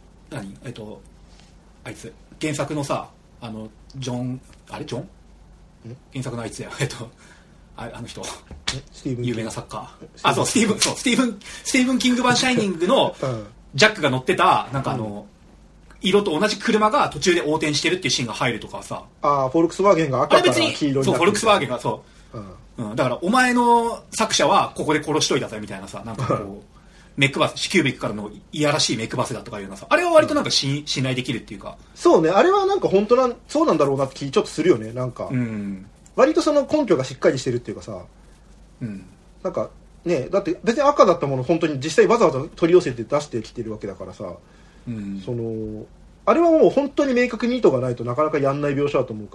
あいつ原作のさジョン原作のあいつやあの人有名な作家、スティーブンキング版シャイニングのジャックが乗ってたなんか色と同じ車が途中で横転してるっていうシーンが入るとかさ、 フォルクスワーゲンが赤から黄色になってる、 そうフォルクスワーゲンがそう、だからお前の作者はここで殺しといたぜみたいなさ、なんかこうメックバスキュービックからのいやらしいメックバスだとかいうのさ、あれは割となんか信頼できるっていうか、 そうね、あれはなんか本当そうなんだろうなって気ちょっとするよね。なんか、割とその根拠がしっかりしてるっていうかさ、なんかね、だって別に赤だったもの本当に実際わざわざ取り寄せて出してきてるわけだからさ、そのあれはもう本当に明確に意図がないとなかなかやんない描写だと思うから、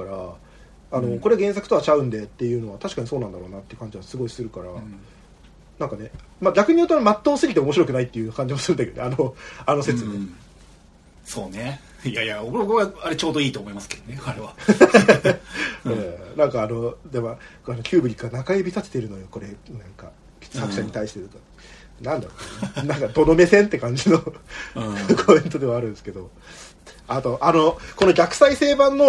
これ原作とはちゃうんでっていうのは確かにそうなんだろうなっていう感じはすごいするから、なんかね、まあ、逆に言うと真っ当すぎて面白くないっていう感じもするんだけどね、あの説ね、 そうね、いや僕はあれちょうどいいと思いますけどね、あれはなんかでもキューブリックが中指立ててるのよ、これなんか作者に対してると、なんだろう、なんかどの目線って感じのコメントではあるんですけど、あとこの逆再生版の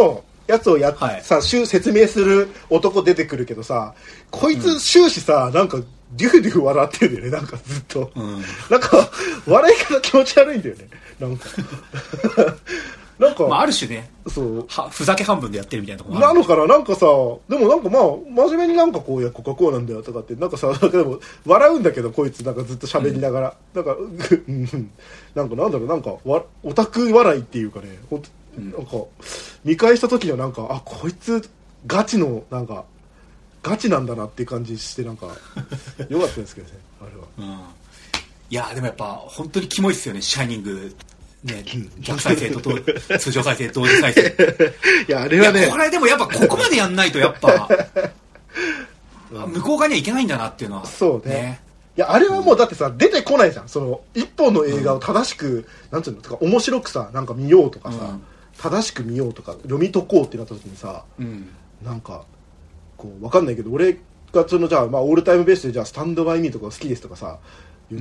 やつをさ説明する男出てくるけどさ、こいつ終始さ、なんかデューデュー笑ってるんだよね、なんかずっと、なんか笑い方気持ち悪いんだよね、なんかなんか、 まあ、ある種ね、 そうふざけ半分でやってるみたいなところなのかな、なんかさ、でもなんかまあ真面目になんかこう、いやコカ・コーラなんだよとかってなんかさ、なんかでも笑うんだけど、こいつなんかずっと喋りながら、なんかなんかなんだろう、なんかオタク笑いっていうかね、ほんとなんか見返した時にはなんか、あ、こいつガチのなんかガチなんだなっていう感じして、なんか良かったですけどね、あれは。 いやでもやっぱ本当にキモいっすよね、シャイニングね、逆再生と通常再生同時再生いやあれはね、 これでもやっぱここまでやんないとやっぱ向こう側にはいけないんだなっていうのは、 そうね。いやあれはもうだってさ、出てこないじゃん、その一本の映画を正しく、なんていうのとか、面白くさ、なんか見ようとかさ、正しく見ようとか読み解こうってなった時にさ、なんかこう分かんないけど、俺がそのじゃあ、まあ、オールタイムベースでじゃあスタンドバイミーとか好きですとかさ言って、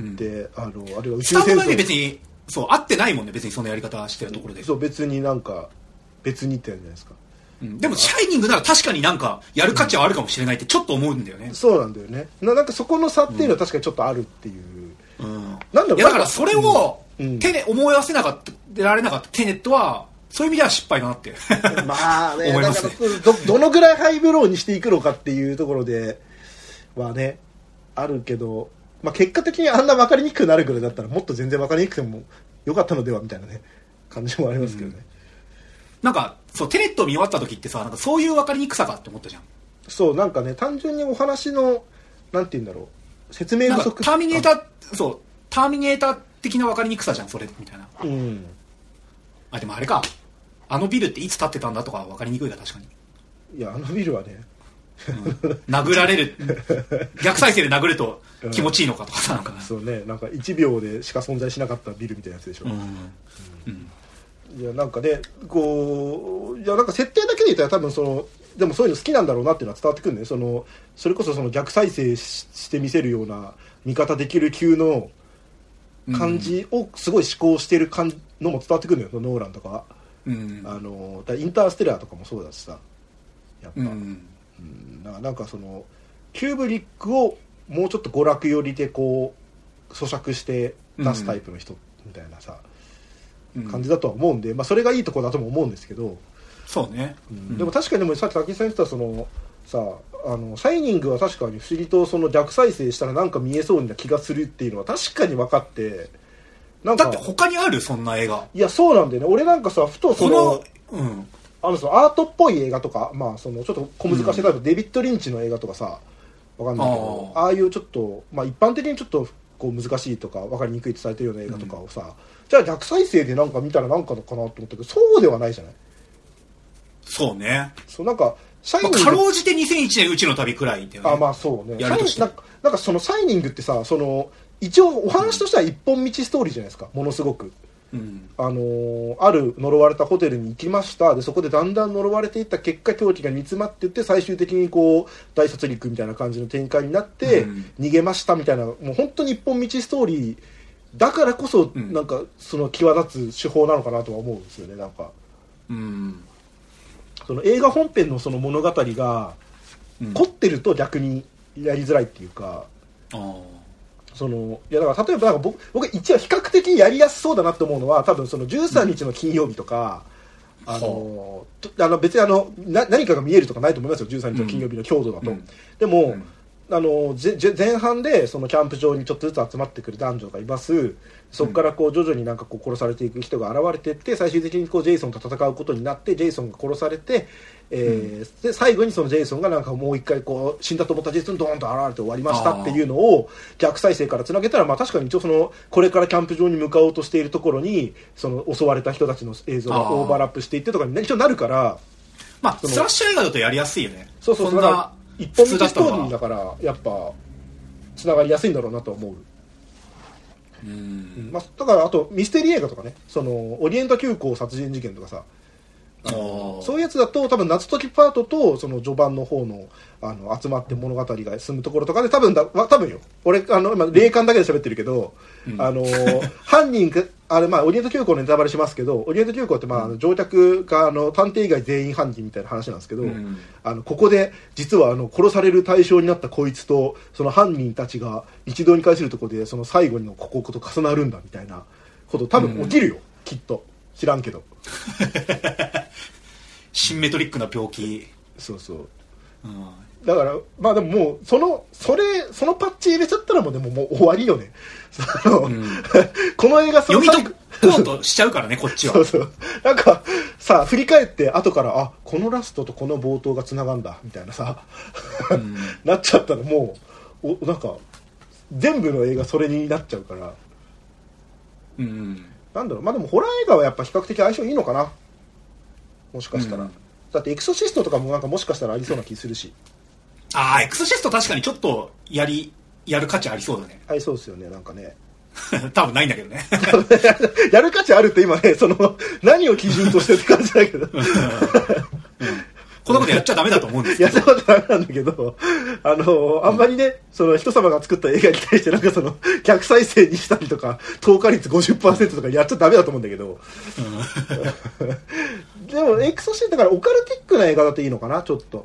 あれは宇宙戦争、スタンドバイミー別にそう合ってないもんね、別にそのやり方してるところで。 そう別になんか別にってやるじゃないですか、 でもシャイニングなら確かになんかやる価値はあるかもしれないってちょっと思うんだよね、 そうなんだよね、なんかそこの差っていうのは確かにちょっとあるっていう、なんだろう、 いやだからそれを思い合わせなかったられなかったテネットはそういう意味では失敗だなってまあね、 思いますね。 だからどのぐらいハイブローにしていくのかっていうところではねあるけど、まあ、結果的にあんな分かりにくくなるぐらいだったらもっと全然分かりにくくてもよかったのではみたいなね感じもありますけどね、 なんかそうテネットを見終わった時ってさ、なんかそういう分かりにくさかって思ったじゃん。 そうなんかね、単純にお話のなんて言うんだろう、説明不足、 ターミネーター的な分かりにくさじゃんそれみたいな。でもあれか、あのビルっていつ建ってたんだとか分かりにくいが確かに。 いやあのビルはね、 殴られる逆再生で殴ると気持ちいいのかとかさ、なんかそうね、なんか1秒でしか存在しなかったビルみたいなやつでしょ、いやなんかね、こういやなんか設定だけで言ったら多分でもそういうの好きなんだろうなっていうのは伝わってくるね。それこそ逆再生して見せるような見方できる級の感じをすごい思考してるのも伝わってくるのよ、ノーランとかは。インターステラーとかもそうだしさ、やっぱ、なんかキューブリックをもうちょっと娯楽寄りでこう咀嚼して出すタイプの人みたいなさ、感じだとは思うんで、まあ、それがいいところだとも思うんですけど、 そうね、 でも確かにでもさっき滝井さん言ってたさ、シャイニングは確かに不思議と逆再生したらなんか見えそうな気がするっていうのは確かに分かって、 なんかだって他にあるそんな映画。 いやそうなんだよね、俺なんかさふとアートっぽい映画とか、まあちょっと小難しいタイプ、デビッド・リンチの映画とかさ、分かんないけど、ああいうちょっと、まあ、一般的にちょっとこう難しいとか分かりにくいとされてるような映画とかをさ、じゃあ逆再生でなんか見たらなんかのかなと思ったけど、そうではないじゃない。 そうね。 そうなんかシャイニング、 かろうじて2001年うちの旅くらいだよね。 まあそうね。 やるとしてなんかシャイニングってさ、一応お話としては一本道ストーリーじゃないですか、ものすごく。ある呪われたホテルに行きました。でそこでだんだん呪われていった結果、狂気が煮詰まっていって最終的にこう大殺戮みたいな感じの展開になって、逃げましたみたいな、もう本当に一本道ストーリーだからこそ、なんか際立つ手法なのかなとは思うんですよね。なんか、映画本編の物語が凝ってると逆にやりづらいっていうか、いやだから例えばなんか僕一応比較的やりやすそうだなと思うのは、多分13日の金曜日とか、別に何かが見えるとかないと思いますよ、13日の金曜日の強度だと。でも、前半でキャンプ場にちょっとずつ集まってくる男女がいます。そこからこう徐々になんかこう殺されていく人が現れていって、最終的にこうジェイソンと戦うことになって、ジェイソンが殺されて、で最後にジェイソンがなんかもう一回こう死んだと思ったジェイソンにドーンと現れて終わりましたっていうのを逆再生からつなげたら、まあ確かに一応これからキャンプ場に向かおうとしているところに襲われた人たちの映像がオーバーラップしていってとかに一応なるから、 まあスラッシュ映画だとやりやすいよね。 そうそんな一本道ストーリーだからやっぱつながりやすいんだろうなと思う。まあ、だからあとミステリー映画とかね、オリエント急行殺人事件とかさ、そういうやつだと多分夏時パートと序盤の方の集まって物語が進むところとかで多分よ、俺今霊感だけで喋ってるけど、犯人あれまあオリエント急行のネタバレしますけど、オリエント急行ってまあ乗客が探偵以外全員犯人みたいな話なんですけど、ここで実は殺される対象になったこいつとその犯人たちが一堂に会するところでその最後のここと重なるんだみたいなこと多分起きるよ、きっと知らんけどシンメトリックな病気。 そうそう、だからまあでももうそのパッチ入れちゃったらもうでももう終わりよねこの映画読み解こうとしちゃうからねこっちは。 そうそうなんかさ振り返って後からあこのラストとこの冒頭がつながんだみたいなさなっちゃったらもうなんか全部の映画それになっちゃうから、なんだろう、まあでもホラー映画はやっぱ比較的相性いいのかな、もしかしたら、だってエクソシストとかもなんかもしかしたらありそうな気するし。 エクソシスト確かにちょっとやる価値ありそうだね。 ありそうですよね、なんかね多分ないんだけどねやる価値あるって今ね、その何を基準としてって感じだけどこんなことやっちゃダメだと思うんですけどやっちゃダメなんだけど、あんまりねその人様が作った映画に対してなんかその逆再生にしたりとか投下率 50% とかやっちゃダメだと思うんだけどでもエクソシストだからオカルティックな映画だといいのかな、ちょっと。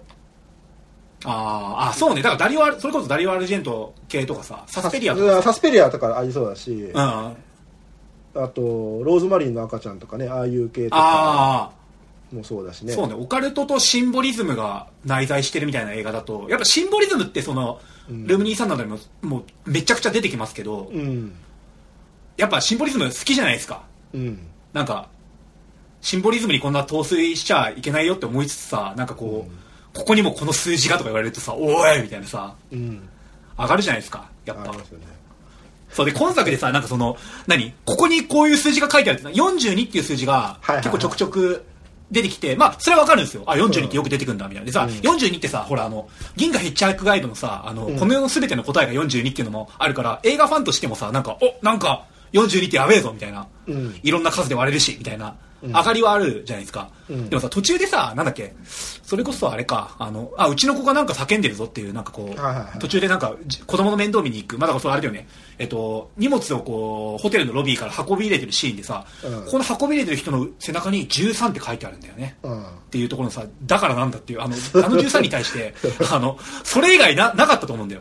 そうね。だからそれこそダリオ・アルジェント系とかさ、サスペリアとかありそうだし、あとローズマリーの赤ちゃんとかね、ああいう系とかもそうだしね。 そうね。オカルトとシンボリズムが内在してるみたいな映画だと、やっぱシンボリズムってその、ルーム23などでもうめちゃくちゃ出てきますけど、やっぱシンボリズム好きじゃないですか。なんかシンボリズムにこんな陶酔しちゃいけないよって思いつつさ、なんかこう、ここにもこの数字がとか言われるとさ、おーいみたいなさ、上がるじゃないですか、やっぱ。そうで、今作でさ、なんかその、ここにこういう数字が書いてあるって、42っていう数字が結構ちょくちょく出てきて、まあ、それはわかるんですよ。42ってよく出てくるんだ、みたいな。でさ、42ってさ、ほら銀河ヒッチハイクガイドのさ、この世の全ての答えが42っていうのもあるから、映画ファンとしてもさ、なんか42ってやべえぞ、みたいな。いろんな数で割れるし、みたいな。上がりはあるじゃないですか、でもさ途中でさなんだっけそれこそあれかうちの子がなんか叫んでるぞっていうなんかこう、途中でなんか子供の面倒見に行くだからそれあれだよね荷物をこうホテルのロビーから運び入れてるシーンでさ、この運び入れてる人の背中に13って書いてあるんだよね、っていうところのさだからなんだっていう13に対してそれ以外なかったと思うんだよ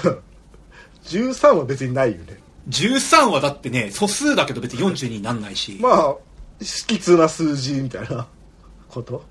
13は別にないよね。 13はだってね素数だけど別に42になんないし、 まあ不吉な数字みたいなこと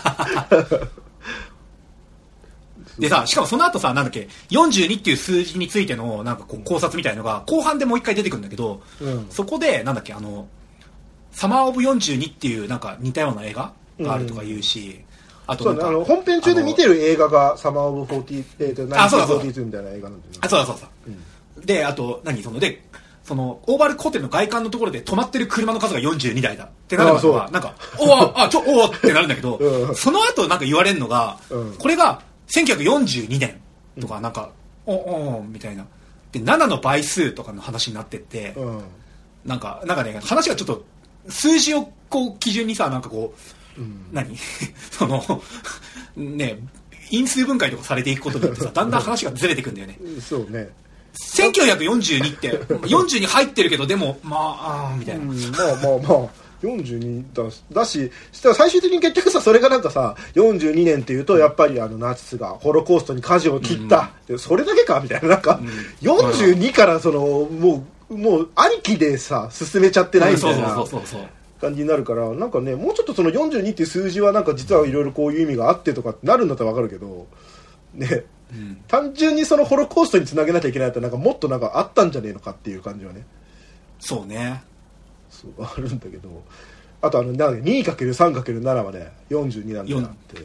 でさ、しかもその後さ、なんだっけ42っていう数字についてのなんかこう考察みたいのが後半でもう一回出てくるんだけど、そこでなんだっけサマーオブ42っていうなんか似たような映画があるとか言うし、あとなんかそう、本編中で見てる映画がサマーオブ48、1942みたいな映画なんだよね。 そう、であとそのオーバルホテルの外観のところで止まってる車の数が42台だってなるのがなんかおってなるんだけど、その後なんか言われるのが、これが1942年とかなんかみたいなで7の倍数とかの話になってって、なんかね話がちょっと数字をこう基準にさなんかこう、そのね因数分解とかされていくことによってさだんだん話がずれていくんだよね。 そうね。 1942って42入ってるけどでもみたいな、まあ42だし最終的に結局さそれがなんかさ42年っていうとやっぱりナチスがホロコーストに舵を切った、それだけかみたいななんか、42からそのもうありきでさ進めちゃってないみたいな感じになるからなんかねもうちょっとその42っていう数字はなんか実はいろいろこういう意味があってとかってなるんだったらわかるけどね。単純にそのホロコーストにつなげなきゃいけないとなんかもっとなんかあったんじゃねえのかっていう感じはねそうねそうあるんだけど、あと2×3×7 はね42なんだなって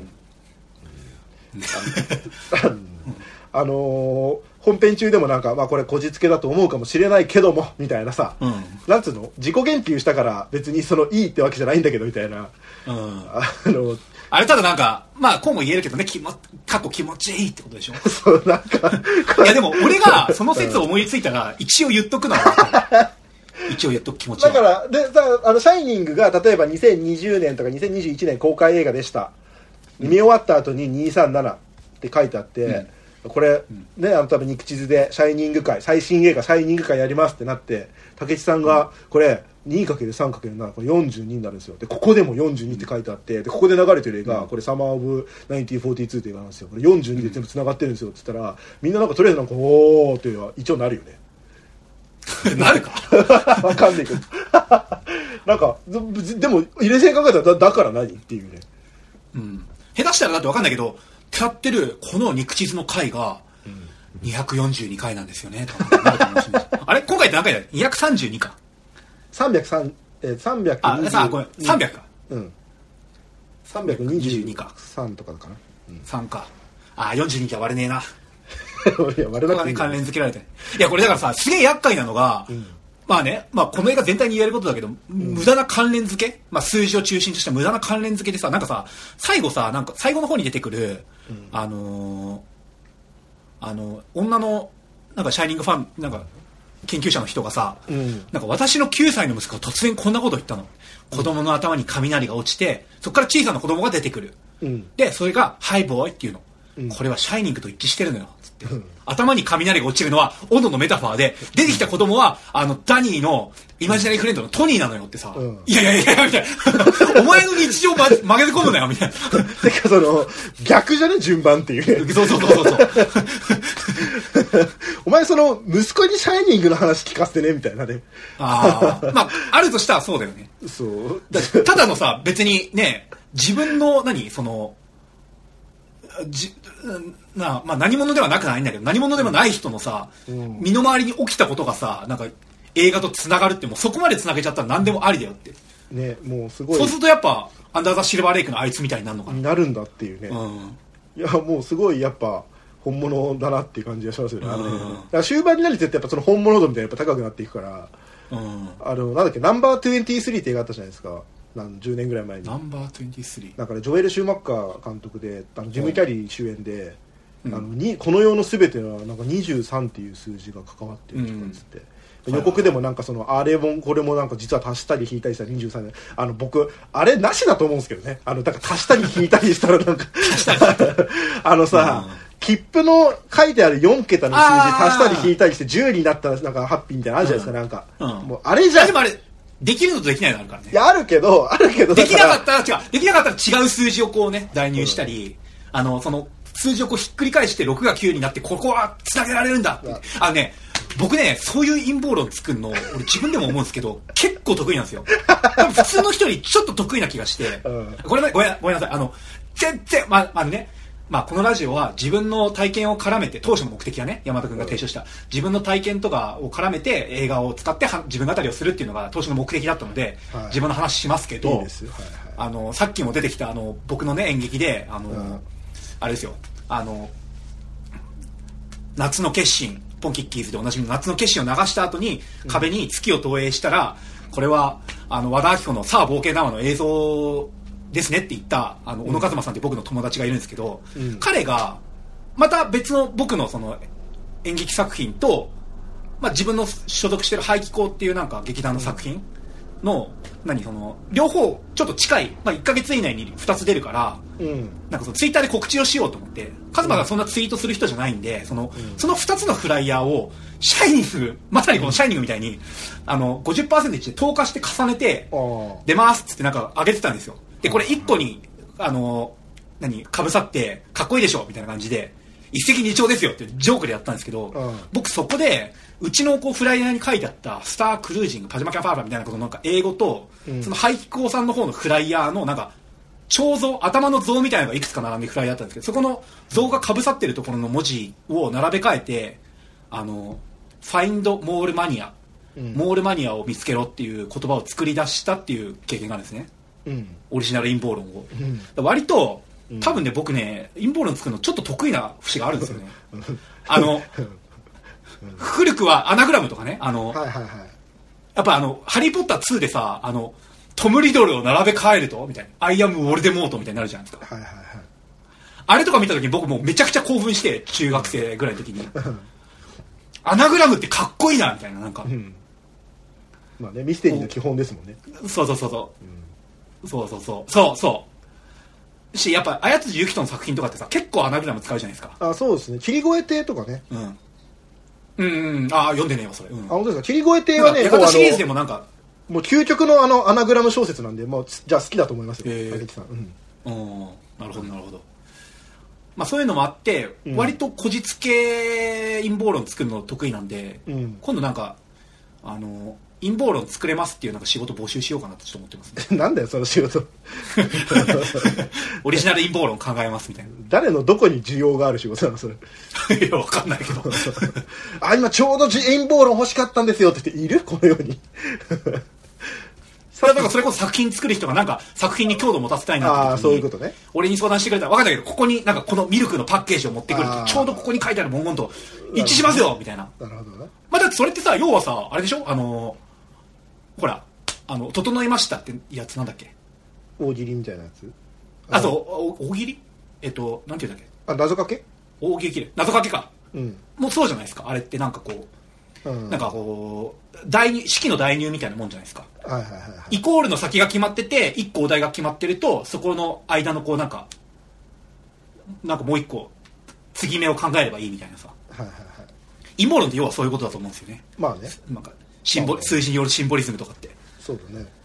本編中でもなんか、まあ、これこじつけだと思うかもしれないけどもみたいなさ、なんつうの自己言及したから別にそのいいってわけじゃないんだけどみたいな、 あれただなんかまあ今後言えるけどね過去気持ちいいってことでしょそうなんかいやでも俺がその説を思いついたら一応言っとくのは一応言っとく気持ちはだからでシャイニングが例えば2020年とか2021年公開映画でした、見終わった後に237って書いてあって、これ、ね多分肉地図でシャイニング会最新映画シャイニング会やりますってなって武智さんが、これ 2×3×7 これ42になるんですよ。でここでも42って書いてあって、でここで流れてる映画、これサマーオブ1942って映画なんですよ。これ42で全部つながってるんですよって言ったら、みんななんかとりあえずなんかおーっていうのは一応なるよね。 なるかわかんないけどなんかでも入れ線考えたらだから何っていうね。 下手したらだってわかんないけど、使ってるこの肉地図の回が242回なんですよね。あれ今回って何回だよ。232か。 320 あ、さあごめん、300か。 322か。3とかかな。 3か。あ、42じゃ割れねえな。 いや、割れなくていい。 関連付けられて。いや、これだからさ、すげえ厄介なのが、まあね、まあこの映画全体に言えることだけど、無駄な関連付け、まあ数字を中心とした無駄な関連付けでさ、なんかさ、最後さ、なんか最後の方に出てくる、女の、なんかシャイニングファン、なんか、研究者の人がさ、なんか私の9歳の息子が突然こんなこと言ったの。子供の頭に雷が落ちて、そこから小さな子供が出てくる。で、それが、ハイボーイっていうの。これはシャイニングと一致してるのよ。つって。頭に雷が落ちるのは、斧のメタファーで、出てきた子供は、ダニーの、イマジナリーフレンドのトニーなのよってさ、いやいやいや、みたいな。お前の日常を曲げて込むなよ、みたいな。 てか逆じゃね順番っていうね。 そう。 お前息子にシャイニングの話聞かせてね、みたいなね。 まあ、あるとしたらそうだよね。 そう。 ただのさ、別にね、自分の、まあ何者ではなくないんだけど、何者でもない人のさ、身の回りに起きたことがさ、なんか映画と繋がるって、もうそこまで繋げちゃったら何でもありだよって。 ね、もうすごい。 そうするとやっぱ、アンダーザシルバーレイクのあいつみたいになるのかな。 なるんだっていうね。いや、もうすごいやっぱ、本物だなっていう感じがしますよね。だから終盤になりつつやっぱその本物度みたいなやっぱ高くなっていくから、なんだっけ、ナンバー23って映画あったじゃないですか。10年ぐらい前に。 ナンバー23。 だからジョエル・シューマッカー監督で、ジム・キャリー主演で、この世の全てはなんか23っていう数字が関わってるとかっつって。予告でもなんかあれもこれもなんか実は足したり引いたりしたら23で、僕あれなしだと思うんですけどね。だから足したり引いたりしたらなんかさ、切符の書いてある4桁の数字足したり引いたりして10になったらなんかハッピーみたいなのあるじゃないですか。なんかもうあれじゃん。 でもあれできるのとできないのあるからね。 いや、あるけどできなかったら違う数字をこうね代入したり、その数字をこうひっくり返して6が9になって、ここはつなげられるんだって。僕ね、そういう陰謀論作るの俺自分でも思うんですけど結構得意なんですよ。普通の人よりちょっと得意な気がして、ごめんなさい。全然このラジオは自分の体験を絡めて、当初の目的はね、山田君が提唱した自分の体験とかを絡めて映画を使って自分語りをするっていうのが当初の目的だったので、自分の話しますけど、さっきも出てきた僕のね演劇であれですよ、夏の決心、ポンキッキーズでおなじみの夏の決心を流した後に壁に月を投影したら、これは和田アキ子のさあ冒険談話の映像ですねって言った小野和馬さんって僕の友達がいるんですけど、彼がまた別の僕のその演劇作品と、自分の所属してる排気口っていうなんか劇団の作品の両方ちょっと近い、1ヶ月以内に2つ出るから、なんかツイッターで告知をしようと思って、和馬がそんなツイートする人じゃないんで、その2つのフライヤーをシャイニング、まさにこのシャイニングみたいに50% で投下して重ねて出ますっつってなんか上げてたんですよ。でこれ1個にかぶさってかっこいいでしょみたいな感じで一石二鳥ですよってジョークでやったんですけど、僕そこでうちのフライヤーに書いてあったスタークルージングパジャマキャンパーパーみたいなことのなんか英語と、その排気口さんの方のフライヤーのなんか彫像、頭の像みたいなのがいくつか並んでフライヤーだったんですけど、そこの像がかぶさってるところの文字を並べ替えてFind More Mania、モールマニアを見つけろっていう言葉を作り出したっていう経験があるんですね、オリジナル陰謀論を、割と多分ね、僕ね陰謀論作るのちょっと得意な節があるんですよね。古くはアナグラムとかね、やっぱハリーポッター2でさ、トム・リドルを並べ替えるとみたいな、アイアム・ウォルデモートみたいになるじゃないですか、あれとか見た時に僕もうめちゃくちゃ興奮して、中学生ぐらいの時にアナグラムってかっこいいなみたいな、なんか、 まあね、ミステリーの基本ですもんね。 そうやっぱ綾辻ゆきとの作品とかってさ、結構アナグラム使うじゃないですか。 そうですね、切り声亭とかね。 読んでねえよそれ。 本当ですか。切り声亭はね、 ヤカタシリーズでもなんかもう究極のアナグラム小説なんで、もうじゃあ好きだと思いますよ、竹内さん。 なるほどなるほど。まあそういうのもあって、割とこじつけ陰謀論作るの得意なんで、今度なんか陰謀論作れますっていうなんか仕事募集しようかなってちょっと思ってますね。なんだよその仕事。 オリジナル陰謀論考えますみたいな。 誰のどこに需要がある仕事なのそれ。 いやわかんないけど。 今ちょうど陰謀論欲しかったんですよって言っているこのように。 それこそ作品作る人がなんか作品に強度を持たせたいなってそういうことね。 俺に相談してくれたら分かんないけど、ここになんかこのミルクのパッケージを持ってくるとちょうどここに書いてある文言と一致しますよみたいな。 なるほどね。 まあだってそれってさ、要はさあれでしょ、ほら整いましたってやつなんだっけ、 大喜利みたいなやつ。 そう大喜利、なんていうんだっけ、 謎かけ、 大喜利謎かけか、もうそうじゃないですか。あれってなんかこう、なんかこう式の代入みたいなもんじゃないですか。イコールの先が決まってて1個お題が決まってると、そこの間のこうなんかもう1個継ぎ目を考えればいいみたいなさ、陰謀論って要はそういうことだと思うんですよね。 まあね、 なんか数字によるシンボリズムとかって。 そうだね。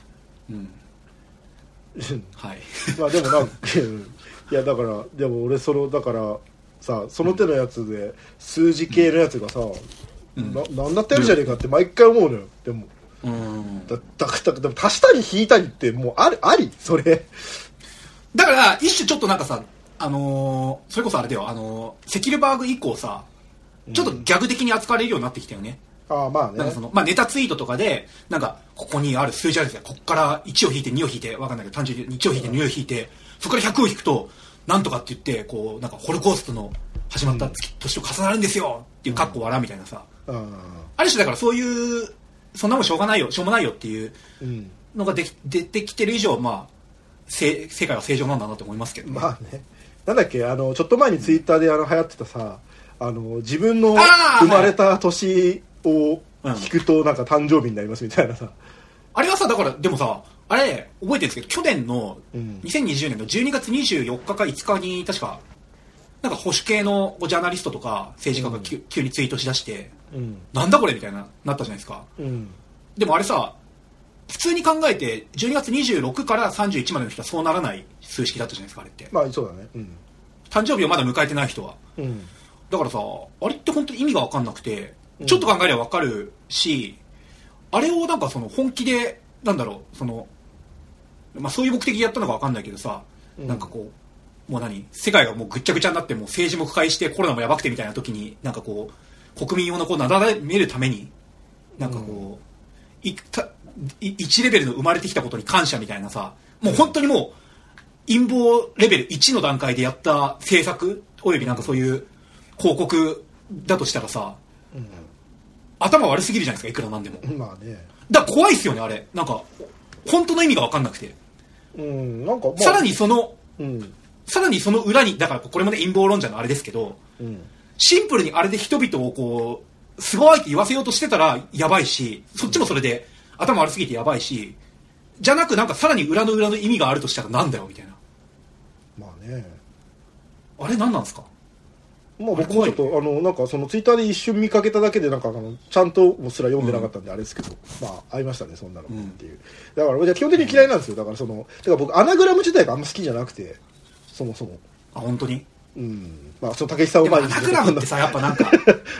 はい。 まあでもなんかいやだからでも俺だからさ、その手のやつで数字系のやつがさ、なんだってやるじゃねえかって毎回思うのよ。でもだからでも足したり引いたりってもうありそれだから一種ちょっとなんかさ、それこそあれだよ、セキルバーグ以降さ、ちょっとギャグ的に扱われるようになってきたよね。 まあね。 なんかネタツイートとかでなんかここにある数字あるんですよ、ここから1を引いて2を引いて、わかんないけど単純に1を引いて2を引いて、そこから100を引くとなんとかって言ってこうなんかホロコーストの始まった年と重なるんですよっていうカッコ笑みたいなさ、ある種だからそういうそんなもんしょうもないよっていうのが出てきてる以上、まあ世界は正常なんだなと思いますけど、 まあね。なんだっけ、ちょっと前にツイッターで流行ってたさ、自分の生まれた年を聞くとなんか誕生日になりますみたいなさ、 あれはさ、だからでもさ、あれ覚えてるんですけど、去年の2020年の12月24日か5日に確かなんか保守系のジャーナリストとか政治家が急にツイートしだして、なんだこれみたいなったじゃないですか。でもあれさ、普通に考えて12月26から31までの人はそうならない数式だったじゃないですか、あれって。 まあそうだね。 誕生日をまだ迎えてない人は、だからさ、あれって本当に意味が分かんなくて、ちょっと考えれば分かるし、あれをなんかその本気でなんだろう、まあそういう目的でやったのか分かんないけどさ、なんかこうもう世界がもうぐっちゃぐちゃになって、もう政治も腐敗してコロナもやばくてみたいな時に、なんかこう国民をなだめるためになんかこう、1レベルの生まれてきたことに感謝みたいなさ、もう本当にもう陰謀レベル1の段階でやった政策およびなんかそういう広告だとしたらさ、頭悪すぎるじゃないですか、いくらなんでも。 まあね。 だから怖いっすよね、あれ。なんか本当の意味が分かんなくて、 なんか、まあ、 さらにその裏に、だからこれもね陰謀論者のあれですけど、シンプルにあれで人々をこうすごいって言わせようとしてたらやばいし、そっちもそれで頭悪すぎてやばいし、じゃなくなんかさらに裏の意味があるとしたらなんだよみたいな。 まあね。 あれ何なんですか。 まあ僕もちょっとなんかそのツイッターで一瞬見かけただけでなんかちゃんともすら読んでなかったんであれですけど、まあありましたねそんなのっていう。だから俺基本的に嫌いなんですよ。だからだから僕アナグラム自体があんま好きじゃなくて、そもそも。 あ、本当に。 まあその竹内さんを前に。 アナグラムってさ、やっぱなんか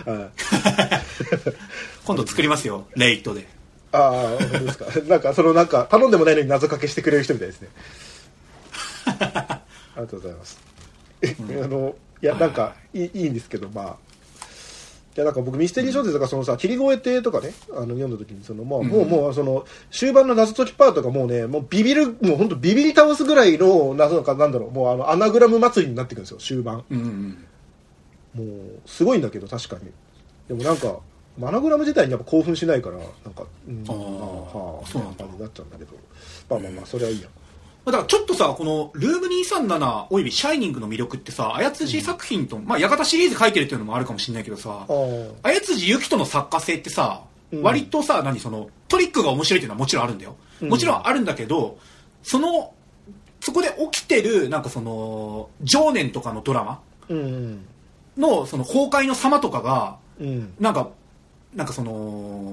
今度作りますよ、レイトで。 本当ですか。なんか頼んでもないのに謎かけしてくれる人みたいですね。ありがとうございます。いやなんかいいんですけど、まあいやなんか僕ミステリー小説とかそのさ、霧越え亭とかね、読んだ時にもうその終盤の謎解きパートがもうね、もう本当ビビり倒すぐらいの謎か、なんだろう、もうアナグラム祭りになってくるんですよ終盤。もうすごいんだけど確かに。でもなんかアナグラム自体にやっぱ興奮しないから、なんかそうなんだ感じになっちゃうんだけど、まあそれはいいや。 だからちょっとさ、このルーム237およびシャイニングの魅力ってさ、綾辻作品と、まあ館シリーズ書いてるっていうのもあるかもしれないけどさ、綾辻ゆきとの作家性ってさ、割とさ、トリックが面白いっていうのはもちろんあるんだよ。もちろんあるんだけど、そこで起きてるなんか情念とかのドラマのその崩壊の様とかが、なんか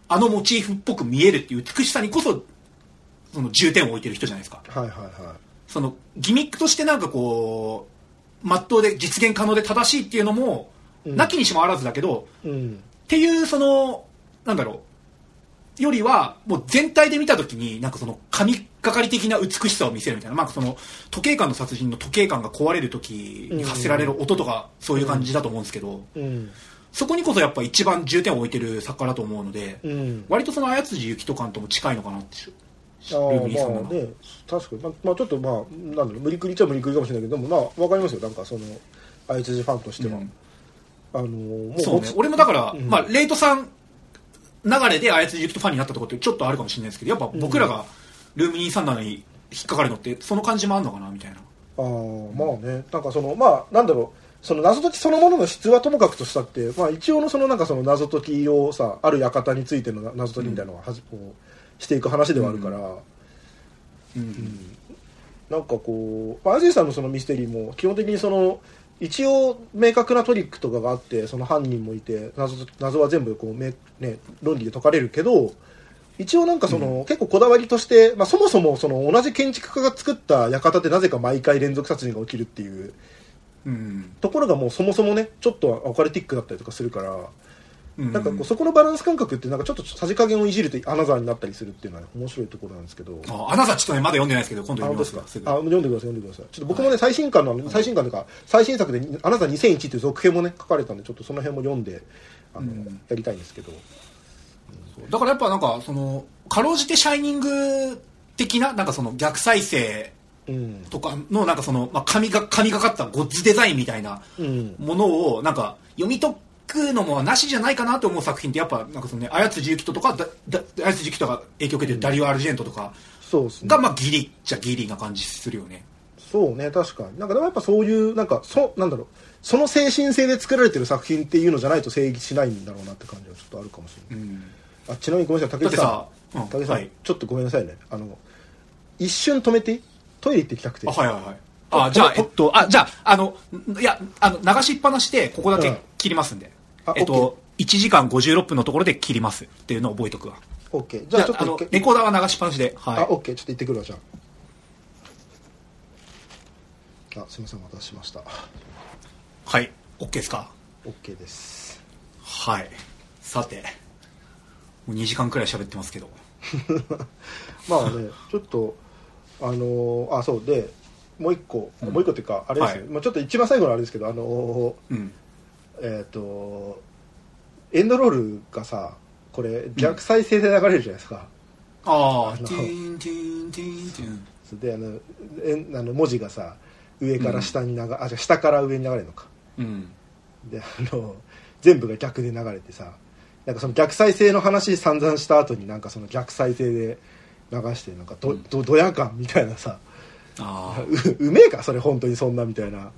あのモチーフっぽく見えるっていう美しさにこそその重点を置いてる人じゃないですか。 はいはいはい。 そのギミックとしてなんかこう真っ当で実現可能で正しいっていうのも、なきにしもあらずだけど、っていうそのなんだろうよりはもう全体で見たときになんかその神がかり的な美しさを見せるみたいな、まあ、その時計館の殺人の時計館が壊れるときに発せられる音とかそういう感じだと思うんですけど、そこにこそやっぱ一番重点を置いてる作家だと思うので、割とその綾辻ゆきと感とも近いのかなって。 まあね、確かに、まあ、ちょっとまあなんだろう無理くりっちゃ無理くりかもしれないけど、でもまあ分かりますよ、なんかその綾辻ファンとしては、 もうそうね、俺もだから、まあレイトさん流れで綾辻ゆきとファンになったところってちょっとあるかもしれないですけど、やっぱ僕らがルーム237に引っかかるのってその感じもあるのかなみたいな。 まあね、なんかそのまあなんだろう、その謎解きそのものの質はともかくとしたって、まあ、一応のそのなんかその謎解きをさ、ある館についての謎解きみたいなのがこうしていく話ではあるから、なんかこう綾辻さんのそのミステリーも基本的にその一応明確なトリックとかがあって、その犯人もいて謎は全部こうね、論理で解かれるけど、一応なんかその、結構こだわりとして、まあ、そもそもその同じ建築家が作った館でなぜか毎回連続殺人が起きるっていう、ところがもうそもそもねちょっとオカルティックだったりとかするから、なんかこうそこのバランス感覚ってなんかちょっとさじ加減をいじるとアナザーになったりするっていうのは、面白いところなんですけど。 アナザーちょっとねまだ読んでないですけど、今度読みますか。 読んでください。ちょっと僕もね、最新刊というか最新作でアナザー2001っていう続編もね書かれたんで、ちょっとその辺も読んでやりたいんですけど、 だからやっぱなんかそのかろうじてシャイニング的ななんかその逆再生とかのなんかその、まあ、神がかったゴッズデザインみたいなものをなんか読み解くのもなしじゃないかなと思う作品って、やっぱなんかそのね綾辻ゆきとか綾辻ゆきとか影響を受けてるダリオ・アルジェントとかがまあギリっちゃギリな感じするよね。 そうね、確かに。なんかでもやっぱそういうなんかなんだろう、その精神性で作られてる作品っていうのじゃないと成立しないんだろうなって感じはちょっとあるかもしれない。ちなみにごめんなさい、武井さん、はい、ちょっとごめんなさいね、一瞬止めていい？トイレ行ってきたくて。 はいはいはい。じゃあいや流しっぱなしでここだけ切りますんで、1時間56分のところで切りますっていうのを覚えとくわ。 OK。じゃあちょっとレコーダーは流しっぱなしで。 はい。OK。ちょっと行ってくるわ、じゃあ。すみません、お待たせしました。 はい。OK ですか？ OK です。 はい。さて、もう2時間くらい喋ってますけど。 まあね、ちょっとそうで、もう一個っていうかあれですよ、まあ、ちょっと一番最後のあれですけど、エンドロールがさ、これ逆再生で流れるじゃないですか。ティンティンティンティンで文字がさ上から下に下から上に流れるのか。で全部が逆で流れてさ、なんかその逆再生の話散々した後になんかその逆再生で流してなんかドヤ感みたいなさ、うめえかそれ本当にそんなみたいな、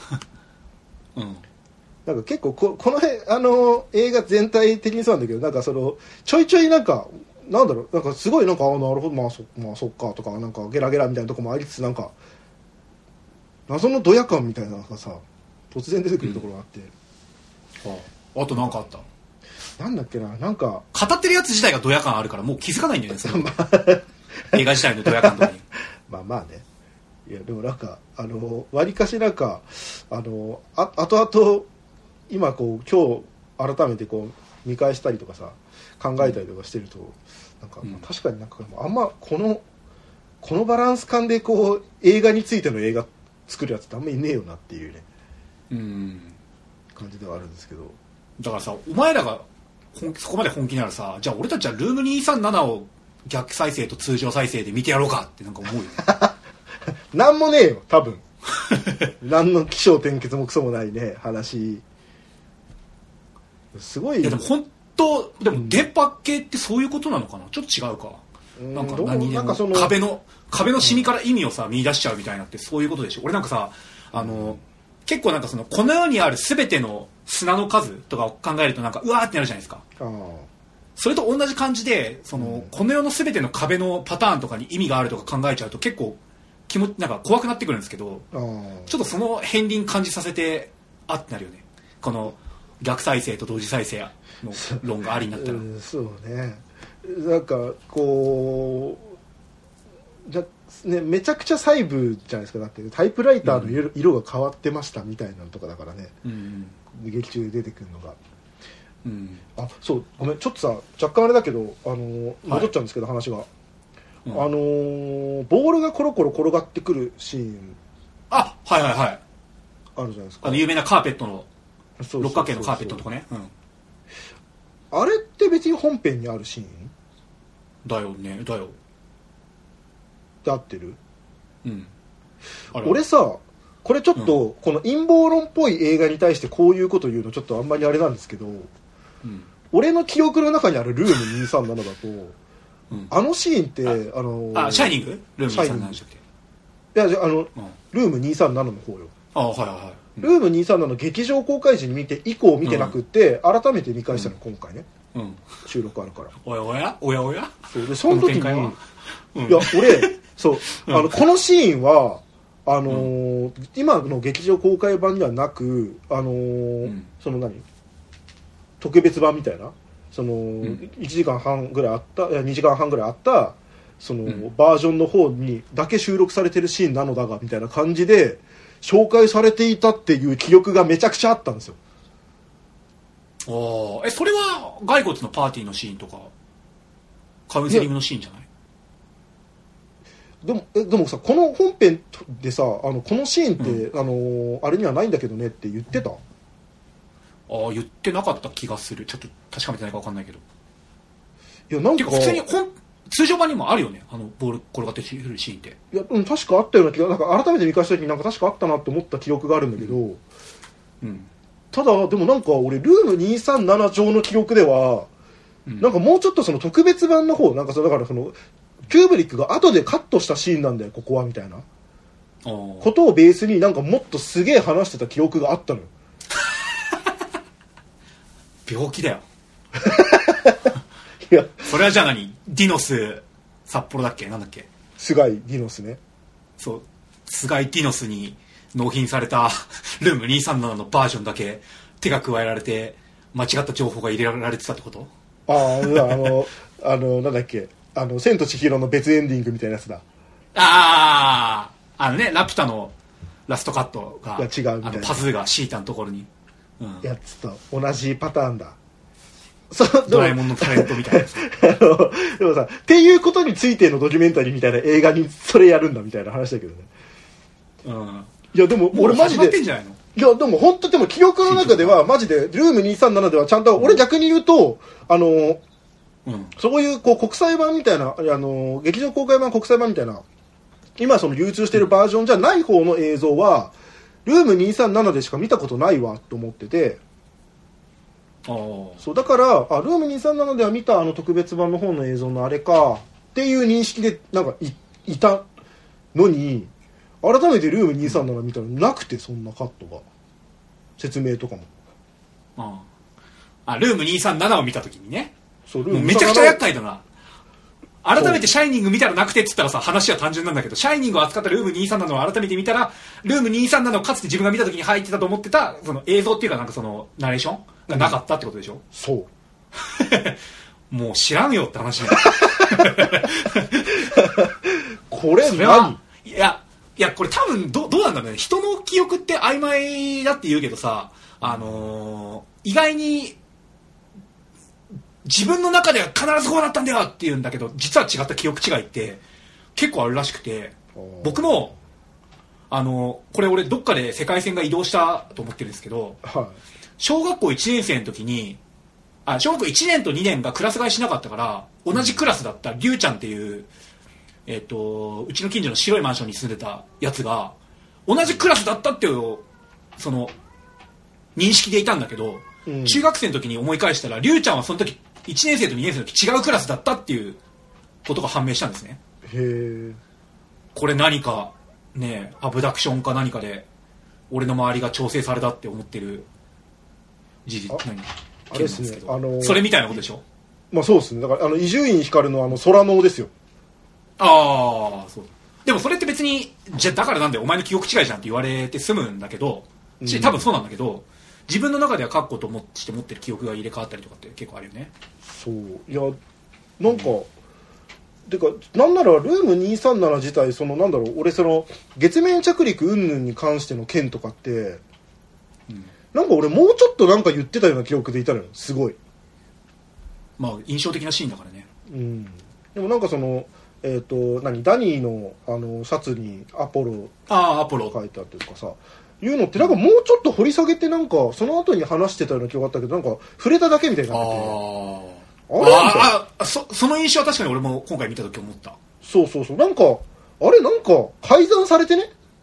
なんか結構この辺映画全体的にそうなんだけど、なんかそのちょいちょいなんかなんだろう、なんかすごいなんかなるほど、まあそっかとか、なんかゲラゲラみたいなとこもありつつ、なんか謎のドヤ感みたいなのがさ突然出てくるところがあって、 あとなんかあった？ なんだっけな、なんか語ってるやつ自体がドヤ感あるからもう気づかないんだよね、それ映画自体のドヤ感とかに。 まあね、いやでもなんかわりかしなんか後々今こう今日改めてこう見返したりとかさ考えたりとかしてると、なんか確かになんかあんまこのバランス感でこう映画についての映画作るやつってあんまいねえよなっていうね感じではあるんですけど、 だからさ、お前らがそこまで本気ならさ、じゃあ俺たちはルーム237を逆再生と通常再生で見てやろうかってなんか思うよ。 なんもねえよ多分。何の起承転結もクソもないね話。すごい。 いやでも本当でも電波系ってそういうことなのかな、ちょっと違うか。なんか何でも壁のシミから意味をさ見出しちゃうみたいなってそういうことでしょ。俺なんかさ結構なんかそのこの世にある全ての砂の数とかを考えるとなんかうわーってなるじゃないですか。それと同じ感じでこの世の全ての壁のパターンとかに意味があるとか考えちゃうと結構なんか怖くなってくるんですけど、ちょっとその片鱗感じさせてあってなるよね。この逆再生と同時再生の論がありになったらそうね、なんかこうじゃね、めちゃくちゃ細部じゃないですか。だってタイプライターの色が変わってましたみたいなのとかだからね、劇中で出てくるのが、あ、そうごめん、ちょっとさ若干あれだけど、戻っちゃうんですけど、話が、ボールがコロコロ転がってくるシーン、 はいはいはい、 あるじゃないですか。 有名なカーペットの六角形のカーペットのとこね、 あれって別に本編にあるシーンだよね、だよって合ってる？ あ俺さ、これちょっと、この陰謀論っぽい映画に対してこういうこと言うのちょっとあんまりあれなんですけど、俺の記憶の中にあるルーム237だと、あのシーンってシャイニング？ルーム237でしたっけ？いや、ルーム237の方よ。 はいはいはい。 ルーム237の劇場公開時に見て以降見てなくって、改めて見返したの今回ね、収録あるから。 おやおやおやおや。 そうで、その時に、いや俺そう、このシーンは今の劇場公開版ではなく、その特別版みたいな、その、1時間半ぐらいあった2時間半ぐらいあったその、バージョンの方にだけ収録されてるシーンなのだがみたいな感じで紹介されていたっていう記憶がめちゃくちゃあったんですよ。 それは骸骨のパーティーのシーンとかカウンセリングのシーンじゃない？ でもさ、この本編でさ、このシーンって、あれにはないんだけどねって言ってた？ 言ってなかった気がする。ちょっと確かめてないか分かんないけど。 いや、なんか普通に通常版にもあるよね、ボール転がってくるシーンって。 いや、確かあったような気が、なんか改めて見返した時になんか確かあったなって思った記憶があるんだけど、ただでもなんか俺ルーム237上の記憶では、なんかもうちょっとその特別版の方、なんかだからそのキューブリックが後でカットしたシーンなんだよここはみたいなことをベースになんかもっとすげえ話してた記憶があったのよ。 病気だよ。 いや、 それはじゃあ何？ディノス札幌だっけ？なんだっけ？ 菅井ディノスね。 そう、菅井ディノスに納品されたルーム237のバージョンだけ手が加えられて間違った情報が入れられてたってこと？ なんだっけ、千と千尋の別エンディングみたいなやつだ。 ラピュタのラストカットが違うみたいな、 パズーがシータのところに、 やつと同じパターンだ。 ドラえもんのタレントみたいなでもさ、っていうことについてのドキュメンタリーみたいな映画にそれやるんだみたいな話だけどね。いやでも俺マジで、いやでも本当でも記憶の中ではマジでルーム237ではちゃんと、俺逆に言うとそういうこう国際版みたいな、劇場公開版国際版みたいな今その流通してるバージョンじゃない方の映像はルーム237でしか見たことないわと思ってて、そうだからルーム237では見た特別版の方の映像のあれかっていう認識でなんか いたのに、改めてルーム237見たらなくて、そんなカットが説明とかも。 ルーム237を見たときにね、 そうもうめちゃくちゃ厄介だな。改めてシャイニング見たらなくてって言ったらさ、話は単純なんだけど、シャイニングを扱ったルーム237を改めて見たら、ルーム237をかつて自分が見たときに入ってたと思ってたその映像っていうか、なんかそのナレーションがなかったってことでしょ。 そうもう知らんよって話だこれ何？ いやこれ多分どうなんだろうね。人の記憶って曖昧だって言うけどさ、意外に自分の中では必ずこうなったんだよって言うんだけど、実は違った記憶違いって結構あるらしくて、僕もこれ俺どっかで世界線が移動したと思ってるんですけど、小学校1年生の時に小学校1年と2年がクラス替えしなかったから、同じクラスだったりゅうちゃんっていう、うちの近所の白いマンションに住んでたやつが同じクラスだったっていうその認識でいたんだけど、中学生の時に思い返したら、りゅうちゃんはその時1年生と2年生の時違うクラスだったっていうことが判明したんですね。 へえ。これ何かね、アブダクションか何かで俺の周りが調整されたって思ってる事実、 あれですね、 それみたいなことでしょ。 まあそうですね。だから伊集院光の空能ですよ。 そうでもそれって別にじゃだからなんでお前の記憶違いじゃんって言われて済むんだけど、多分そうなんだけど、 自分の中では確固として持ってる記憶が入れ替わったりとかって結構あるよね。 そういやなんか、てかなんならルーム237自体そのなんだろう俺その月面着陸云々に関しての件とかって、なんか俺もうちょっとなんか言ってたような記憶でいたのよすごい。 まあ印象的なシーンだからね。 でもなんかそのダニーのシャツにアポロ書いてあってとかさいうのってなんかもうちょっと掘り下げてなんかその後に話してたような記憶があったけどなんか触れただけみたいになっててその印象は確かに俺も今回見た時思った。 そうなんかあれなんか改ざんされてね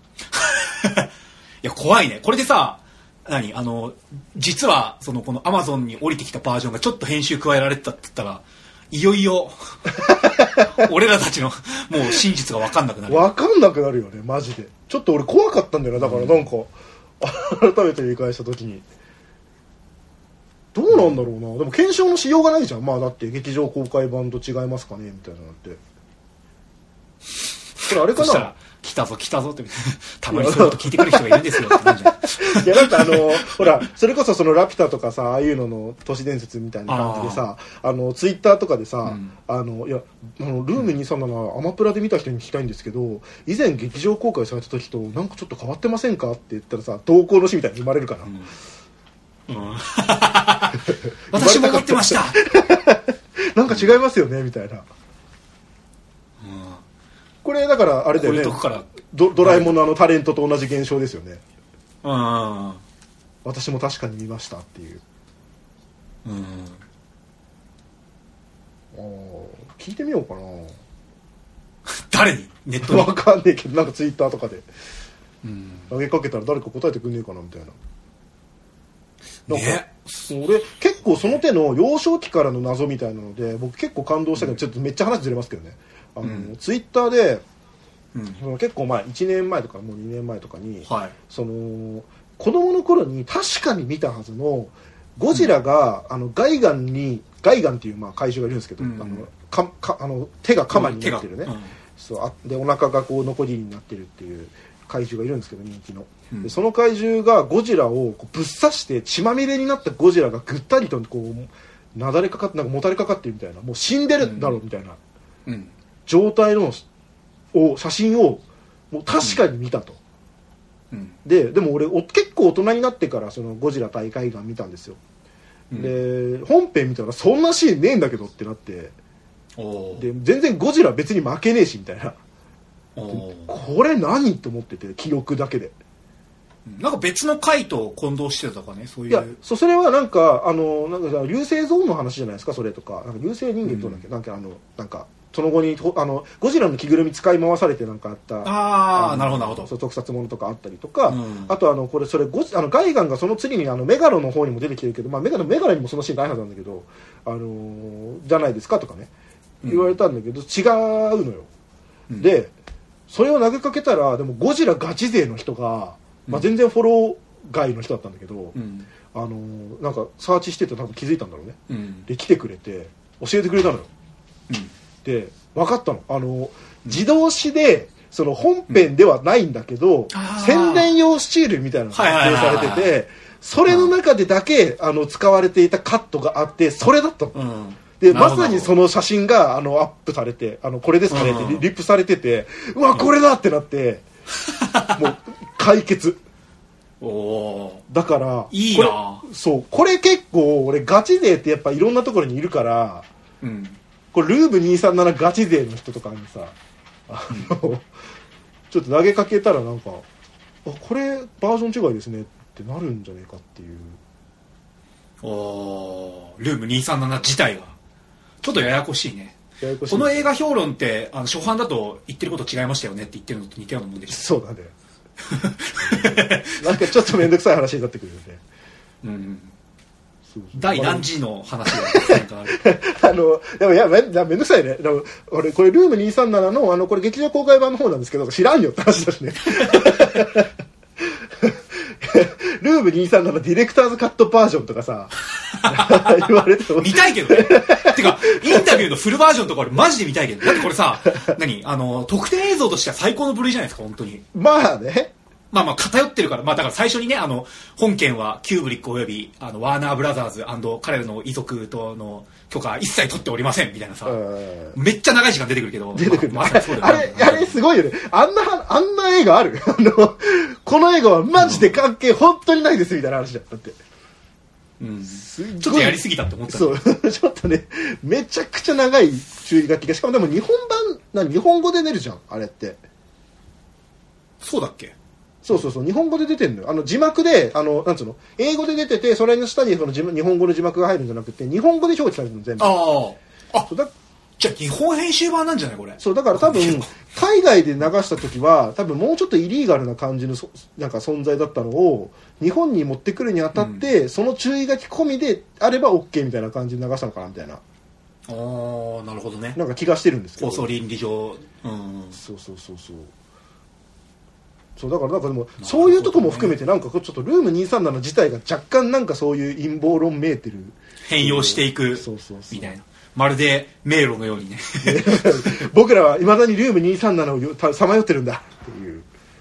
いや怖いねこれでさ実はこの Amazon に降りてきたバージョンがちょっと編集加えられてたって言ったらいよいよ俺らたちのもう真実が分かんなくなるよねマジで。ちょっと俺怖かったんだよなだからなんか、改めて理解した時にどうなんだろうな。でも検証のしようがないじゃん。まあだって劇場公開版と違いますかねみたいなのってこれあれかな。そしたら来たぞってたまにそういうこと聞いてくる人がいるんですよってなんじゃんいやなんかほらそれこそそのラピュタとかさああいうのの都市伝説みたいな感じでさツイッターとかでさ、いやルーム237アマプラで見た人に聞きたいんですけど以前劇場公開された時となんかちょっと変わってませんかって言ったらさ同行の死みたいに生まれるかな、 私も思ってましたなんか違いますよねみたいな。これだからあれだよね。ドラえもんのタレントと同じ現象ですよね。私も確かに見ましたっていう。聞いてみようかな。 誰に？ネットに？ わかんねえけどなんかツイッターとかで投げかけたら誰か答えてくんねえかなみたいな。俺結構その手の幼少期からの謎みたいなので僕結構感動したけどちょっとめっちゃ話ずれますけどね。ツイッターで、結構前1年前とかもう2年前とかに、その子供の頃に確かに見たはずのゴジラが、ガイガンっていうまあ怪獣がいるんですけど、手がカマになってるね、そうでお腹がこうノコギリになってるっていう怪獣がいるんですけど人気の、でその怪獣がゴジラをこうぶっ刺して血まみれになったゴジラがぐったりとこうなだれかかってなんかもたれかかってるみたいなもう死んでるだろうみたいな、状態の写真をもう確かに見たと、でも俺結構大人になってからそのゴジラ対ガイガン見たんですよ、で本編見たらそんなシーンねえんだけどってなってで全然ゴジラ別に負けねえしみたいなこれ何と思ってて記憶だけでなんか別の回と混同してたとかねそういう。 いやそれはなんか流星ゾーンの話じゃないですかそれとかなんか流星人間どうだっけ、なんかその後にゴジラの着ぐるみ使い回されてなんかあったなるほどなるほど特撮ものとかあったりとか、あとガイガンがその次にメガロの方にも出てきてるけど、まあ、メガロにもそのシーンないはずなんだけどじゃないですかとかね言われたんだけど違うのよ、でそれを投げかけたらでもゴジラガチ勢の人が、まあ、全然フォロー外の人だったんだけど、なんかサーチしてて多分気づいたんだろうね、で来てくれて教えてくれたのよ、で分かったの自動詞でその本編ではないんだけど、宣伝用スチールみたいなのが撮影されててそれの中でだけ使われていたカットがあってそれだったの、でまさにその写真がアップされてこれですかねってリップされててうわこれだってなってもう解決だからいいなこれ結構俺ガチ勢ってやっぱいろんなところにいるから、これルーブ237ガチ勢の人とかにさちょっと投げかけたらなんかこれバージョン違いですねってなるんじゃねえかっていう。 ルーム237自体がちょっとややこしいね。この映画評論って初版だと言ってること違いましたよねって言ってるのと似たようなもんでしょ。 そうだねなんかちょっと面倒くさい話になってくるよね。 第何次の話がでもいやめんどくさいね。でも俺これルーム237のこれ劇場公開版の方なんですけど知らんよって話だしねルーム237ディレクターズカットバージョンとかさ言われても見たいけどねてかインタビューのフルバージョンとか俺マジで見たいけどだってこれさ特典映像としては最高の部類じゃないですか本当に。 まあねまあ偏ってるから、まあだから最初にね、本件はキューブリックおよび、ワーナーブラザーズ&彼らの遺族との許可一切取っておりません、みたいなさ、めっちゃ長い時間出てくるけど。 出てくる。まああれすごいよね。あんな映画あるこの映画はマジで関係本当にないです、みたいな話だったって。 うん。ちょっとやりすぎたって思った。 そう。ちょっとね、めちゃくちゃ長い注意書きが、しかもでも日本語で出るじゃん、あれって。 そうだっけ？ そう日本語で出てんのよ。字幕で、なんつうの、英語で出てて、それの下にその日本語の字幕が入るんじゃなくて、日本語で表記されてるの、全部。 じゃあ日本編集版なんじゃないこれ。 そう、だから多分、海外で流した時は、多分もうちょっとイリーガルな感じのなんか存在だったのを、日本に持ってくるにあたって、その注意書き込みであれば OK みたいな感じで流したのかな、みたいな。 なるほどね。 なんか気がしてるんですけど。 放送倫理上。 そう。そうだからでもそういうとこも含めてなんかちょっとルーム237自体が若干なんかそういう陰謀論めいてる変容していくみたいなまるで迷路のようにね僕らはいまだにルーム237をさまよってるんだっていう、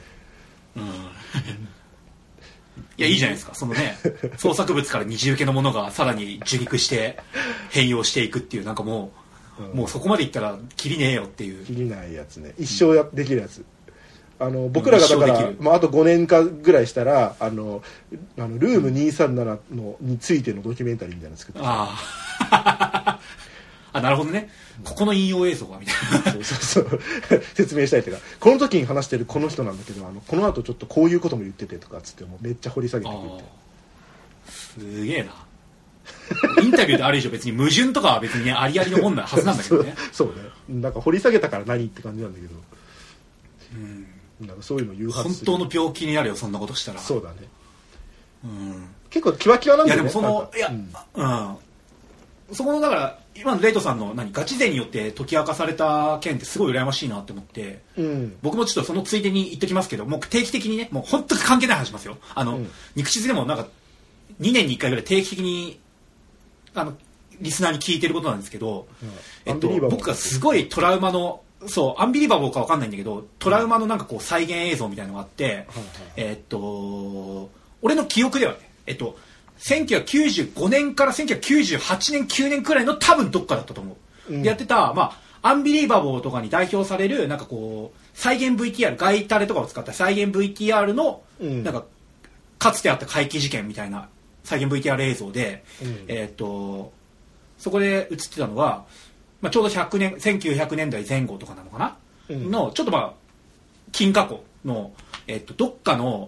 いやいいじゃないですかそのね創作物から二次受けのものがさらに受肉して変容していくっていうなんかもうそこまでいったらキリねえよっていうキリないやつね一生できるやつ、僕らがだから、あと5年かぐらいしたらルーム237についてのドキュメンタリーみたいなの作ってなるほどねここの引用映像はみたいなそう説明したりとかこの時に話してるこの人なんだけどこの後ちょっとこういうことも言っててとかつってもめっちゃ掘り下げてくるってすげえなインタビューである以上別に矛盾とかは別に、ね、ありありのもんなはずなんだけどねそうねなんか掘り下げたから何って感じなんだけどなんかそういうの誘発する本当の病気になるよそんなことしたらそうだね結構キワキワなんだよねいやでもそこのだから今のレイトさんのガチ勢によって解き明かされた件ってすごい羨ましいなって思って、僕もちょっとそのついでに言っときますけどもう定期的にねもう本当に関係ない話しますよ肉地図でもなんか2年に1回ぐらい定期的にリスナーに聞いてることなんですけど、僕がすごいトラウマのそうアンビリバボーか分かんないんだけどトラウマのなんかこう再現映像みたいなのがあって、俺の記憶ではね1995年から1998年9年くらいの多分どっかだったと思う、でやってたアンビリバボーとかに代表されるなんかこう再現 VTR ガイタレとかを使った再現 VTR のなんかかつてあった怪奇事件みたいな再現 VTR 映像で、そこで映ってたのがちょうど1900年代前後とかなのかな、のちょっと近過去の、どっかの、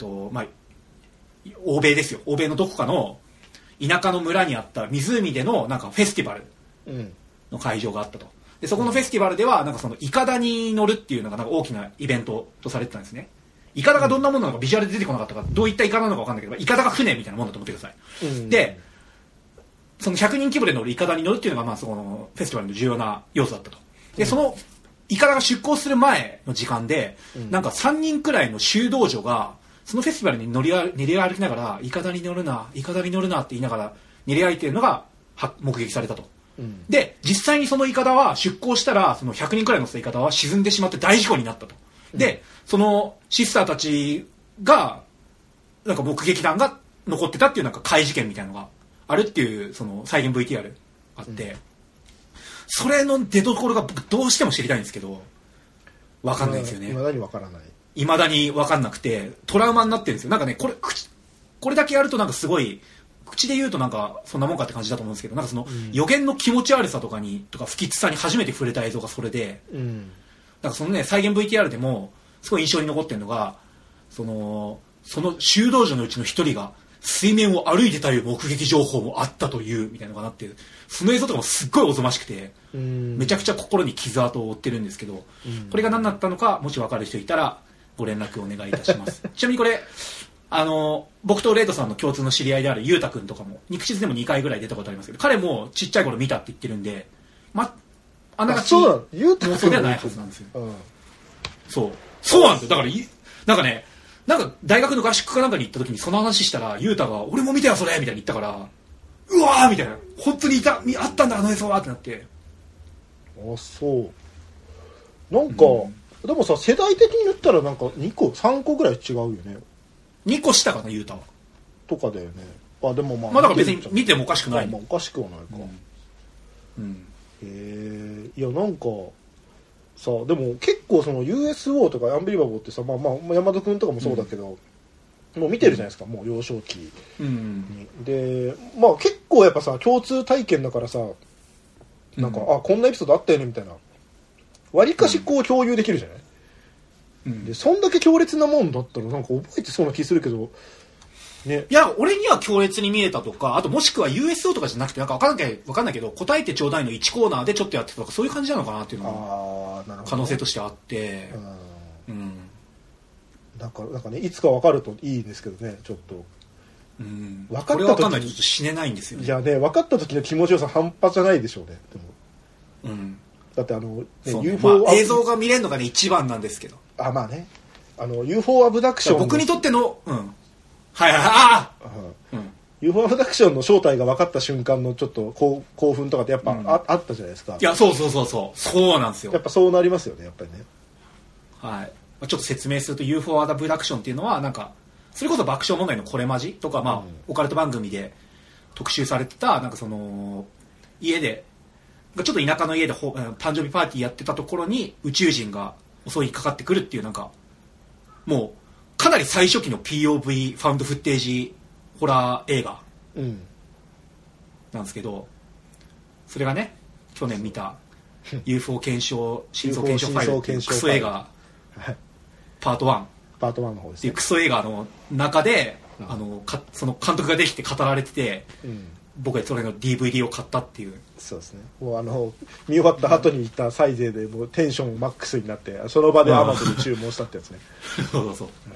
欧米ですよ欧米のどこかの田舎の村にあった湖でのなんかフェスティバルの会場があったとでそこのフェスティバルではなんかそのイカダに乗るっていうのがなんか大きなイベントとされてたんですねイカダがどんなものなのかビジュアルで出てこなかったからどういったイカダなのか分かんないけどイカダが船みたいなものだと思ってください、でその100人規模で乗るイカダに乗るっていうのがそのフェスティバルの重要な要素だったとでそのイカダが出港する前の時間で、なんか3人くらいの修道女がそのフェスティバルに練り歩きながらイカダに乗るなイカダに乗るなって言いながら練り歩いているのが目撃されたと、で実際にそのイカダは出港したらその100人くらい乗せたイカダは沈んでしまって大事故になったと、でそのシスターたちがなんか目撃談が残ってたっていうなんか怪事件みたいなのがあるっていうその再現 VTR あって、それの出所が僕どうしても知りたいんですけど分かんないんですよね。 未だに分からない。 未だに分かんなくてトラウマになってるんですよ。なんかねこれだけやるとなんかすごい口で言うとなんかそんなもんかって感じだと思うんですけどなんかその予言の気持ち悪さとか不吉さに初めて触れた映像がそれで、なんかそのね再現 VTR でもすごい印象に残ってるのがその修道女のうちの一人が水面を歩いてたという目撃情報もあったというみたいなのがなってその映像とかもすっごいおぞましくてめちゃくちゃ心に傷跡を負ってるんですけど、これが何だったのかもし分かる人いたらご連絡お願いいたしますちなみにこれ僕とレイトさんの共通の知り合いであるゆうたくんとかも肉地図でも2回ぐらい出たことありますけど彼もちっちゃい頃見たって言ってるんであんな感じゆうたくんではないはずなんですよ、そうなんですよ。だからなんかねなんか大学の合宿かなんかに行った時にその話したらゆうたが俺も見たよそれみたいに言ったからうわーみたいな本当にあったんだあの映像はってなってそうなんか、 でもさ世代的に言ったらなんか2個3個ぐらい違うよね。 2個下かな、ゆうたはとかだよね。あでもまあだから別に見てもおかしくない、 まあ、おかしくはないか、いやなんかさでも結構その USO とかアンビリバボーってさ、まあ山田君とかもそうだけど、もう見てるじゃないですか、もう幼少期に、でまあ結構やっぱさ共通体験だからさなんか、あこんなエピソードあったよねみたいなわりかしこう共有できるじゃない、でそんだけ強烈なもんだったらなんか覚えてそうな気するけどね、 いや俺には強烈に見えたとか、あともしくは USO とかじゃなくてなんか分かんないけど答えてちょうだいの1コーナーでちょっとやってたとかそういう感じなのかなっていうのが可能性としてあって、 なんかねいつか分かるといいんですけどねちょっと、 分かった時これ分かんないとちょっと死ねないんですよね。 いやね分かった時の気持ちよさ半端じゃないでしょうね。でも、だってUFO、 映像が見れるのがね一番なんですけど、 まあねUFO アブダクション僕にとっての UFO アブダクションの正体が分かった瞬間のちょっと興奮とかってやっぱ、あったじゃないですか。 いやそうなんですよ。 やっぱそうなりますよねやっぱりね。 はいちょっと説明すると UFO アブダクションっていうのはなんかそれこそ爆笑問題のこれまじとか、オカルト番組で特集されてたなんかその家でちょっと田舎の家で誕生日パーティーやってたところに宇宙人が襲いかかってくるっていうなんかもうかなり最初期の POV ファウンドフッテージホラー映画なんですけど、それがね去年見た UFO 検証真相検証ファイルっていうクソ映画パート1 の方ですね。 っていうクソ映画の中で、その監督ができて語られてて、僕はそれの DVD を買ったっていう。 そうですね。もう見終わった後に行ったサイゼでもうテンションマックスになってその場でアマゾンに注文したってやつね。 そう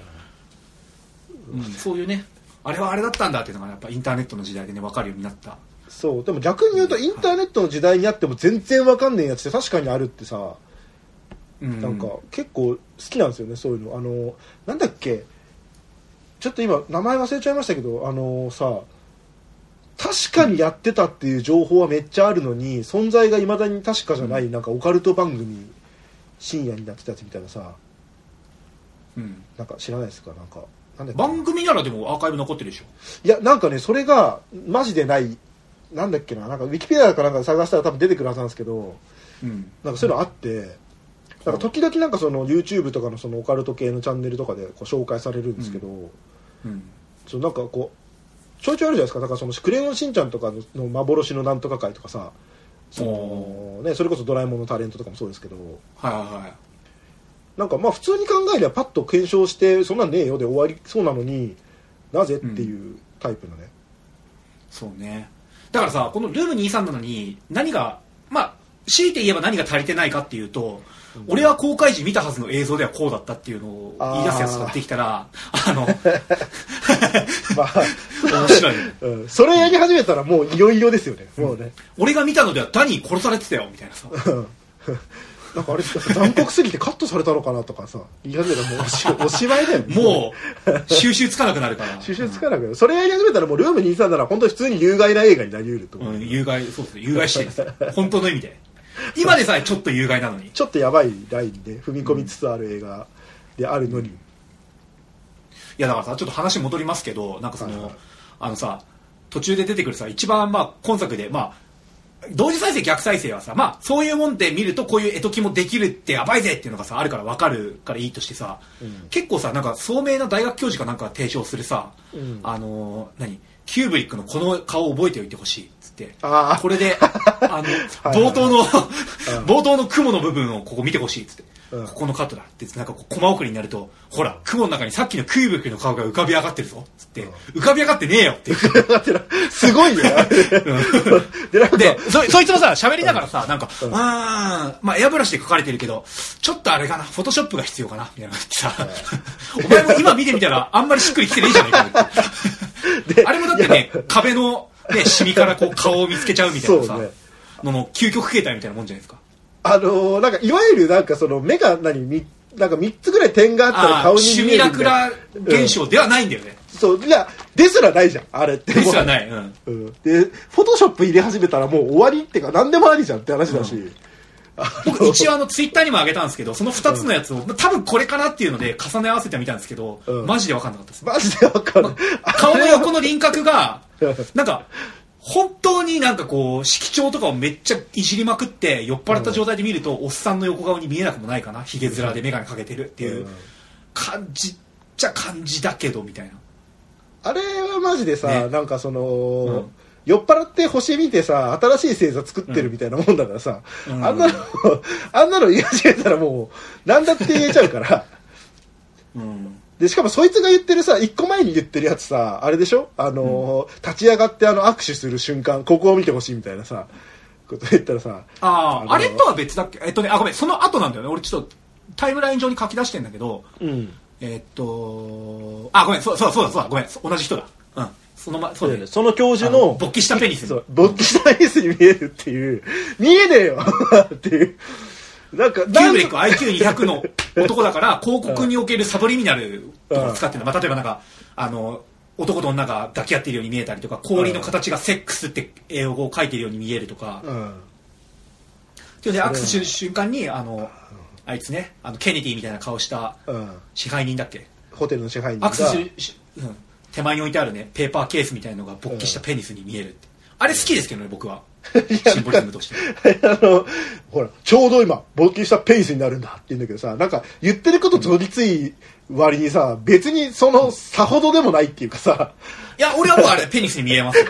そういうねあれはあれだったんだっていうのがやっぱインターネットの時代でね分かるようになった。 そうでも逆に言うとインターネットの時代にあっても全然分かんねえやつって確かにあるってさ、なんか結構好きなんですよねそういうの。なんだっけちょっと今名前忘れちゃいましたけどさ確かにやってたっていう情報はめっちゃあるのに存在がいまだに確かじゃない、なんかオカルト番組深夜になってたやつみたいなさ、なんか知らないですか。なんかなんだっけ番組ならでもアーカイブ残ってるでしょ。 いやなんかねそれがマジでないなんだっけな、なんかウィキペディアかなんかで探したら多分出てくるはずなんですけど、なんかそういうのあって、なんか時々なんかその YouTube とかのそのオカルト系のチャンネルとかでこう紹介されるんですけど、なんかこうちょいちょいあるじゃないですか。だからそのクレヨンしんちゃんとかの幻のなんとか会とかさ、それこそドラえもんのタレントとかもそうですけど、なんかまあ普通に考えればパッと検証してそんなんねえよで終わりそうなのになぜっていうタイプのね、 そうね。だからさこのルーム237に何が強いて言えば何が足りてないかっていうと、俺は公開時見たはずの映像ではこうだったっていうのを言い出すやつができたら面白い、 それやり始めたらもういよいよですよね、もうね。 俺が見たのではダニー殺されてたよみたいなさなんかあれ残酷すぎてカットされたのかなとかさ言い始めたらもうおしまいだよね。 もう収集つかなくなるから収集つかなくなる。それやり始めたらもうルーム237なら本当に普通に有害な映画になり得ると思う、 有害、そうですね、有害してるんですよ本当の意味で今でさえちょっと有害なのにちょっとやばいラインで踏み込みつつある映画であるのに、いやだからさちょっと話戻りますけど、なんかその、さ途中で出てくるさ一番今作で同時再生逆再生はさそういうもんで見るとこういう絵解きもできるってやばいぜっていうのがさあるから分かるからいいとしてさ、結構さなんか壮明な大学教授かなんかが提唱するさ、キューブリックのこの顔を覚えておいてほしいっつってこれで冒頭の雲の部分をここ見てほしいっつって、ここのカットだってなんかコマ送りになるとほら雲の中にさっきのキューブリックの顔が浮かび上がってるぞっつって、浮かび上がってねえよってすごいよでそいつもさ喋りながらさなんかエアブラシで描かれてるけどちょっとあれかなフォトショップが必要かなみたいなさお前も今見てみたらあんまりしっくりきてねえじゃねえかってあれもだってね壁のねシミからこう顔を見つけちゃうみたいなさの究極形態みたいなもんじゃないですか。 なんかいわゆるなんかその目がなんか3つぐらい点があったら顔に見えるシミラクラ現象ではないんだよね、 そういやですらないじゃんあれってですらない、 でフォトショップ入れ始めたらもう終わりってか何でもありじゃんって話だし、 僕一応ツイッターにも上げたんですけど、その2つのやつを、多分これかなっていうので重ね合わせてみたんですけど、マジで分かんなかったです。 マジで分かんない。 顔の横の輪郭が、なんか、本当になんかこう、色調とかをめっちゃいじりまくって、酔っ払った状態で見ると、おっさんの横顔に見えなくもないかな。ヒゲ面で眼鏡かけてるっていう感じっちゃ感じだけど、みたいな。 あれはマジでさ、なんかその、酔っ払って星見てさ、新しい星座作ってるみたいなもんだからさ、あんなの言い始めたらもう、なんだって言えちゃうから。で、しかもそいつが言ってるさ、一個前に言ってるやつさ、あれでしょ立ち上がって握手する瞬間、ここを見てほしいみたいなさ、こと言ったらさ。 あれとは別だっけ？ごめん、その後なんだよね。俺ちょっとタイムライン上に書き出してんだけど、ごめん、そうだ、ごめん、同じ人だ。そうだね。 その教授の勃起したペニスに。 勃起したペニスに見えるっていう、見えねえよっていう。なんか、 キューブリック IQ200 の男だから、広告におけるサブリミナルとか使ってるの。例えばなんか、男と女が抱き合っているように見えたりとか、氷の形がセックスって英語を書いているように見えるとか。で、握手する瞬間に、あいつね、ケネディみたいな顔した支配人だっけ？ ホテルの支配人が。 握手する、手前に置いてあるね、ペーパーケースみたいなのが勃起したペニスに見えるって。あれ好きですけどね、僕は。シンボリズムとしてほらちょうど今勃起したペニスになるんだって言うんだけどさ、なんか言ってること取りつい割にさ、別にそのさほどでもないっていうかさ、 いや俺はもうあれペニスに見えますよ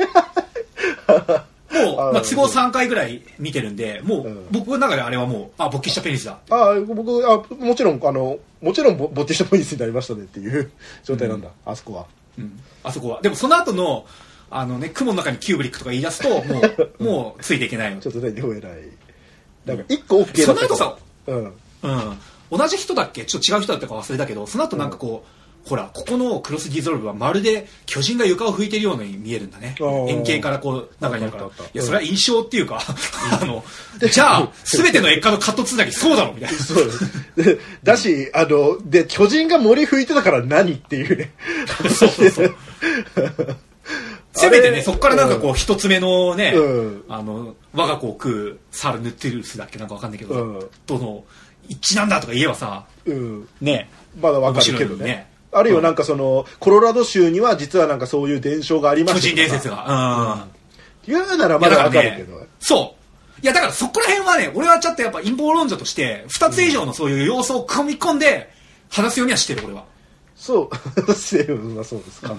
もう、都合3回ぐらい見てるんで、もう、僕の中であれはもう勃起したペニスだ。 僕もちろん勃起したペニスになりましたねっていう状態なんだ、あそこは。 あそこはでもその後の雲の中にキューブリックとか言い出すともうついていけないの。 ちょっとね、両偉い。なんか一個 OK だった。その後さ、同じ人だっけ？ちょっと違う人だったか忘れたけど、その後なんかこう、ほら、ここのクロスディゾルブはまるで巨人が床を拭いてるように見えるんだね。円形からこう中にあるから。いや、それは印象っていうか、じゃあ、すべての液化のカットつなぎそうだろみたいな。 そうだし、で、巨人が森拭いてたから何っていうね。 そう。せめてね、そっからなんかこう、一つ目のね、我が子を食うサルヌッテルスだっけなんかわかんないけど、との一致なんだとか言えばさ、ね、 まだわかるけどね。あるいはなんかその、コロラド州には実はなんかそういう伝承がありました。 巨人伝説が。 言うならまだわかるけど。 そう。いやだからそこら辺はね、俺はちょっとやっぱ陰謀論者として、二つ以上のそういう要素を組み込んで、話すようにはしてる、俺は。 そう。そうですか。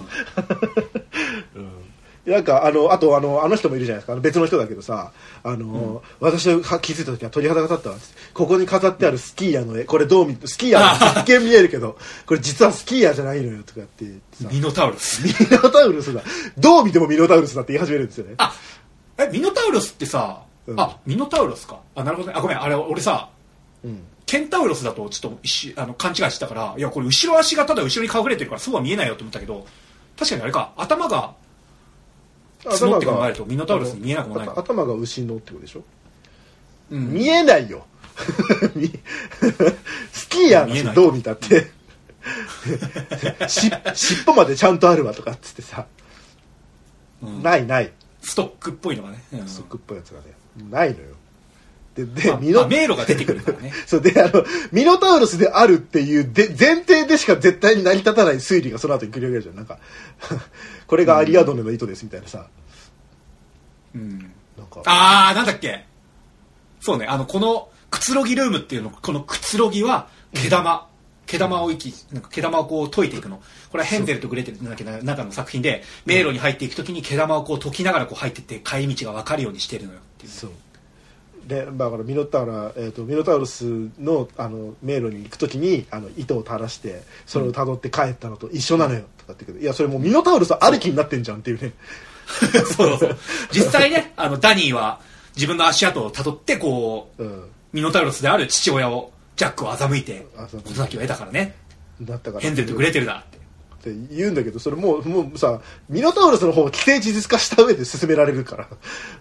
なんかあとあの人もいるじゃないですか、別の人だけどさ、私が気づいた時は鳥肌が立ったわ。ここに飾ってあるスキーヤーの絵、これどう見スキーヤー一見見えるけど、これ実はスキーヤーじゃないのよとかってさ、 ミノタウロスだ、どう見てもミノタウロスだって言い始めるんですよね。 ミノタウロスってさ、ミノタウロスか、なるほどね。ごめん、あれ俺さ、ケンタウロスだとちょっと勘違いしてたから、いやこれ後ろ足がただ後ろに隠れてるからそうは見えないよと思ったけど、確かにあれか、頭が角って考えるとミノタウロスに見えなくもない。 頭が牛のってことでしょ。見えないよスキーヤーのどう見たって尻尾までちゃんとあるわとかっつってさ、ないストックっぽいのがね、 ストックっぽいやつがねないのよ。で迷路が出てくるからねそうで、ミノタウロスであるっていう前提でしか絶対に成り立たない推理がその後に繰り広げるじゃん。なんかこれがアリアドネの糸ですみたいなさ、なんかなんだっけ、そうね、このくつろぎルームっていうの、このくつろぎは毛玉をなんか毛玉をこう解いていくの。これはヘンゼルとグレーテルの中の作品で、迷路に入っていくときに毛玉をこう解きながらこう入っていって帰り道が分かるようにしてるのよっていう。 そうで、だからミノタウロスの迷路に行くときに糸を垂らしてそれを辿って帰ったのと一緒なのよとかって言うけど、いやそれもうミノタウロスありきになってんじゃんっていうねそう実際ね、ダニーは自分の足跡を辿ってこう、ミノタウロスである父親をジャックを欺いて事なきを得たからね。 だったからヘンゼルとグレーテルだって言うんだけど、それもうさ、ミノタウロスの方を既成事実化した上で進められるから、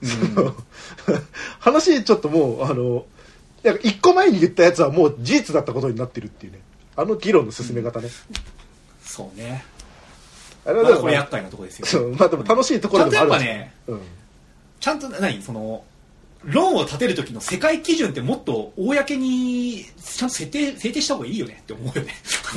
話ちょっともう一個前に言ったやつはもう事実だったことになってるっていうね、議論の進め方ね。 そうね、 あれはこれ厄介なところですよ。 そう、でも楽しいところでもあるし、 ちゃんとやっぱね、ちゃんと論を立てる時の世界基準ってもっと公にちゃんと制定した方がいいよねって思うよね。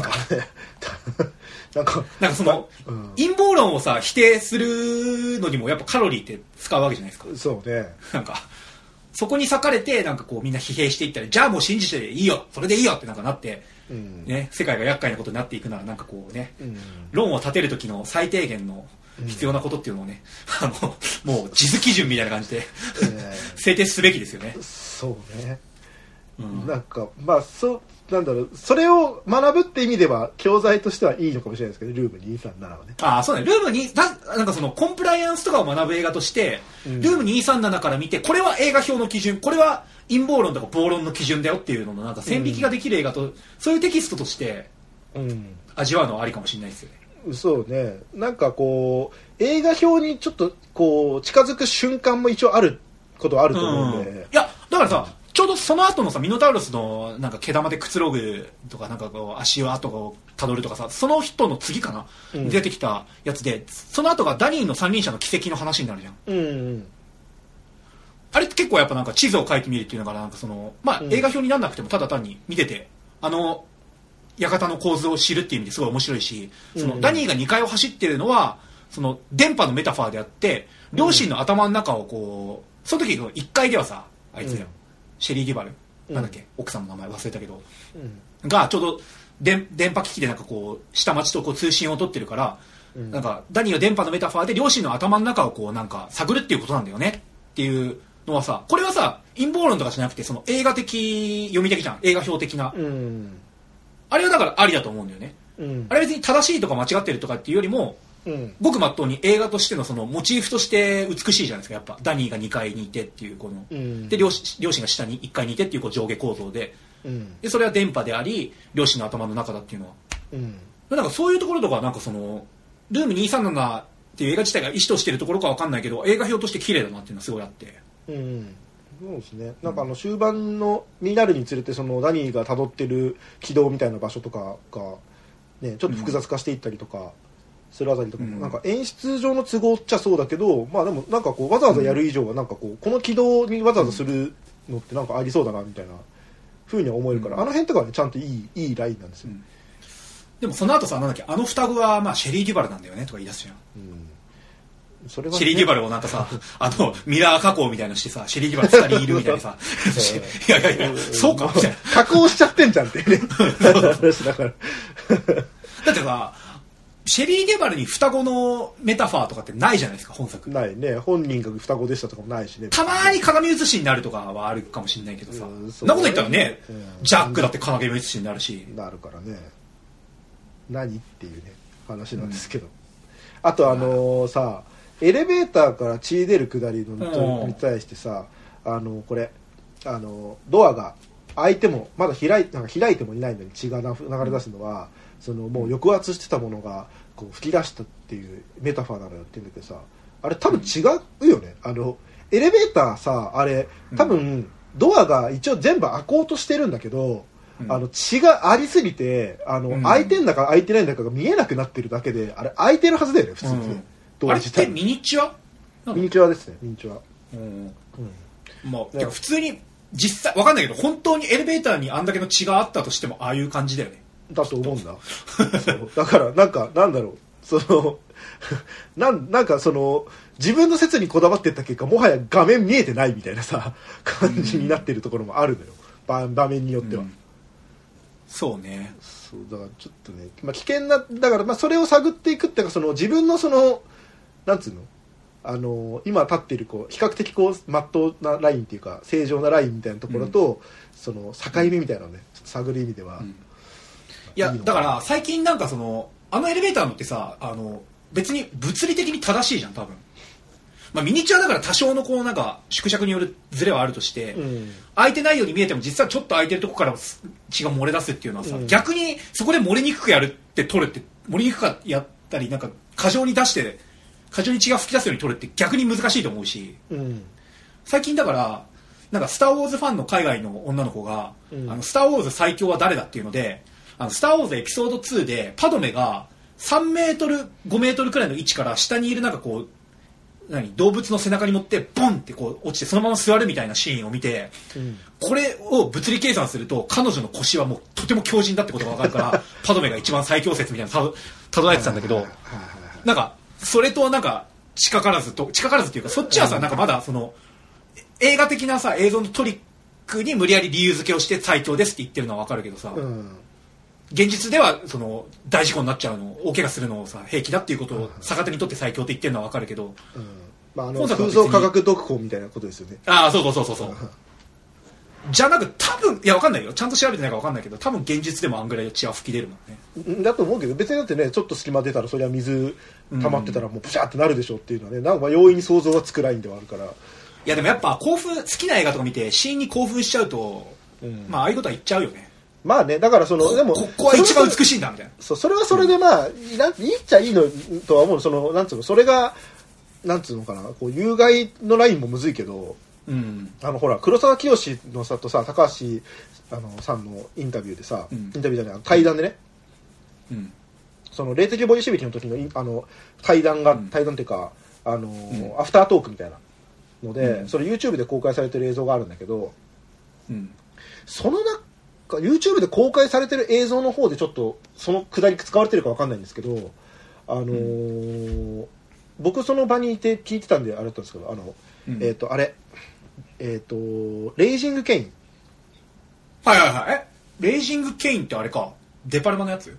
なんかその、陰謀論をさ否定するのにもやっぱカロリーって使うわけじゃないですか。 そうね。 なんかそこに裂かれてなんかこうみんな疲弊していったり、じゃあもう信じていいよ、それでいいよってなんかなって、ね、世界が厄介なことになっていくならなんかこうね、論を立てる時の最低限の必要なことっていうのをね、もう地図基準みたいな感じで制定すべきですよね。 そうね。なんかまあなんだろう、それを学ぶって意味では教材としてはいいのかもしれないですけど、ルーム237はね。 ああ、そうね。ルーム2なんかそのコンプライアンスとかを学ぶ映画として、ルーム237から見て、これは映画表の基準、これは陰謀論とか暴論の基準だよっていうののなんか線引きができる映画と、そういうテキストとして味わうのはありかもしれないですよね。 そうね。なんかこう映画表にちょっとこう近づく瞬間も一応あることはあると思うんで、 いやだからさ、ちょうどその後のさ、ミノタウロスのなんか毛玉でくつろぐとか、なんかこう足跡をたどるとかさ、その人の次かな、出てきたやつで、その後がダニーの三輪車の奇跡の話になるじゃん。あれって結構やっぱなんか地図を書いてみるっていうのがなんかその、まあ映画表にならなくてもただ単に見てて、館の構図を知るっていう意味ですごい面白いし、そのダニーが2階を走ってるのはその電波のメタファーであって、両親の頭の中をこう、その時1階ではさ、あいつだよ、シェリー・デュバル、なんだっけ、奥さんの名前忘れたけど、がちょうど電波機器でなんかこう下町とこう通信を取ってるから、なんかダニーは電波のメタファーで両親の頭の中をこうなんか探るっていうことなんだよねっていうのはさ、これはさ陰謀論とかじゃなくてその映画的読み的じゃん、映画表的な、あれはだからありだと思うんだよね、あれ別に正しいとか間違ってるとかっていうよりも、ごくまっとうに映画としてのそのモチーフとして美しいじゃないですか。やっぱダニーが2階にいてっていうこの、で両親が下に1階にいてっていうこう上下構造で、でそれは電波であり両親の頭の中だっていうのは、なんかそういうところとかなんかそのルーム237っていう映画自体が意図してるところかわかんないけど、映画表として綺麗だなっていうのはすごいあって、 そうですね。なんか終盤になるにつれてそのダニーが辿ってる軌道みたいな場所とかがねちょっと複雑化していったりとか。するあたりとかもなんか演出上の都合っちゃそうだけど、まあでもなんかこうわざわざやる以上はなんかこうこの軌道にわざわざするのってなんかありそうだなみたいな風には思えるから、あの辺とかはねちゃんといいラインなんですよ。 でもその後さ、なんだっけ、双子はまあシェリー・デュバルなんだよねとか言い出すじゃん。それはね、シェリー・デュバルをなんかさミラー加工みたいなしてさ、シェリー・デュバル2人いるみたいなさいやそうかみたいな、 加工しちゃってんじゃんってね話だからだってさ、シェリー・デュバルに双子のメタファーとかってないじゃないですか、本作。 ないね。本人が双子でしたとかもないしね。 たまに鏡写しになるとかはあるかもしれないけどさ、そんなこと言ったらね、ジャックだって鏡写しになるし。 なるからね。何っていうね、話なんですけど。あとさ、エレベーターから血出る下りのに対してさ、これ、ドアが開いても、まだ開いてもいないのに血が流れ出すのは、そのもう抑圧してたものがこう吹き出したっていうメタファーなのよって言うんだけどさ、あれ多分違うよね。エレベーターさ、あれ多分ドアが一応全部開こうとしてるんだけど、血がありすぎて開いてんだか開いてないんだかが見えなくなってるだけで、あれ開いてるはずだよね普通に、 ドア自体。あれってミニチュア？ ミニチュアですね、ミニチュア。 まあ、てか普通に実際わかんないけど、本当にエレベーターにあんだけの血があったとしてもああいう感じだよね。 だと思うんだそうだからなんだろう、なんか自分の説にこだわってった結果、もはや画面見えてないみたいなさ感じになってるところもあるのよ、場面によっては。 そうね。 そうだからちょっとね、危険な、だからそれを探っていくっていうか、自分のなんつうの、今立っている比較的真っ当なラインっていうか正常なラインみたいなところと、その境目みたいなのをねちょっと探る意味では、 いやだから最近なんかエレベーターのってさ、別に物理的に正しいじゃん多分。まあミニチュアだから多少のなんか縮尺によるズレはあるとして、開いてないように見えても実はちょっと開いてるとこから血が漏れ出すっていうのはさ、逆にそこで漏れにくくやるって撮るって、漏れにくくやったりなんか過剰に血が噴き出すように撮るって逆に難しいと思うし、最近だからなんかスター・ウォーズファンの海外の女の子が、スター・ウォーズ最強は誰だっていうので、スター・ウォーズエピソード2でパドメが3メートル5メートルくらいの位置から下にいるなんか動物の背中に乗ってボンってこう落ちてそのまま座るみたいなシーンを見て、これを物理計算すると彼女の腰はもうとても強靭だってことが分かるからパドメが一番最強説みたいなたどられてたんだけど、なんかそれとなんか近からずっていうか、そっちはさなんかまだその映画的なさ映像のトリックに無理やり理由付けをして最強ですって言ってるのは分かるけどさ、現実ではその大事故になっちゃうの大怪我するのをさ平気だっていうことを逆手にとって最強って言ってるのは分かるけど、 空想科学読本みたいなことですよね。 そうじゃなく多分いや分かんないよ、ちゃんと調べてないから分かんないけど、多分現実でもあんぐらい血は吹き出るもんね。 だと思うけど、別にだってねちょっと隙間出たらそりゃ水溜まってたらもうプシャーってなるでしょっていうのはね、なんか容易に想像はつくラインではあるから。いやでもやっぱ好きな映画とか見てシーンに興奮しちゃうと、まあああいうことは言っちゃうよね。 まあね、だからそのでもここは一番美しいんだみたいな。 それはそれでまあいいっちゃいいのとは思う。そのなんつうの、それがなんつうのかな、こう有害のラインもむずいけど、ほら黒沢清のさとさ高橋さんのインタビューでさ、インタビューじゃない対談でね、その霊的ボディシビリティの時の対談っていうかアフタートークみたいなので、それ YouTube で公開されてる映像があるんだけど、そのYouTube で公開されてる映像の方でちょっとそのくだり使われてるか分かんないんですけど、僕その場にいて聞いてたんであれだったんですけど、あれレイジングケイン、 レイジングケインってあれか、デパルマのやつ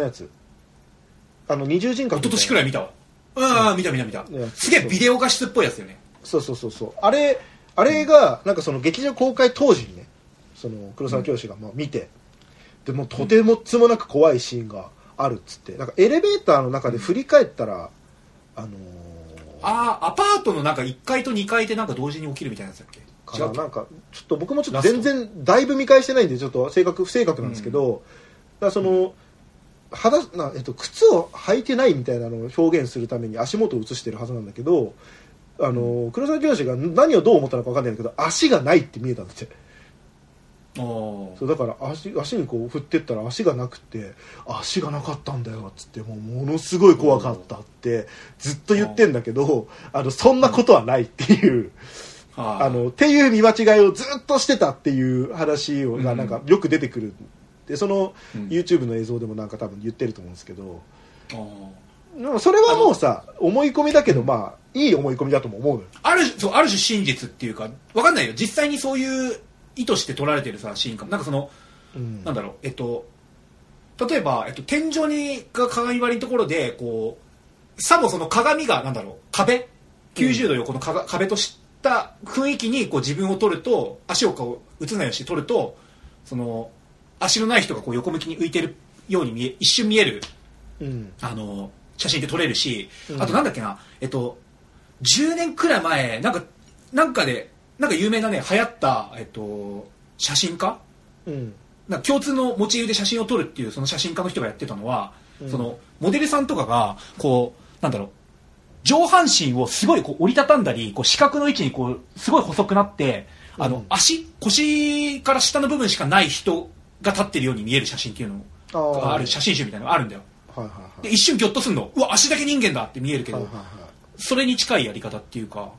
二重人格みたいな。 一昨年くらい見たわ。見たすげえビデオ画質っぽいやつよね。 そうあれがなんかその劇場公開当時にね、その黒沢清がまあ見て、でもとてもつもなく怖いシーンがあるっつって、なんかエレベーターの中で振り返ったらアパートのなんか1階と2階でなんか同時に起きるみたいなやつだっけ。 なんかちょっと僕もちょっと全然だいぶ見返してないんでちょっと不正確なんですけど、だからその靴を履いてないみたいなのを表現するために足元を映してるはずなんだけど、黒沢清が何をどう思ったのか分かんないんだけど足がないって見えたんですよ。そうだから足にこう振ってったら足がなくて、足がなかったんだよっつって、ものすごい怖かったってずっと言ってんだけど、そんなことはないっていうっていう見間違いをずっとしてたっていう話がなんかよく出てくる。でその YouTube の映像でもなんか多分言ってると思うんですけど、でもそれはもうさ思い込みだけど、まあいい思い込みだとも思うのよ。 ある種真実っていうか分かんないよ、実際にそういう意図して撮られてるさシーンかも。なんかその、なんだろう、例えば、天井に鏡張りのところでこうさもその鏡がなんだろう、壁90度横の壁とした雰囲気にこう自分を撮ると、足をこう映らないようにして撮ると、その足のない人がこう横向きに浮いてるように一瞬見える、写真って撮れるし、あとなんだっけな、10年くらい前なんか有名なね流行った、写真家、なんか共通のモチーフで写真を撮るっていうその写真家の人がやってたのは、そのモデルさんとかがこうなんだろう、上半身をすごいこう折りたたんだり、こう四角の位置にこうすごい細くなって、腰から下の部分しかない人が立ってるように見える写真っていうのがある、写真集みたいなのがあるんだよ。で一瞬ギョッとするの、うわ足だけ人間だって見えるけど、それに近いやり方っていうか、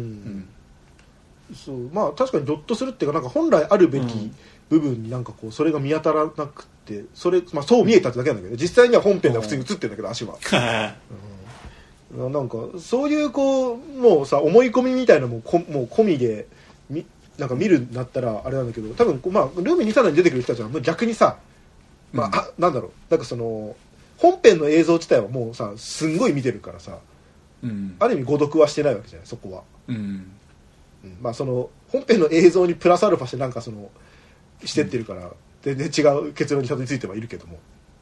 そうまあ確かにギョッとするっていうか、なんか本来あるべき部分になんかこうそれが見当たらなくて、それ、まあ、そう見えたってだけなんだけど、実際には本編では普通に映ってるんだけど足は、なんかそういうこうもうさ思い込みみたいなもう込みでなんか見るんだったらあれなんだけど、多分まあルーミニタナに出てくる人たちは逆にさ、まあ、なんだろう、なんかその本編の映像自体はもうさすんごい見てるからさ、ある意味誤読はしてないわけじゃないそこは、まあその本編の映像にプラスアルファしてなんかそのしてってるから全然違う結論にたどり着いてはいるけども、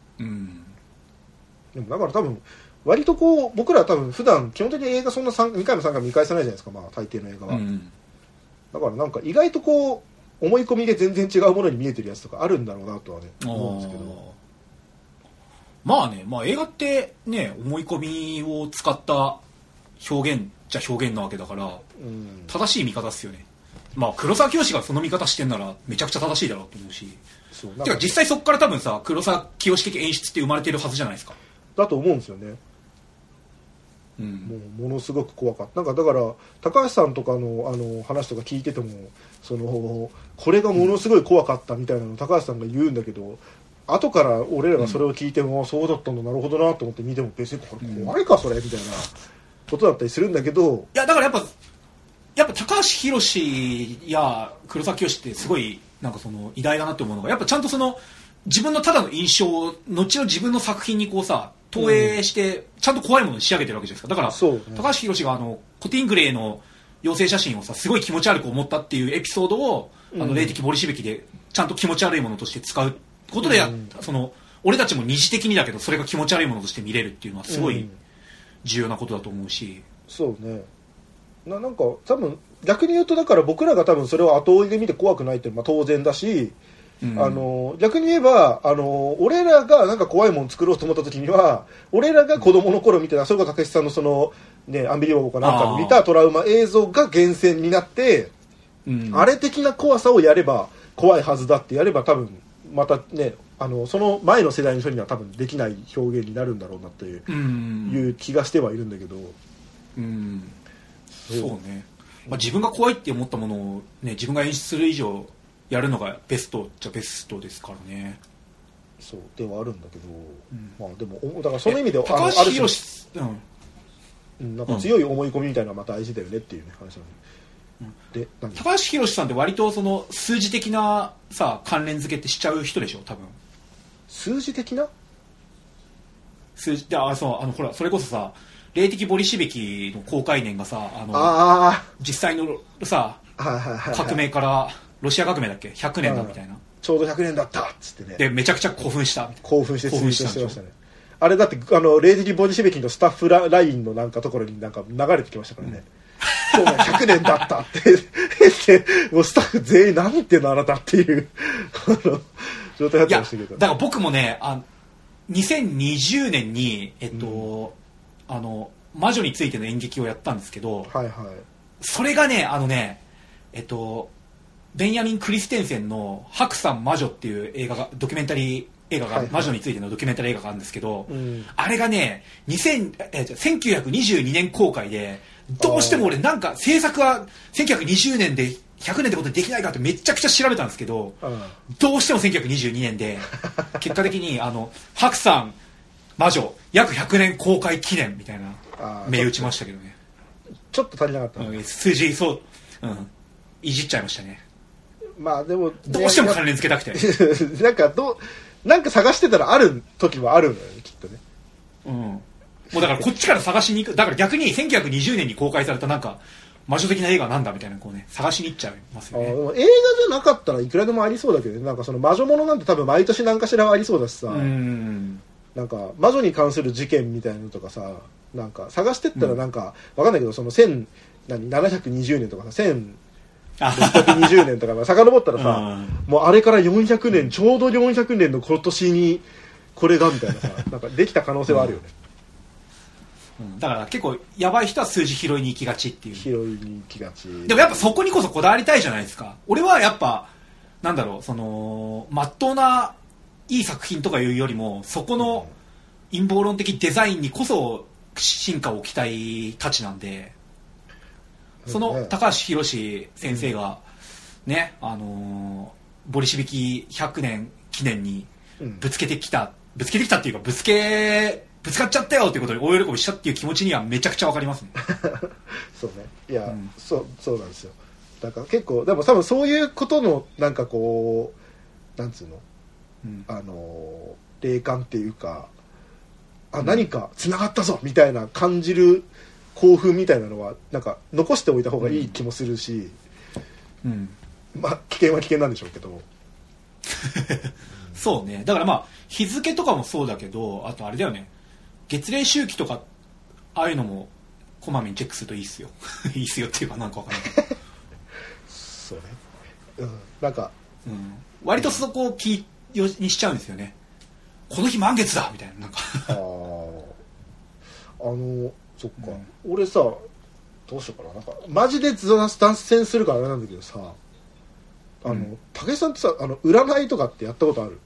でもだから多分割とこう僕らは多分普段基本的に映画そんな2回も3回も見返さないじゃないですか、まあ大抵の映画は、だからなんか意外とこう思い込みで全然違うものに見えてるやつとかあるんだろうなとはね思うんですけど、 まあね、まあ映画ってね思い込みを使った表現じゃ表現なわけだから、正しい見方っすよね。まあ黒沢清がその見方してんならめちゃくちゃ正しいだろうと思うし、てか実際そこから多分さ黒沢清的演出って生まれてるはずじゃないですか。 だと思うんですよね。 ものすごく怖かった。なんかだから高橋さんとかの話とか聞いてても、そのこれがものすごい怖かったみたいなのを高橋さんが言うんだけど、後から俺らがそれを聞いても、そうだったんだ、なるほどなと思って見ても、別にこれ怖いかそれみたいなことだったりするんだけど、 いやだからやっぱ高橋宏や黒崎義ってすごいなんかその偉大だなって思うのが、やっぱちゃんとその自分のただの印象を後の自分の作品にこうさ投影してちゃんと怖いものに仕上げてるわけじゃないですか。だから、高橋宏がコティングレイの妖精写真をさすごい気持ち悪く思ったっていうエピソードを霊的ボリシビキでちゃんと気持ち悪いものとして使うことで、その俺たちも二次的にだけどそれが気持ち悪いものとして見れるっていうのはすごい重要なことだと思うし、 そうね。なんか多分逆に言うと、だから僕らが多分それを後追いで見て怖くないっていうのは当然だし、逆に言えば俺らがなんか怖いもの作ろうと思った時には、俺らが子供の頃見てた、それこそ武さんのそのねアンビリバボーかなんかで見たトラウマ映像が源泉になって、あれ的な怖さをやれば怖いはずだってやれば、多分またねその前の世代の人には多分できない表現になるんだろうなという気がしてはいるんだけど、 そうね、まあ、自分が怖いって思ったものを、ね、自分が演出する以上やるのがベストじゃベストですからね。 そうではあるんだけど、まあでもだからその意味で高橋宏なんか強い思い込みみたいなのはまた大事だよねっていう、ね、話なんで、 高橋宏さんって割とその数字的なさ関連付けってしちゃう人でしょ多分。 数字的な数字でそうほらそれこそさ霊的ボリシビキの公開年がさ実際のさ革命からロシア革命だっけ100年だみたいな、 ちょうど100年だったっつってね、 でめちゃくちゃ興奮してツイートしてましたね。あれだって霊的ボリシビキのスタッフラインのなんかところになんか流れてきましたからね、そうだ100年だったってもうスタッフ全員何言ってんのあなたっていう状態だったんですけど、 だから僕もね2020年に魔女についての演劇をやったんですけど、それがねベンヤミン・クリステンセンの白山魔女っていう映画がドキュメンタリー映画が、魔女についてのドキュメンタリー映画があるんですけど、あれがね1922年公開で、どうしても俺なんか制作は1920年で100年ってことでできないかってめちゃくちゃ調べたんですけど、どうしても1922年で結果的に白山魔女約100年公開記念みたいな銘打ちましたけどね。 ちょっと足りなかった、 数字いじっちゃいましたね。 まあでもどうしても関連付けたくてなんか探してたらある時はあるんだよねきっとね。 もうだからこっちから探しに行く。だから逆に1920年に公開されたなんか魔女的な映画なんだみたいなこうね探しに行っちゃいますよね。 映画じゃなかったらいくらでもありそうだけどね。なんかその魔女ものなんて多分毎年何かしらありそうだしさ、なんか魔女に関する事件みたいなのとかさ、なんか探してったらなんかわかんないけど、その720年とかさ1620年とか遡ったらさ、もうあれから400年ちょうど400年の今年にこれがみたいなさなんかできた可能性はあるよね。 だから結構やばい人は数字拾いに行きがちっていう。 拾いに行きがち。 でもやっぱそこにこそこだわりたいじゃないですか。俺はやっぱなんだろう、そのまっとうないい作品とかいうよりも、そこの陰謀論的デザインにこそ進化を置きたいたちなんで、その高橋宏先生がね、ボリシビキ100年記念にぶつけてきたっていうかぶつかっちゃったよっていうことに大喜びしたっていう気持ちにはめちゃくちゃわかりますね。 そうね。いや、そうなんですよ。だから結構でも多分そういうことのなんかこうなんつうの、霊感っていうか、何か繋がったぞみたいな感じる興奮みたいなのはなんか残しておいた方がいい気もするし、まあ危険は危険なんでしょうけどそうね。だからまあ日付とかもそうだけど、あとあれだよね、月齢周期とかああいうのもこまめにチェックするといいっすよいいっすよっていうかなんかわかんないそうね、なんか、 割とそこを気にしちゃうんですよね。この日満月だみたいな、なんかそっか、俺さどうしようかな、なんかマジで脱線するからあれなんだけどさ、武井さんってさ占いとかってやったことある？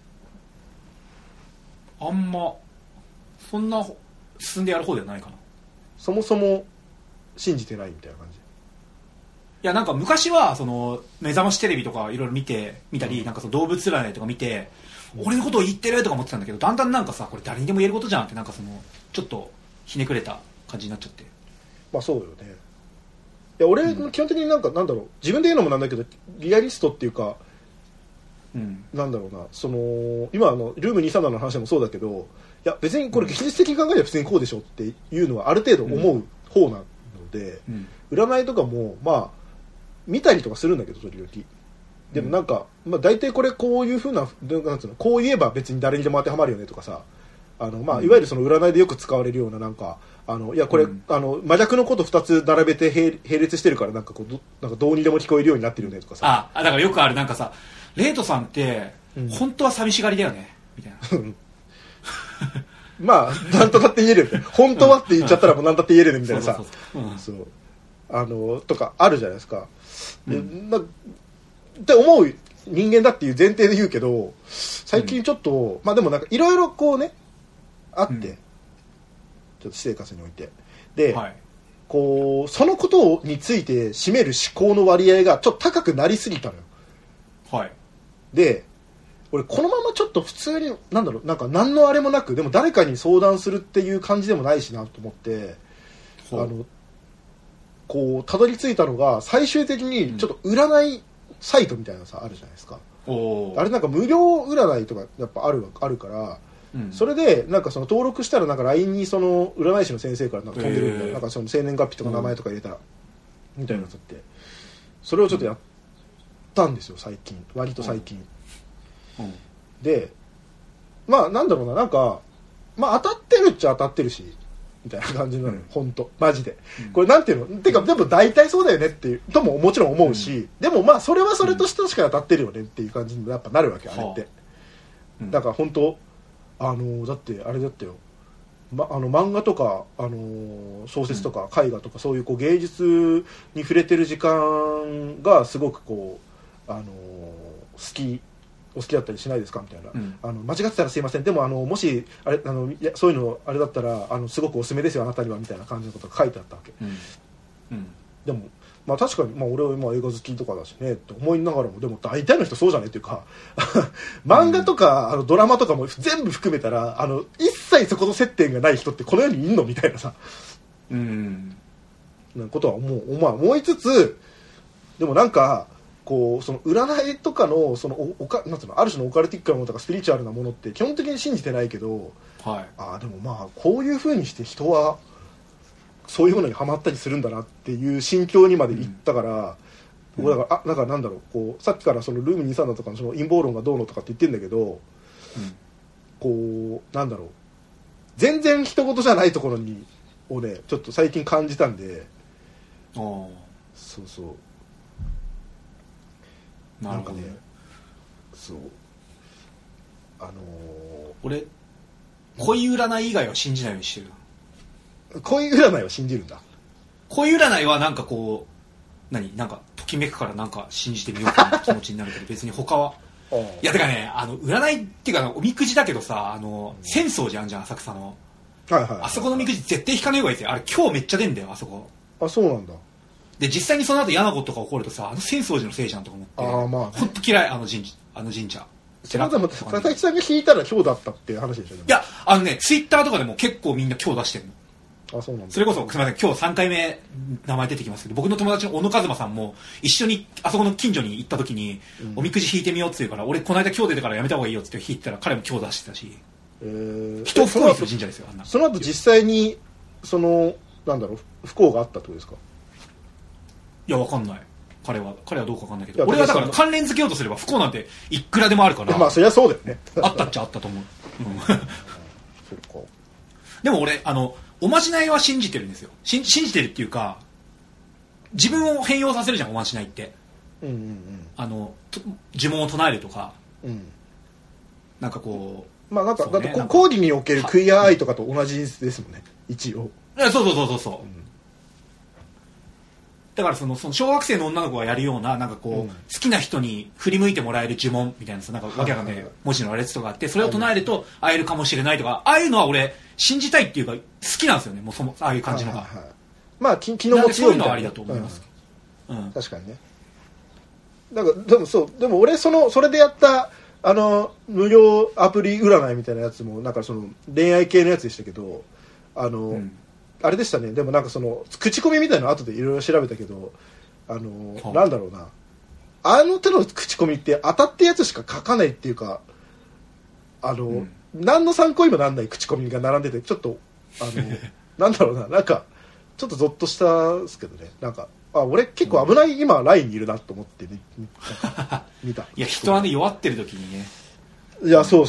あんまそんな進んでやる方ではないかな。 そもそも信じてないみたいな感じ。 いやなんか昔はその目覚ましテレビとかいろいろ見たり、なんかその動物占いとか見て、俺のことを言ってるとか思ってたんだけど、だんだんなんかさこれ誰にでも言えることじゃんって、なんかそのちょっとひねくれた感じになっちゃって。 まあそうよね。いや俺基本的になんかなんだろう、自分で言うのもなんだけどリアリストっていうか、なんだろうな、その今ルーム237の話でもそうだけど、いや別にこれ現実的に考えれば普通にこうでしょっていうのはある程度思う方なので、占いとかもまあ見たりとかするんだけど時々。でもなんか、まあ、大体これこういう風な、なんつうの、こう言えば別に誰にでも当てはまるよねとかさ、まあ、いわゆるその占いでよく使われるようななんか、いやこれ、真逆のこと2つ並べて並列してるからなんかこうなんかどうにでも聞こえるようになってるよねとかさ。 だからよくあるなんかさ、レイトさんって本当は寂しがりだよねみたいな。 まあなんとだって言えるよね。本当はって言っちゃったらもうなんだって言えるねみたいなさ、そうとかあるじゃないですか。って思う人間だっていう前提で言うけど、最近ちょっと、まあでもなんかいろいろこうねあって、ちょっと私生活においてで、こうそのことについて占める思考の割合がちょっと高くなりすぎたのよ。で俺このままちょっと普通になんだろう、なんか何のあれもなく、でも誰かに相談するっていう感じでもないしなと思って、こうたどり着いたのが最終的にちょっと占いサイトみたいなさあるじゃないですか。あれなんか無料占いとかやっぱあるから、それでなんかその登録したらなんか LINE にその占い師の先生からなんか飛んでるみたいな、なんかその生年月日とか名前とか入れたら、みたいなやつって、それをちょっとやったんですよ最近、割と最近。でまあなんだろうな、なんかまあ当たってるっちゃ当たってるしみたいな感じなのよ、本当マジで。これなんていうの、てかでも大体そうだよねっていうとももちろん思うし、でもまあそれはそれとしてしか当たってるよねっていう感じにやっぱなるわけ、あれって。だから本当だってあれだったよ、漫画とか、小説とか絵画とかそういうこう芸術に触れてる時間がすごくこうお好きだったりしないですかみたいな、間違ってたらすいません、でももしあれいやそういうのあれだったらすごくおすすめですよあなたにはみたいな感じのことが書いてあったわけ。でもまあ確かに、まあ、俺は今映画好きとかだしねって思いながらも、でも大体の人そうじゃねっていうか漫画とかドラマとかも全部含めたら一切そこの接点がない人ってこの世にいんのみたいなさ、なことは思いつつ、でもなんかこうその占いとかのそのなんていうの、ある種のオカルティックなものとかスピリチュアルなものって基本的に信じてないけど、でもまあこういう風にして人はそういうものにハマったりするんだなっていう心境にまでいったから、僕だからなんかなんだろう、こうさっきからそのルーム237とかのその陰謀論がどうのとかって言ってるんだけど、こうなんだろう、全然人事じゃないところにをねちょっと最近感じたんで、そうなんかね、そう俺恋占い以外は信じないようにしてる。 恋占いは信じるんだ。 恋占いはなんかこうなんかときめくからなんか信じてみようかなって気持ちになるけど別に他はいやてかね、占いっていうかおみくじだけどさ、浅草寺あんじゃん浅草の、あそこのみくじ絶対引かない方がいいですよ。あれ今日めっちゃ出んだよあそこ。 そうなんだ。 で実際にその後嫌なことが起こるとさ、浅草寺のせいじゃんとか思って、ほんと嫌い神社。 それでも佐々木さんが引いたら今日だったっていう話でしょ。いやツイッターとかでも結構みんな今日出してるの。 そうなんだ。 それこそすみません、今日3回目名前出てきますけど、僕の友達の小野一馬さんも一緒にあそこの近所に行った時に、おみくじ引いてみようって言うから、俺この間今日出てからやめた方がいいよって引いたら彼も今日出してたし、人を不幸にする神社ですよ。 その後実際にそのなんだろう不幸があったってことですか。 いやわかんない、彼はどうかわかんないけど、俺はだから関連付けようとすれば不幸なんていくらでもあるから、 まあそりゃそうだよねあったっちゃあったと思う、でも俺おまじないは信じてるんですよ。信じてるっていうか、自分を変容させるじゃんおまじないって、呪文を唱えるとか、なんかこう、 まあなんか、だって講義におけるクイアアイとかと同じですもんね一応。 そう、 だからその小学生の女の子がやるようななんかこう、好きな人に振り向いてもらえる呪文みたいなさ、なんかわけわかんない文字の羅列とかあって、それを唱えると会えるかもしれないとか、ああいうのは俺信じたいっていうか好きなんですよね。もうああいう感じのが、 まあ気の持ちようみたいな、そういうのはありだと思います、 確かにね。だからでも俺それでやった無料アプリ占いみたいなやつもなんかその恋愛系のやつでしたけど、あれでしたね。でもなんかその口コミみたいなの後でいろいろ調べたけど、なんだろうな、あの手の口コミって当たってやつしか書かないっていうか、何の参考にもなんない口コミが並んでて、ちょっとなんだろうな、なんかちょっとゾッとしたんですけどね。なんか俺結構危ない、今ラインにいるなと思って見た。 いや人はね、弱ってる時にね、 いやそう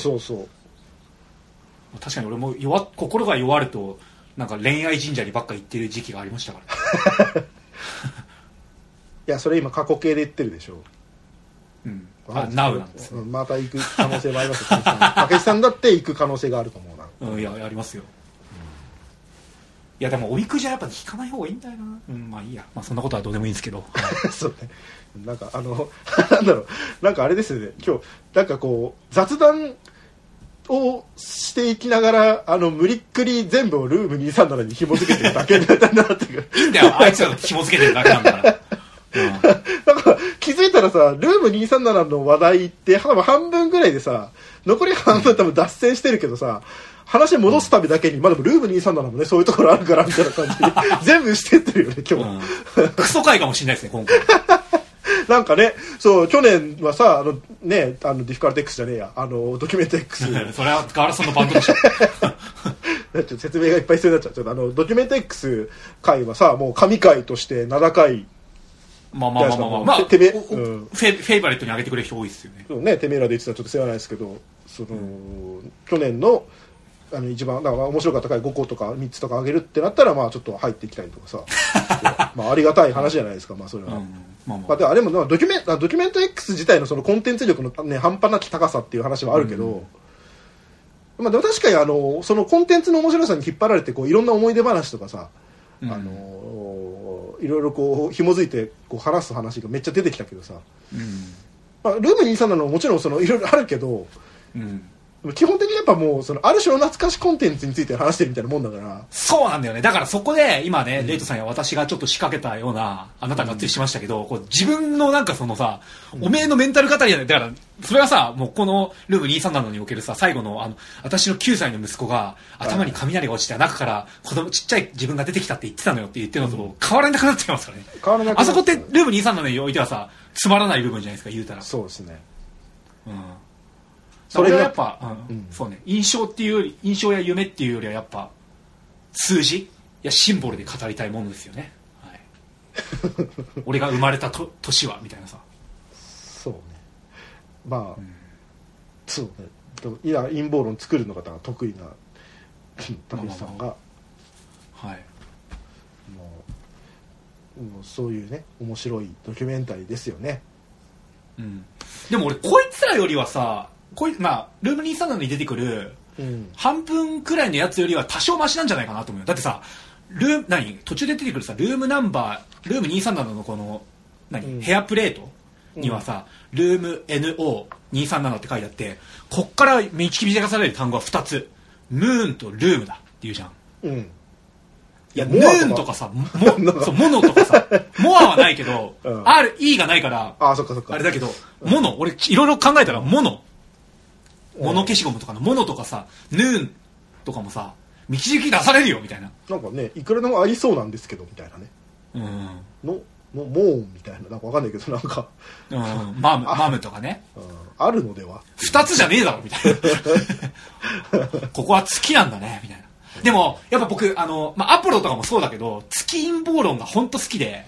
確かに俺も心が弱るとなんか恋愛神社にばっか行ってる時期がありましたから、いやそれ今過去形で言ってるでしょ。 ナウなんですね。 また行く可能性もありますよ。武さんだって行く可能性があると思うな。 いやありますよ。いやでもおみくじはやっぱ引かない方がいいんだよな。まあいいや、まあそんなことはどうでもいいんですけど。 そうね。なんかなんだろう、なんかあれですよね。今日なんかこう雑談をしていきながら無理っくり全部をルーム237に紐付けてるだけになってくる。 いいんだよ、あいつら紐付けてるだけなんだから。 なんか気づいたらさ、ルーム237の話題って半分ぐらいでさ、残り半分多分脱線してるけどさ、話戻すためだけに、まあでもルーム237もね、そういうところあるからみたいな感じで全部してってるよね今日、 クソ回かもしれないですね今回。 なんかね、そう去年はさディフィカルテ X じゃねえや、ドキュメント X それはガラスのバンドでしょ。 ちょっと説明がいっぱい必要になっちゃう。ちょっとドキュメント X 回はさ、もう神回として名高い。 まあフェイバリットに上げてくれる人多いですよね。 そうね、てめえらで言ってたらちょっと世話ないですけど、去年の一番だから面白かった回5個とか3つとか上げるってなったら、まあちょっと入ってきたりとかさまあありがたい話じゃないですか。まあそれは、であれもドキュメント X 自体のそのコンテンツ力の、ね、半端なき高さっていう話はあるけど、まあでも確かにそのコンテンツの面白さに引っ張られてこういろんな思い出話とかさ、いろいろこう紐づいてこう話す話がめっちゃ出てきたけどさ、まあ、ルーム237のもちろんいろいろあるけど、基本的にやっぱもうある種の懐かしコンテンツについて話してるみたいなもんだから。 そうなんだよね。だからそこで今ね、レイトさんや私がちょっと仕掛けたような、あなたががっつりしましたけど、こう自分のなんかそのさ、おめえのメンタル語りじゃない。だからそれはさ、もうこのルーム237におけるさ、最後の私の9歳の息子が頭に雷が落ちて中からちっちゃい自分が出てきたって言ってたのよって言ってるのと変わらなくなっちゃいますからね。変わらなくなっちゃう。あそこってルーム237においてはさ、つまらない部分じゃないですか、言うたら。 そうですね。 それはやっぱ、そうね、印象や夢っていうよりはやっぱ数字やシンボルで語りたいものですよね、はい、俺が生まれた年はみたいなさ。 そうね、まあ、そうね、いや陰謀論作るのが得意な武さんが、はい、もうそういうね面白いドキュメンタリーですよね。 でも俺こいつらよりはさ、まあ、ルーム237に出てくる半分くらいのやつよりは多少マシなんじゃないかなと思うよ。だってさ、途中で出てくるさ、ルーム237のこのヘアプレートにはさ、ルーム NO237 って書いてあって、こっから導かされる単語は2つ、ムーンとルームだっていうじゃん。いや、ムーンとかさ、モノとかさ、モアはないけど、E がないから、あれだけど、モノ、俺いろいろ考えたらモノ消しゴムとかのモノとかさ、ヌーンとかもさ、導き出されるよみたいな。 なんかね、いくらでもありそうなんですけどみたいなね。モーンみたいな、なんかわかんないけど、なんかマムとかね、 あるのでは 2つじゃねえだろみたいなここは月なんだねみたいな。でもやっぱ僕アポロとかもそうだけど、月陰謀論が本当好きで、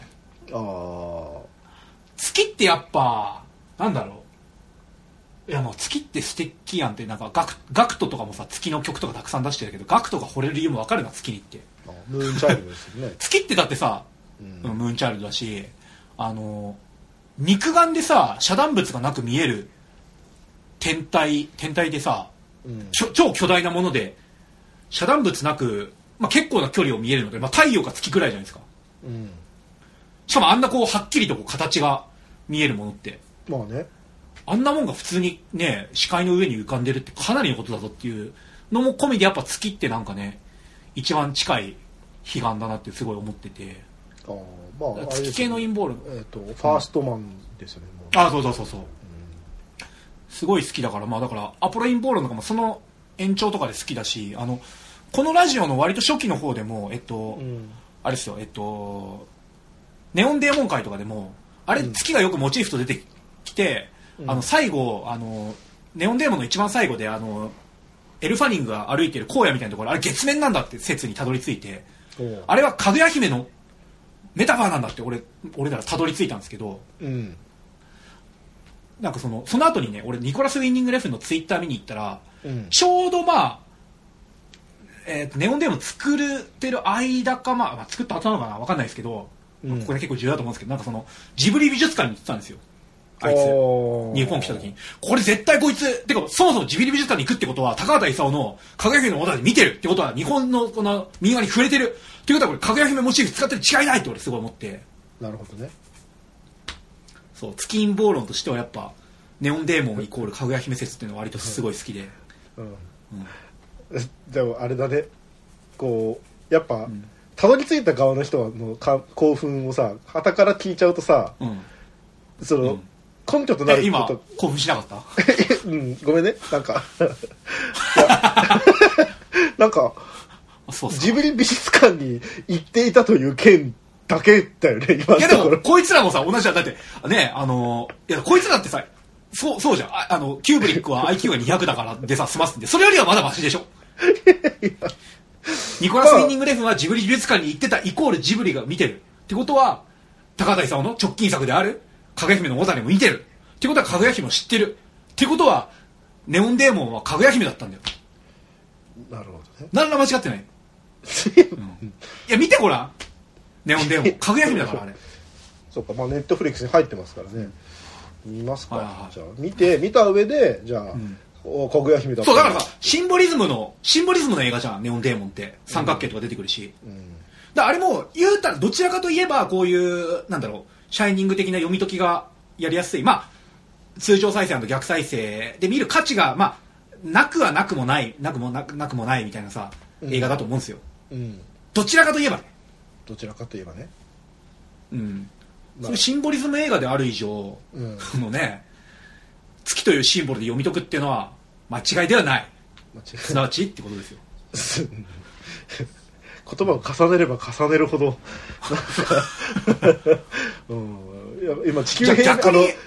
月ってやっぱなんだろう、いやもう月って素敵やんって。なんかガクトとかもさ、月の曲とかたくさん出してるけど、ガクトが惚れる理由も分かるな、月にって。 ムーンチャイルドですよね月ってだってさ、ムーンチャイルドだし、肉眼でさ遮断物がなく見える天体でさ、超巨大なもので遮断物なく、結構な距離を見えるので、太陽か月くらいじゃないですか。 しかもあんなこうはっきりとこう形が見えるものって、 まあね、 あんなもんが普通にね視界の上に浮かんでるってかなりのことだぞっていうのも込みで、やっぱ月ってなんかね一番近い彼岸だなってすごい思ってて、 まあ、 月系の陰謀論、 ファーストマンですよね、 もうそう、すごい好きだから、まあだからアポロ陰謀論とかもその延長とかで好きだし、このラジオの割と初期の方でもあれですよ、ネオンデーモン会とかでもあれ月がよくモチーフと出てきて、最後ネオンデーモンの一番最後でエルファニングが歩いてる荒野みたいなところ、あれ月面なんだって説にたどり着いて、あれはかぐや姫のメタファーなんだって俺らたどり着いたんですけど、なんかその後にね、俺ニコラス・ウィンニング・レフンのツイッター見に行ったら、ちょうどネオンデーモン作ってる間か、作った後なのかな分かんないですけど、ここで結構重要だと思うんですけど、なんかそのジブリ美術館に行ってたんですよ、あいつ日本来た時に。これ絶対こいつてか、そもそもジブリ美術館に行くってことは高畑勲のかぐや姫のモダンで見てるってことは、日本のこの民話に触れてるっていうことは、これかぐや姫モチーフ使ってる違いないって俺すごい思って。 なるほどね。 そう、月陰謀論としてはやっぱネオンデーモンイコールかぐや姫説っていうのは割とすごい好きで、 でもあれだね、こうやっぱ、たどり着いた側の人はもう興奮をさ、傍から聞いちゃうとさ、その、根拠となること今興奮しなかった？ ごめんね、なんかなんかジブリ美術館に行っていたという件だけだよね、今のところ。 いやでもこいつらもさ同じだ。だってね、いやこいつらってさ、そうじゃん、キューブリックは IQ が200だからでさ済ますんで、それよりはまだマシでしょ。ニコラス・ウィンニング・レフンはジブリ美術館に行ってたイコールジブリが見てるってことは、高畑勲の直近作であるかぐや姫のモダネも見てるってことは、かぐや姫を知ってるってことは、ネオンデーモンはかぐや姫だったんだよ。 なるほどね。 何ら間違ってない。いや見てごらん、ネオンデーモンかぐや姫だからあれ。 そうか、まあネットフリックスに入ってますからね。見ますか。じゃあ見た上で、じゃあ、かぐや姫だった。 そうだからさ、シンボリズムの映画じゃん、ネオンデーモンって。三角形とか出てくるし、だあれも言うたらどちらかといえばこういうなんだろう、シャイニング的な読み解きがやりやすい、通常再生と逆再生で見る価値がなくはなくもないみたいなさ、映画だと思うんですよ。どちらかといえばね。そういうシンボリズム映画である以上、のね、月というシンボルで読み解くっていうのは間違いではない。すなわちってことですよ。 言葉を重ねれば重ねるほど今地球平逆に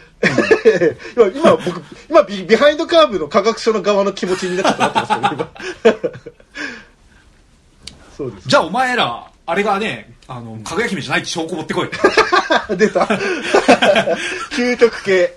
今ビハインドカーブの科学書の側の気持ちになっちゃってますけど今そうです。 じゃあお前らあれがね、かぐや姫じゃないって証拠持ってこい。 出た究極系、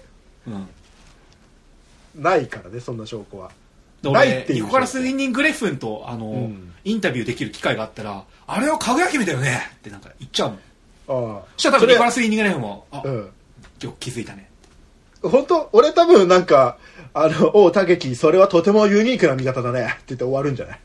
ないからね、そんな証拠は。 俺ニコラス・ウィンニング・レフンとインタビューできる機会があったら、あれはかぐや姫だよねってなんか言っちゃうの。そしたら多分ニコラス・ウィンニング・レフンも今日気づいたね。 本当俺多分なんかおう武樹、それはとてもユニークな見方だねって言って終わるんじゃない？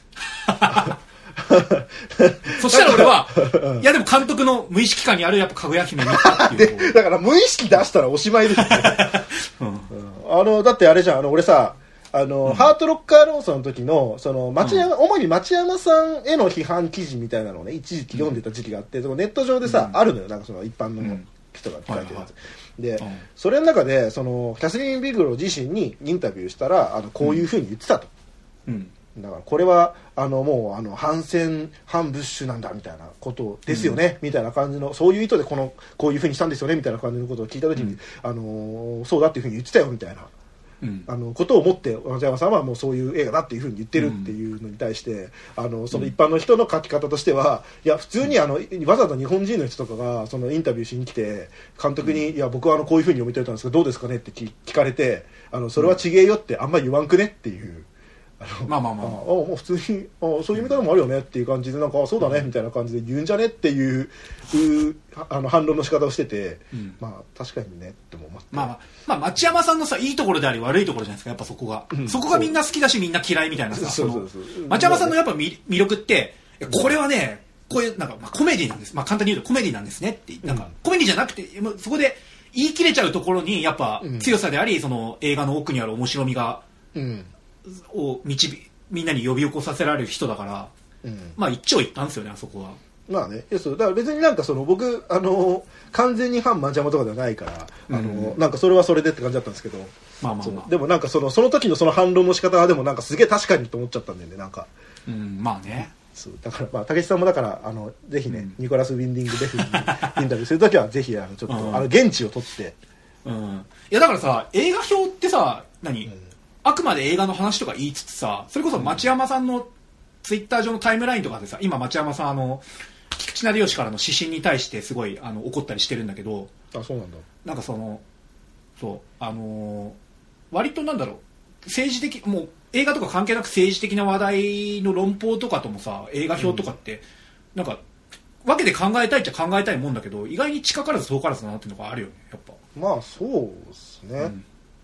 そしたら俺は、いやでも監督の無意識下にあるやっぱかぐや姫見たっていう。 だから無意識出したらおしまいですよね。だってあれじゃん、俺さ、ハートロッカー論争の時のその主に町山さんへの批判記事みたいなのをね、一時期読んでた時期があって、ネット上でさ、あるのよ、なんかその一般の人が書いてるやつで、それの中でそのキャスリーン・ビグロ自身にインタビューしたらこういうふうに言ってたと。だからこれはもう反戦反ブッシュなんだみたいなことですよね、みたいな感じの、そういう意図でこういうふうにしたんですよねみたいな感じのことを聞いた時に、そうだっていうふうに言ってたよみたいな、ことを思って松山さんはもうそういう映画だっていうふうに言ってるっていうのに対して、その一般の人の書き方としては、いや普通にわざわざ日本人の人とかがそのインタビューしに来て監督に、いや僕はこういうふうに読み取れたんですけどどうですかねって聞かれて、それはちげえよってあんまり言わんくねっていう。もう普通にそういう見方もあるよねっていう感じで、なんかそうだねみたいな感じで言うんじゃねっていう反論の仕方をしてて、確かにねって思って、 町山さんのさいいところであり悪いところじゃないですか、やっぱそこが、そこがみんな好きだしみんな嫌いみたいなさ、町山さんのやっぱ魅力って、これはねこういうなんか、まあ、コメディなんです、まあ、簡単に言うとコメディなんですねってなんか、コメディじゃなくてそこで言い切れちゃうところにやっぱ強さであり、その映画の奥にある面白みが、をみんなに呼び起こさせられる人だから、まあ一長一短ですよね、あそこは。 まあね、そうだから別になんかその僕完全に反マンジャマとかではないからなんかそれはそれでって感じだったんですけど、でもなんかその時のその反論の仕方はでもなんかすげえ確かにと思っちゃったんだよね、なんか。 まあね。 そうだからまあ武智さんもだからぜひね、ニコラス・ウィンディング・デフにインタビューするときはぜひちょっと現地を取って、 いやだからさ、映画表ってさあくまで映画の話とか言いつつさ、それこそ町山さんのツイッター上のタイムラインとかでさ、今町山さん菊池成吉からの指針に対してすごい怒ったりしてるんだけど、 そうなんだ。 なんか割となんだろう、政治的、もう映画とか関係なく政治的な話題の論法とかともさ、映画表とかって、なんかわけで考えたいっちゃ考えたいもんだけど、意外に近からず遠からずだなっていうのがあるよね、やっぱ。 まあそうですね。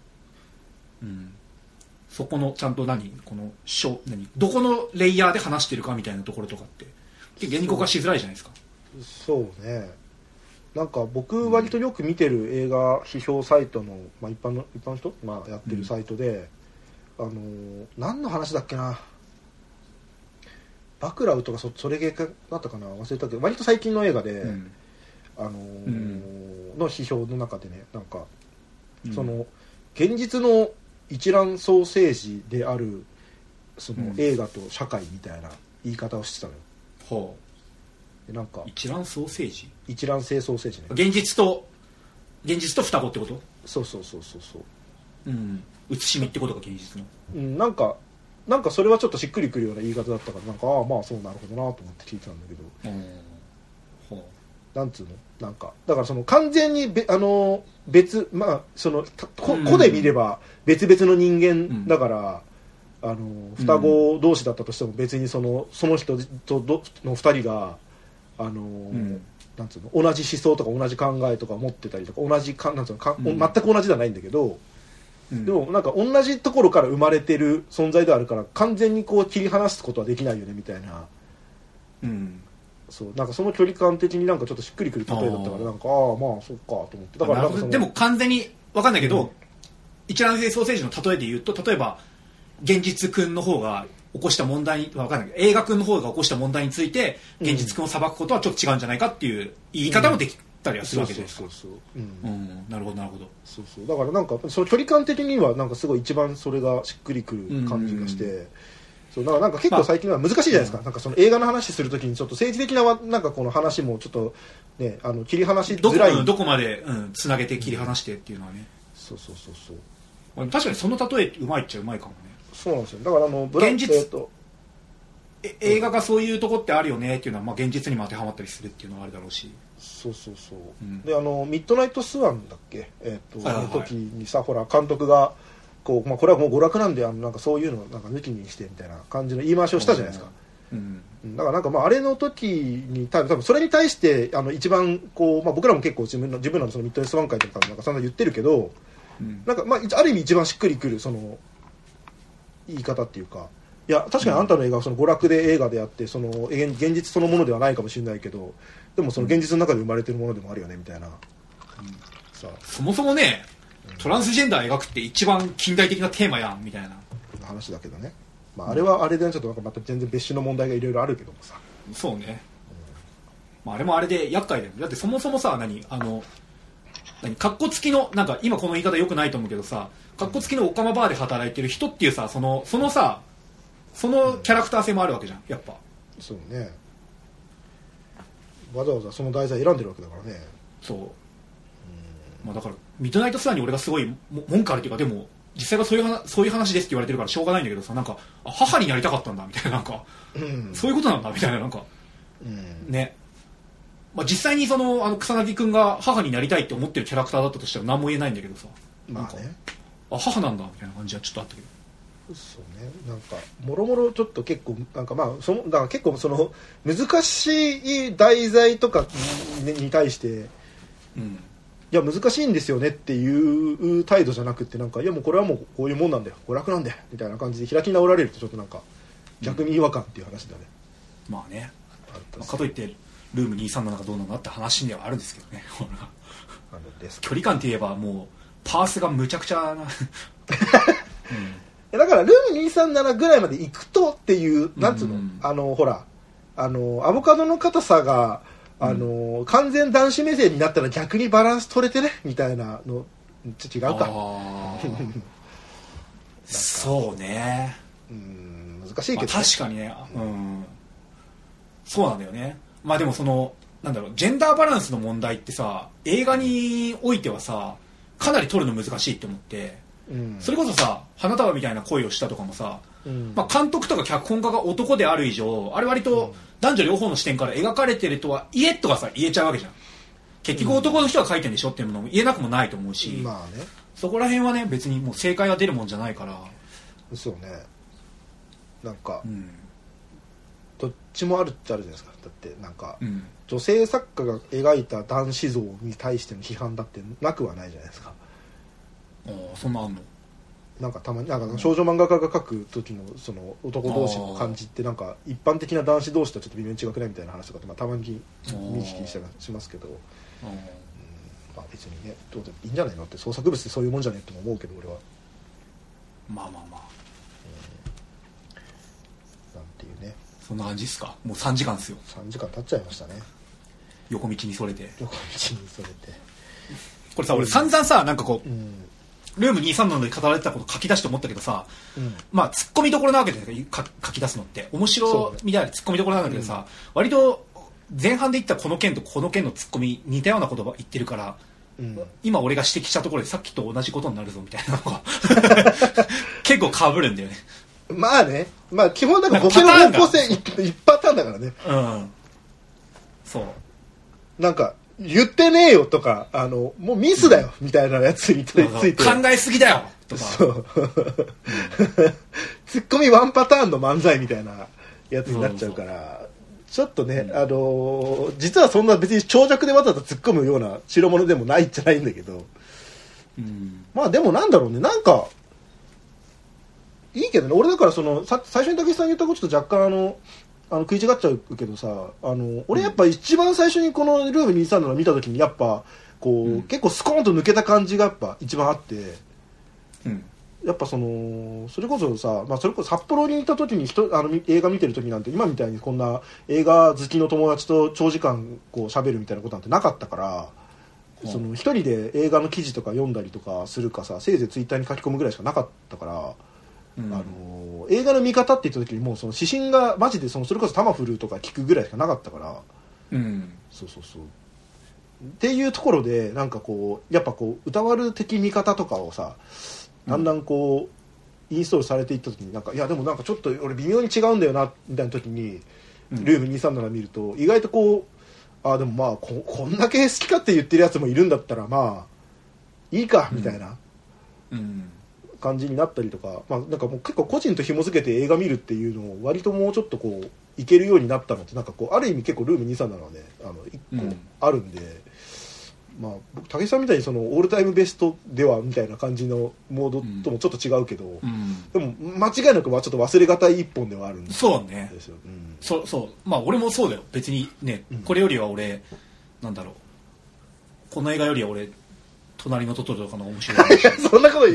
そこのちゃんとこのどこのレイヤーで話してるかみたいなところとかって言語化しづらいじゃないですか。 そうね。なんか僕割とよく見てる映画批評サイトの、まあ、一般の人、まあ、やってるサイトで、何の話だっけな、バクラウとかそれ系だったかな、忘れたけど割と最近の映画で、の批評の中でね、なんかその現実の一覧ソーセージであるその映画と社会みたいな言い方をしてたのよ。なんか一覧ソーセージ、 一覧性ソーセージね。 現実と双子ってこと？ そう、 写しみってことが現実の、 なんかそれはちょっとしっくりくるような言い方だったから、なんかまあそうなるほどなと思って聞いてたんだけど、なんつうの、なんかだからその完全に別、まあその個で見れば別々の人間だから、双子同士だったとしても別にその人との2人がなんつうの、同じ思想とか同じ考えとか持ってたりとか、同じなんつうの全く同じではないんだけど、でもなんか同じところから生まれてる存在であるから完全にこう切り離すことはできないよねみたいな、そうなんかその距離感的になんかちょっとしっくりくる例えだったから、なんかまあそっかと思って。だからなんかでも完全に分かんないけど、一覧性ソーセージの例えで言うと、例えば現実君の方が起こした問題に分かんないけど、映画君の方が起こした問題について現実君を裁くことはちょっと違うんじゃないかっていう言い方もできたりはするわけですか。なるほどなるほど。 そうだからなんかその距離感的にはなんかすごい一番それがしっくりくる感じがして、そうだからなんか結構最近は難しいじゃないですか。なんかその映画の話するときにちょっと政治的ななんかこの話もちょっとね切り離しづらい、 どこまでつなげて切り離してっていうのはね。 そう確かにその例えうまいっちゃうまいかもね。 そうなんですよ。だから現実映画がそういうとこってあるよねっていうのは、まあ、現実にも当てはまったりするっていうのはあるだろうし。 そう、でミッドナイトスワンだっけ、あの時にさ、ほら監督がこう、まあ、これはもう娯楽なんでなんかそういうのをなんか抜きにしてみたいな感じの言い回しをしたじゃないですか。だからなんかまああれの時に多分それに対して一番こう、まあ、僕らも結構自分のそのミッドナイトスワン会とかなんかそんな言ってるけど、なんかまあある意味一番しっくりくるその言い方っていうか、いや確かにあんたの映画はその娯楽で映画であってその現実そのものではないかもしれないけど、でもその現実の中で生まれてるものでもあるよねみたいな、 さそもそもね、トランスジェンダー描くって一番近代的なテーマやんみたいな話だけどね、まあ、あれはあれでちょっとなんかまた全然別種の問題がいろいろあるけどもさ。 そうね、まあ、あれもあれで厄介だよ。だってそもそもさカッコつきのなんか今この言い方良くないと思うけどさ、カッコつきのオカマバーで働いてる人っていうさ、そのさそのキャラクター性もあるわけじゃん、やっぱ。 そうね、わざわざその題材選んでるわけだからね。 そう、まあ、だからミッドナイトスワンに俺がすごい文句あるっていうか、でも実際はそういう話ですって言われてるからしょうがないんだけどさ、なんか母になりたかったんだみたいな、なんか、そういうことなんだみたいな、なんか、ね、まあ、実際に草薙君が母になりたいって思ってるキャラクターだったとしたら何も言えないんだけどさ、 まあね、 母なんだみたいな感じはちょっとあったけど。 そうね、なんかもろもろちょっと結構なんかまあだから結構その難しい題材とかに対して、いや難しいんですよねっていう態度じゃなくて、なんかいやもうこれはもうこういうもんなんだよ、娯楽なんだよみたいな感じで開き直られるとちょっとなんか逆に違和感っていう話だね。 まあね、 かといってルーム237がどうなのって話ではあるんですけどね距離感って言えばもうパースがむちゃくちゃな、 だからルーム237ぐらいまで行くとっていうなんつうの、ほらアボカドの硬さが完全男子目線になったら逆にバランス取れてねみたいなのちょっと違うかそうね難しいけど、ね、 確かにね、そうなんだよね。まあでもなんだろうジェンダーバランスの問題ってさ映画においてはさかなり取るの難しいって思って、それこそさ花束みたいな恋をしたとかもさ、まあ、監督とか脚本家が男である以上あれ割と男女両方の視点から描かれてるとはいえとかさ言えちゃうわけじゃん。結局男の人が書いてるんでしょっていうのも言えなくもないと思うし、 まあね、 そこら辺はね別にもう正解が出るもんじゃないから。 そうね、なんか、どっちもあるっちゃあるじゃないですか。だってなんか、女性作家が描いた男子像に対しての批判だってなくはないじゃないですか。 そんなあんの？ なんかたまになんか少女漫画家が描く時のその男同士の感じってなんか一般的な男子同士とはちょっと微妙に違くないみたいな話とかってまあたまに認識したりしますけど、まあ別にねどうでいいんじゃないのって創作物ってそういうもんじゃねえとも思うけど俺は。 まあなんていうね。 そんな感じですか。もう3時間ですよ。 3時間経っちゃいましたね。 横道にそれて。 横道にそれて。 これさ俺散々さなんかこう。ルーム237で語られてたこと書き出して思ったけどさ、まあツッコミどころなわけじゃないですか書き出すのって面白みたいなツッコミどころなんだけどさ、割と前半で言ったこの件とこの件のツッコミ似たような言葉言ってるから、今俺が指摘したところでさっきと同じことになるぞみたいなのが結構かぶるんだよね。 まあね、まあ基本なんかボケの方向性一パターンだからね。 そうなんか言ってねえよとかもうミスだよみたいなやつについて考えすぎだよとかツッコミワンパターンの漫才みたいなやつになっちゃうからちょっとね、実はそんな別に長尺でわざわざ突っ込むような代物でもないじゃないんだけど、まあでもなんだろうね、なんかいいけどね。俺だから最初に武井さん言ったことと若干食い違っちゃうけどさ、俺やっぱ一番最初にこのルーム237見た時にやっぱこう、結構スコーンと抜けた感じがやっぱ一番あって、やっぱそれこそさ、まあ、それこそ札幌にいた時に映画見てる時なんて今みたいにこんな映画好きの友達と長時間こう喋るみたいなことなんてなかったから、一人で映画の記事とか読んだりとかするかさ、せいぜいツイッターに書き込むぐらいしかなかったから、映画の見方って言った時にもうその指針がマジでそれこそタマフルとか聞くぐらいしかなかったから、そうっていうところでなんかこうやっぱこう歌丸的見方とかをさだんだんこうインストールされていった時になんかいやでもなんかちょっと俺微妙に違うんだよなみたいな時に、ルーム237見ると意外とこうでもまあこんだけ好きかって言ってるやつもいるんだったらまあいいかみたいな、感じになったりとか、まあ、なんかもう結構個人と紐付けて映画見るっていうのを割ともうちょっとこういけるようになったのってなんかこうある意味結構ルーム237はね1個あるんで、まあ武井さんみたいにオールタイムベストではみたいな感じのモードともちょっと違うけど、でも間違いなくはちょっと忘れがたい一本ではあるんですよ。 そうね。そうまあ俺もそうだよ別にね、これよりは俺なんだろうこの映画よりは俺隣のトトロとかの面白いそんなこと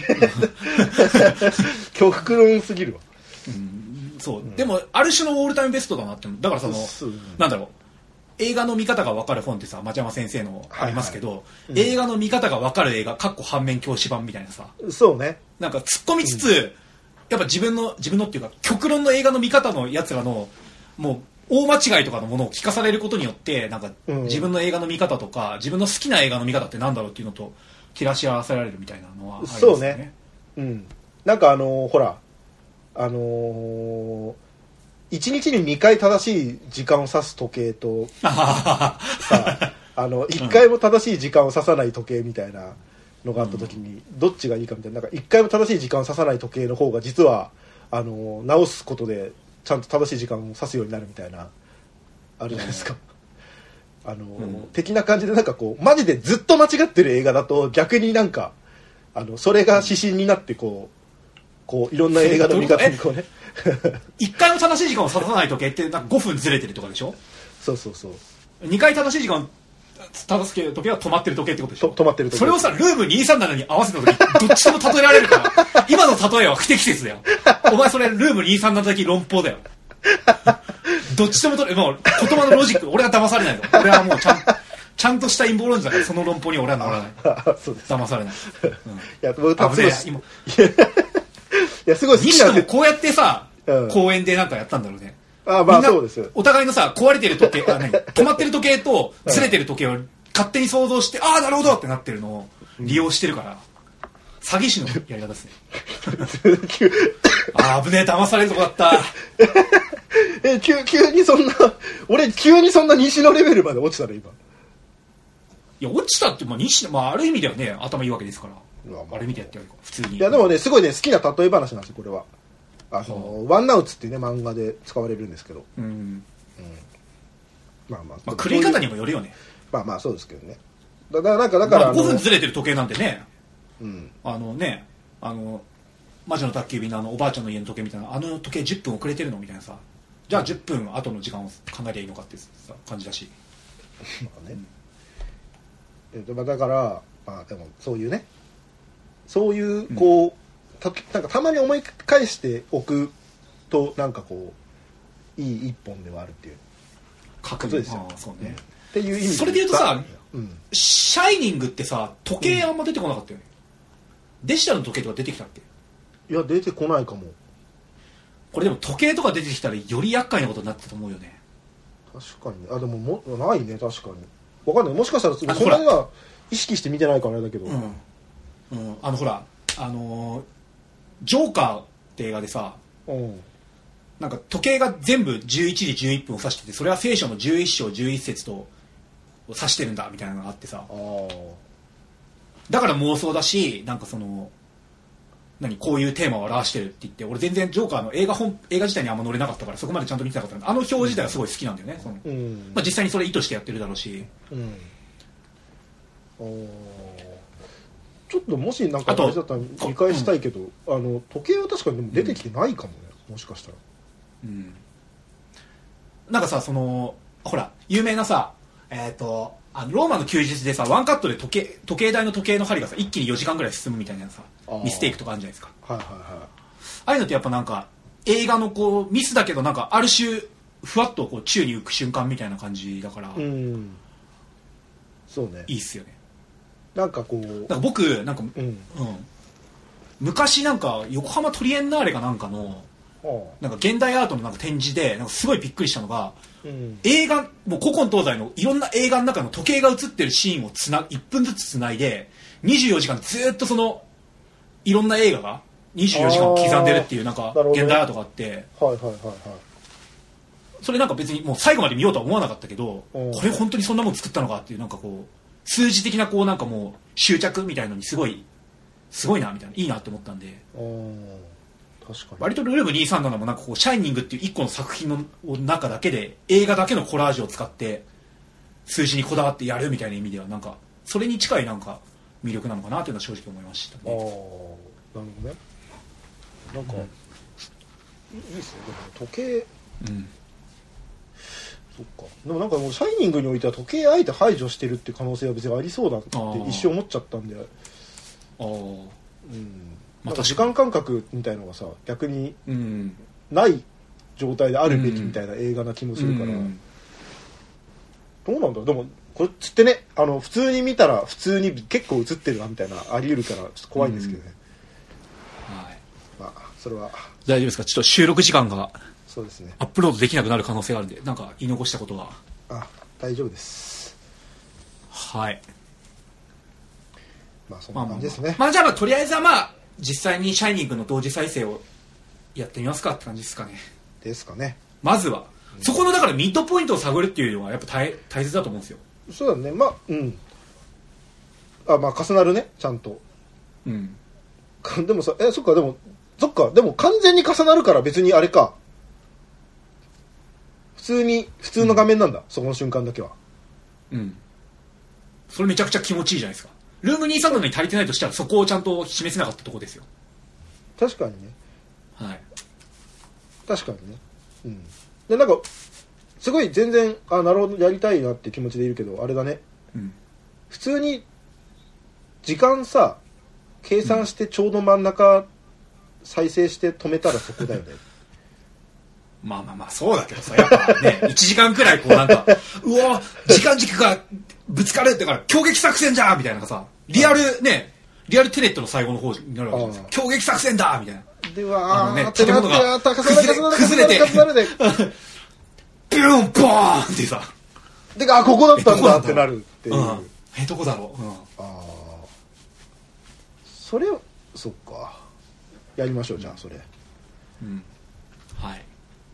極論すぎるわ。 そう、でもある種のオールタイムベストだなってだからなんだろう映画の見方が分かる本ってさ町山先生のありますけど、映画の見方が分かる映画反面教師版みたいなさ、 そうね、 なんか突っ込みつつ、やっぱ自分のっていうか極論の映画の見方のやつらのもう大間違いとかのものを聞かされることによってなんか自分の映画の見方とか自分の好きな映画の見方ってなんだろうっていうのと照らし合わせられるみたいなのはありますよね。 そうね、なんかほら1日に2回正しい時間を指す時計とさ1回も正しい時間を指さない時計みたいなのがあった時にどっちがいいかみたいな、なんか1回も正しい時間を指さない時計の方が実は直すことでちゃんと正しい時間を指すようになるみたいなあるじゃないですか、的な感じでなんかこうマジでずっと間違ってる映画だと逆になんかそれが指針になってここういろんな映画の見方にこうね 1回の正しい時間を指さない時計ってなんか5分ずれてるとかでしょ。 そうそうそう。 2回正しい時間を正す時計は止まってる時計ってことでしょ。 止まってる時計。 それをさルーム237に合わせた時どっちとも例えられるから今の例えは不適切だよ。お前それルーム237的論法だよ。どっちとももう言葉のロジック俺は騙されないぞ。俺はもうちゃんとした陰謀論者だからその論法に俺は乗らない。そうです。騙されない。うん、いや僕多分ね今いやすごい好きなんで西野もこうやってさ、公園でなんかやったんだろうね。 あまあそうです。 お互いのさ壊れてる時計止まってる時計とずれてる時計を勝手に想像してああなるほどってなってるのを利用してるから、詐欺師のやり方ですね。ああ危ねえ騙されるとこだった。 急にそんな俺急にそんな西のレベルまで落ちたら今。 いや落ちたって西野ある意味ではね頭いいわけですから。あれ見てやってやるか普通に。 いやでもねすごいね好きな例え話なんですよこれは。ワンナウツっていうね漫画で使われるんですけど、まあ狂い方にもよるよね。 まあそうですけどね。だから 5分ずれてる時計なんてね、魔女の宅急便のおばあちゃんの家の時計みたいな時計10分遅れてるのみたいなさ、じゃあ10分後の時間を考えりゃいいのかってさ感じだし。 まあね。だからまあでもそういうねそういうこう、なんかたまに思い返しておくとなんかこういい一本ではあるっていうことですよ。そうね。 っていう意味でそれで言うとさ、シャイニングってさ時計あんま出てこなかったよね。デジタルの時計とか出てきたっけ？ いや出てこないかも。 これでも時計とか出てきたらより厄介なことになってたと思うよね。 確かに。でもないね確かに。わかんない。もしかしたらそんなには意識して見てないからあれだけど。 ほらジョーカーって映画でさ、なんか時計が全部11時11分を指しててそれは聖書の11章11節と指してるんだみたいなのがあってさ、だから妄想だしなんかそのこういうテーマを表してるって言って俺全然ジョーカーの映画自体にあんま乗れなかったからそこまでちゃんと見てなかったんだ。表自体はすごい好きなんだよね。実際にそれ意図してやってるだろうし、 ちょっともしなんかあれだったら見返したいけど、時計は確かにでも出てきてないかもね、もしかしたら。 なんかさほら有名なさローマの休日でさワンカットで時計台の時計の針がさ一気に4時間ぐらい進むみたいなさミステイクとかあるじゃないですか。ああいうのってやっぱなんか映画のこうミスだけどなんかある種ふわっとこう宙に浮く瞬間みたいな感じだから、 そうねいいっすよね。 なんかこうなんか僕なんか、昔なんか横浜トリエンナーレかなんかのなんか現代アートのなんか展示でなんかすごいびっくりしたのが、映画もう古今東西のいろんな映画の中の時計が映ってるシーンを1分ずつつないで24時間ずっとそのいろんな映画が24時間刻んでるっていうなんか現代アートがあって、それなんか別にもう最後まで見ようとは思わなかったけど、これ本当にそんなもん作ったのかっていうなんかこう数字的なこうなんかもう執着みたいのにすごいなみたいないいなって思ったんで、 確かに割とルーム237もなんかこうシャイニングっていう一個の作品の中だけで映画だけのコラージュを使って数字にこだわってやるみたいな意味ではなんかそれに近いなんか魅力なのかなというのは正直思いましたね。 なるほどね。なんか、いいですね。でも時計、そっか。でもなんかもうシャイニングにおいては時計あえて排除してるっていう可能性は別にありそうだって一瞬思っちゃったんで、なんか時間感覚みたいのがさ逆にない状態であるべきみたいな映画な気もするから、どうなんだろう。でもこれつってね普通に見たら普通に結構映ってるなみたいなあり得るからちょっと怖いんですけどね。まあそれは大丈夫ですか。ちょっと収録時間がそうですねアップロードできなくなる可能性があるんでなんか言い残したことは。 大丈夫です。 はい。 まあそんな感じですね。 じゃあとりあえずは実際にシャイニングの同時再生をやってみますかって感じですかね。 ですかね。 まずは、そこのだからミッドポイントを探るっていうのはやっぱ大切だと思うんですよ。 そうだね。まあ重なるねちゃんと。でもさそっかでも完全に重なるから別にあれか。普通の画面なんだ、そこの瞬間だけは。 それめちゃくちゃ気持ちいいじゃないですか。ルーム237に足りてないとしたらそこをちゃんと示せなかったとこですよ。 確かにね、 はい、 確かにね、うん、でなんかすごい全然なるほどやりたいなって気持ちでいるけどあれだね、うん、普通に時間さ計算してちょうど真ん中再生して止めたらそこだよね、 まあそうだけどさ、やっぱね1時間くらいこうなんかうわ時間軸がぶつかるってから攻撃作戦じゃーみたいなさ、リアルテネットの最後の方になるわけですよ。攻撃作戦だーみたいな。 ではね、建物が崩れてビューンボーンってさ、 でここだったんだってなるっていう、 どこだろう、 それをそっかやりましょう、じゃあそれ、 はい。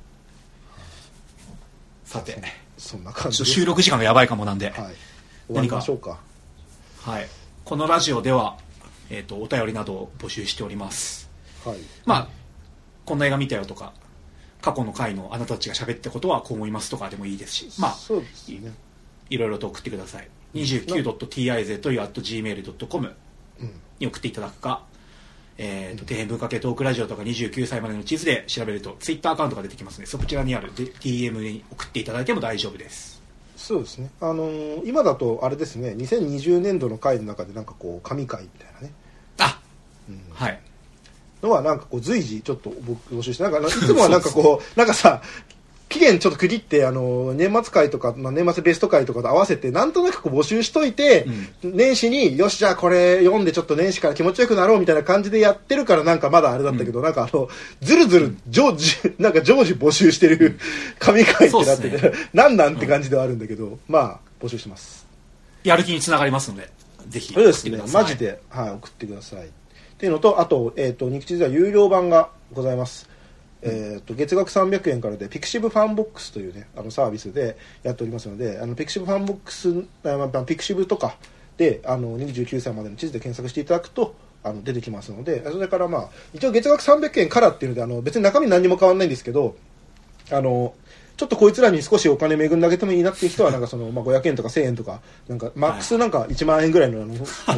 さてそんな感じで収録時間がやばいかもなんで、 終わりましょうか。 はい、このラジオでは、お便りなどを募集しております。 はい、 こんな映画見たよとか過去の回のあなたたちが喋ったことはこう思いますとかでもいいですし、 そうですね、 いろいろと送ってください。29.tizu@gmail.com に送っていただくか、底辺文化系トークラジオとか29歳までの地図で調べるとツイッターアカウントが出てきますので、そちらにある DM に送っていただいても大丈夫です。 そうですね、今だとあれですね、2020年度の回の中でなんかこう神回みたいなね、 はいのはなんかこう随時ちょっと僕募集していつもはなんかこうなんかさ期限ちょっと区切って年末会とか、年末ベスト会とかと合わせてなんとなくこう募集しといて、年始によしじゃあこれ読んでちょっと年始から気持ちよくなろうみたいな感じでやってるからなんかまだあれだったけど、なんかずるずる常時募集してる神回ってなってて、なんなんって感じではあるんだけど、募集してます。 やる気につながりますのでぜひ送ってください。マジで、送ってくださいっていうのと、あとニクチズは有料版がございます。月額300円からでピクシブファンボックスというねサービスでやっておりますので、ピクシブファンボックス、ピクシブとかで29歳までの地図で検索していただくと出てきますので、それから一応月額300円からっていうので別に中身何にも変わらないんですけど、ちょっとこいつらに少しお金恵んであげてもいいなっていう人はなんか500円とか1000円とかなんかマックスなんか1万円ぐらいの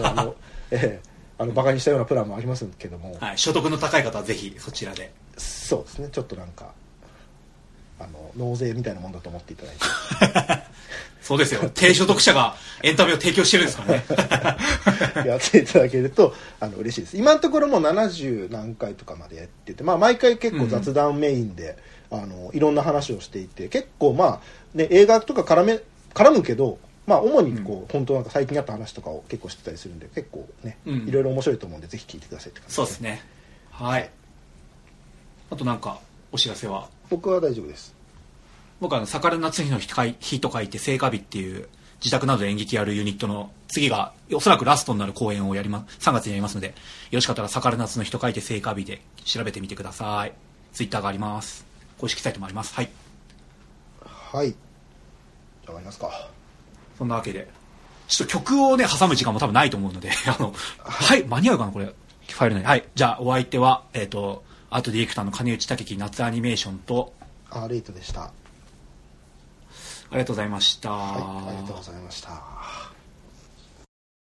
バカにしたようなプランもありますけども、 所得の高い方はぜひそちらで。 そうですね、ちょっとなんか納税みたいなもんだと思っていただいてそうですよ、低所得者がエンタメを提供してるんですからねやっていただけると嬉しいです。今のところもう70何回とかまでやってて、毎回結構雑談メインで、いろんな話をしていて、結構映画とか絡むけど、主に本当なんか最近あった話とかを結構してたりするんで、結構ね、いろいろ面白いと思うんでぜひ聞いてくださいって感じですね。 そうですね、はい。あとなんかお知らせは？ 僕は大丈夫です。 僕は桜夏日の日と書いて聖火日っていう自宅などで演劇やるユニットの次がおそらくラストになる公演を3月にやりますので、よろしかったら桜夏の日と書いて聖火日で調べてみてください。ツイッターがあります。公式サイトもあります。はい、 はい、じゃあ終わりますか。 そんなわけでちょっと曲をね挟む時間も多分ないと思うのではい、間に合うかなこれファイル内。はい、じゃあお相手はアートディレクターの金内武樹、夏アニメーションとレイトでした。 ありがとうございました。 はい、ありがとうございました。